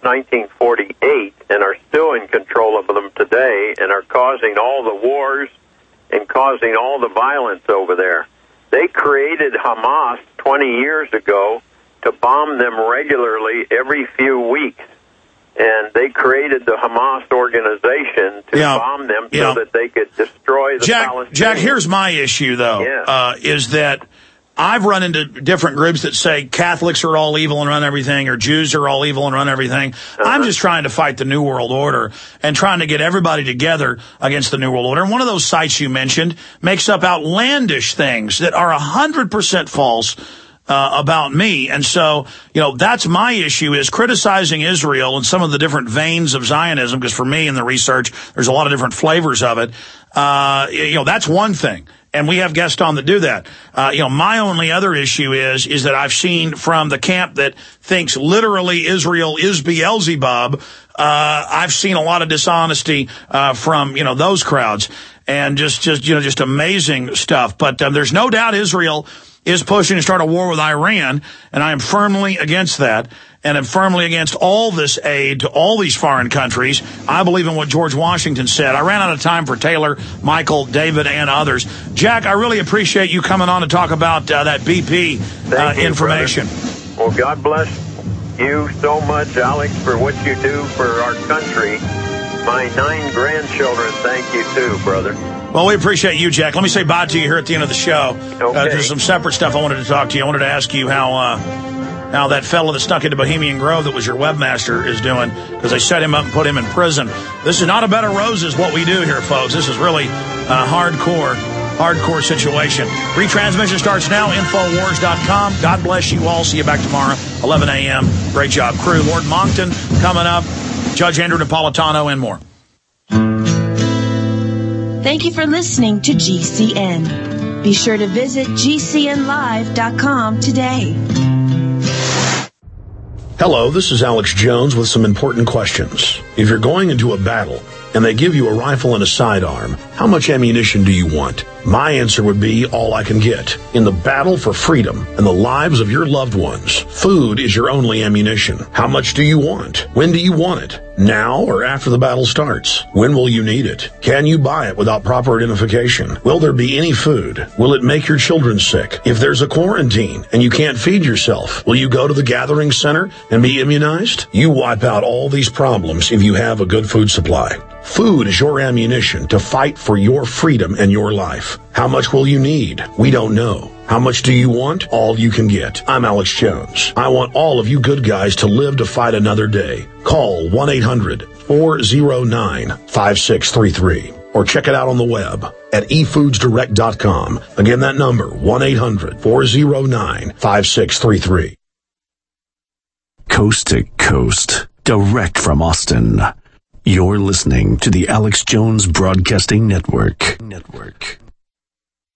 1948 and are still in control of them today and are causing all the wars and causing all the violence over there. They created Hamas 20 years ago to bomb them regularly every few weeks. And they created the Hamas organization to bomb them so that they could destroy the Palestinians. Jack, here's my issue, though, is that I've run into different groups that say Catholics are all evil and run everything, or Jews are all evil and run everything. I'm just trying to fight the New World Order and trying to get everybody together against the New World Order. And one of those sites you mentioned makes up outlandish things that are 100% false about me. And so, that's my issue, is criticizing Israel and some of the different veins of Zionism, because for me in the research, there's a lot of different flavors of it. That's one thing. And we have guests on that do that. My only other issue is that I've seen from the camp that thinks literally Israel is Beelzebub, I've seen a lot of dishonesty from, those crowds, and just amazing stuff. But there's no doubt Israel is pushing to start a war with Iran, and I am firmly against that, and I'm firmly against all this aid to all these foreign countries. I believe in what George Washington said. I ran out of time for Taylor, Michael, David, and others. Jack, I really appreciate you coming on to talk about that BP information. Brother. Well, God bless you so much, Alex, for what you do for our country. My 9 grandchildren thank you too, brother. Well, we appreciate you, Jack. Let me say bye to you here at the end of the show. Okay. There's some separate stuff I wanted to talk to you. I wanted to ask you how that fellow that snuck into Bohemian Grove that was your webmaster is doing, because they set him up and put him in prison. This is not a bed of roses what we do here, folks. This is really a hardcore situation. Retransmission starts now, Infowars.com. God bless you all. See you back tomorrow, 11 a.m. Great job, crew. Lord Moncton coming up, Judge Andrew Napolitano, and more. Thank you for listening to GCN. Be sure to visit GCNlive.com today. Hello, this is Alex Jones with some important questions. If you're going into a battle and they give you a rifle and a sidearm, how much ammunition do you want? My answer would be all I can get. In the battle for freedom and the lives of your loved ones, food is your only ammunition. How much do you want? When do you want it? Now or after the battle starts? When will you need it? Can you buy it without proper identification? Will there be any food? Will it make your children sick? If there's a quarantine and you can't feed yourself, will you go to the gathering center and be immunized? You wipe out all these problems if you have a good food supply. Food is your ammunition to fight for your freedom and your life. How much will you need? We don't know. How much do you want? All you can get. I'm Alex Jones. I want all of you good guys to live to fight another day. Call 1-800-409-5633 or check it out on the web at efoodsdirect.com. Again, that number, 1-800-409-5633. Coast to coast, direct from Austin. You're listening to the Alex Jones Broadcasting Network.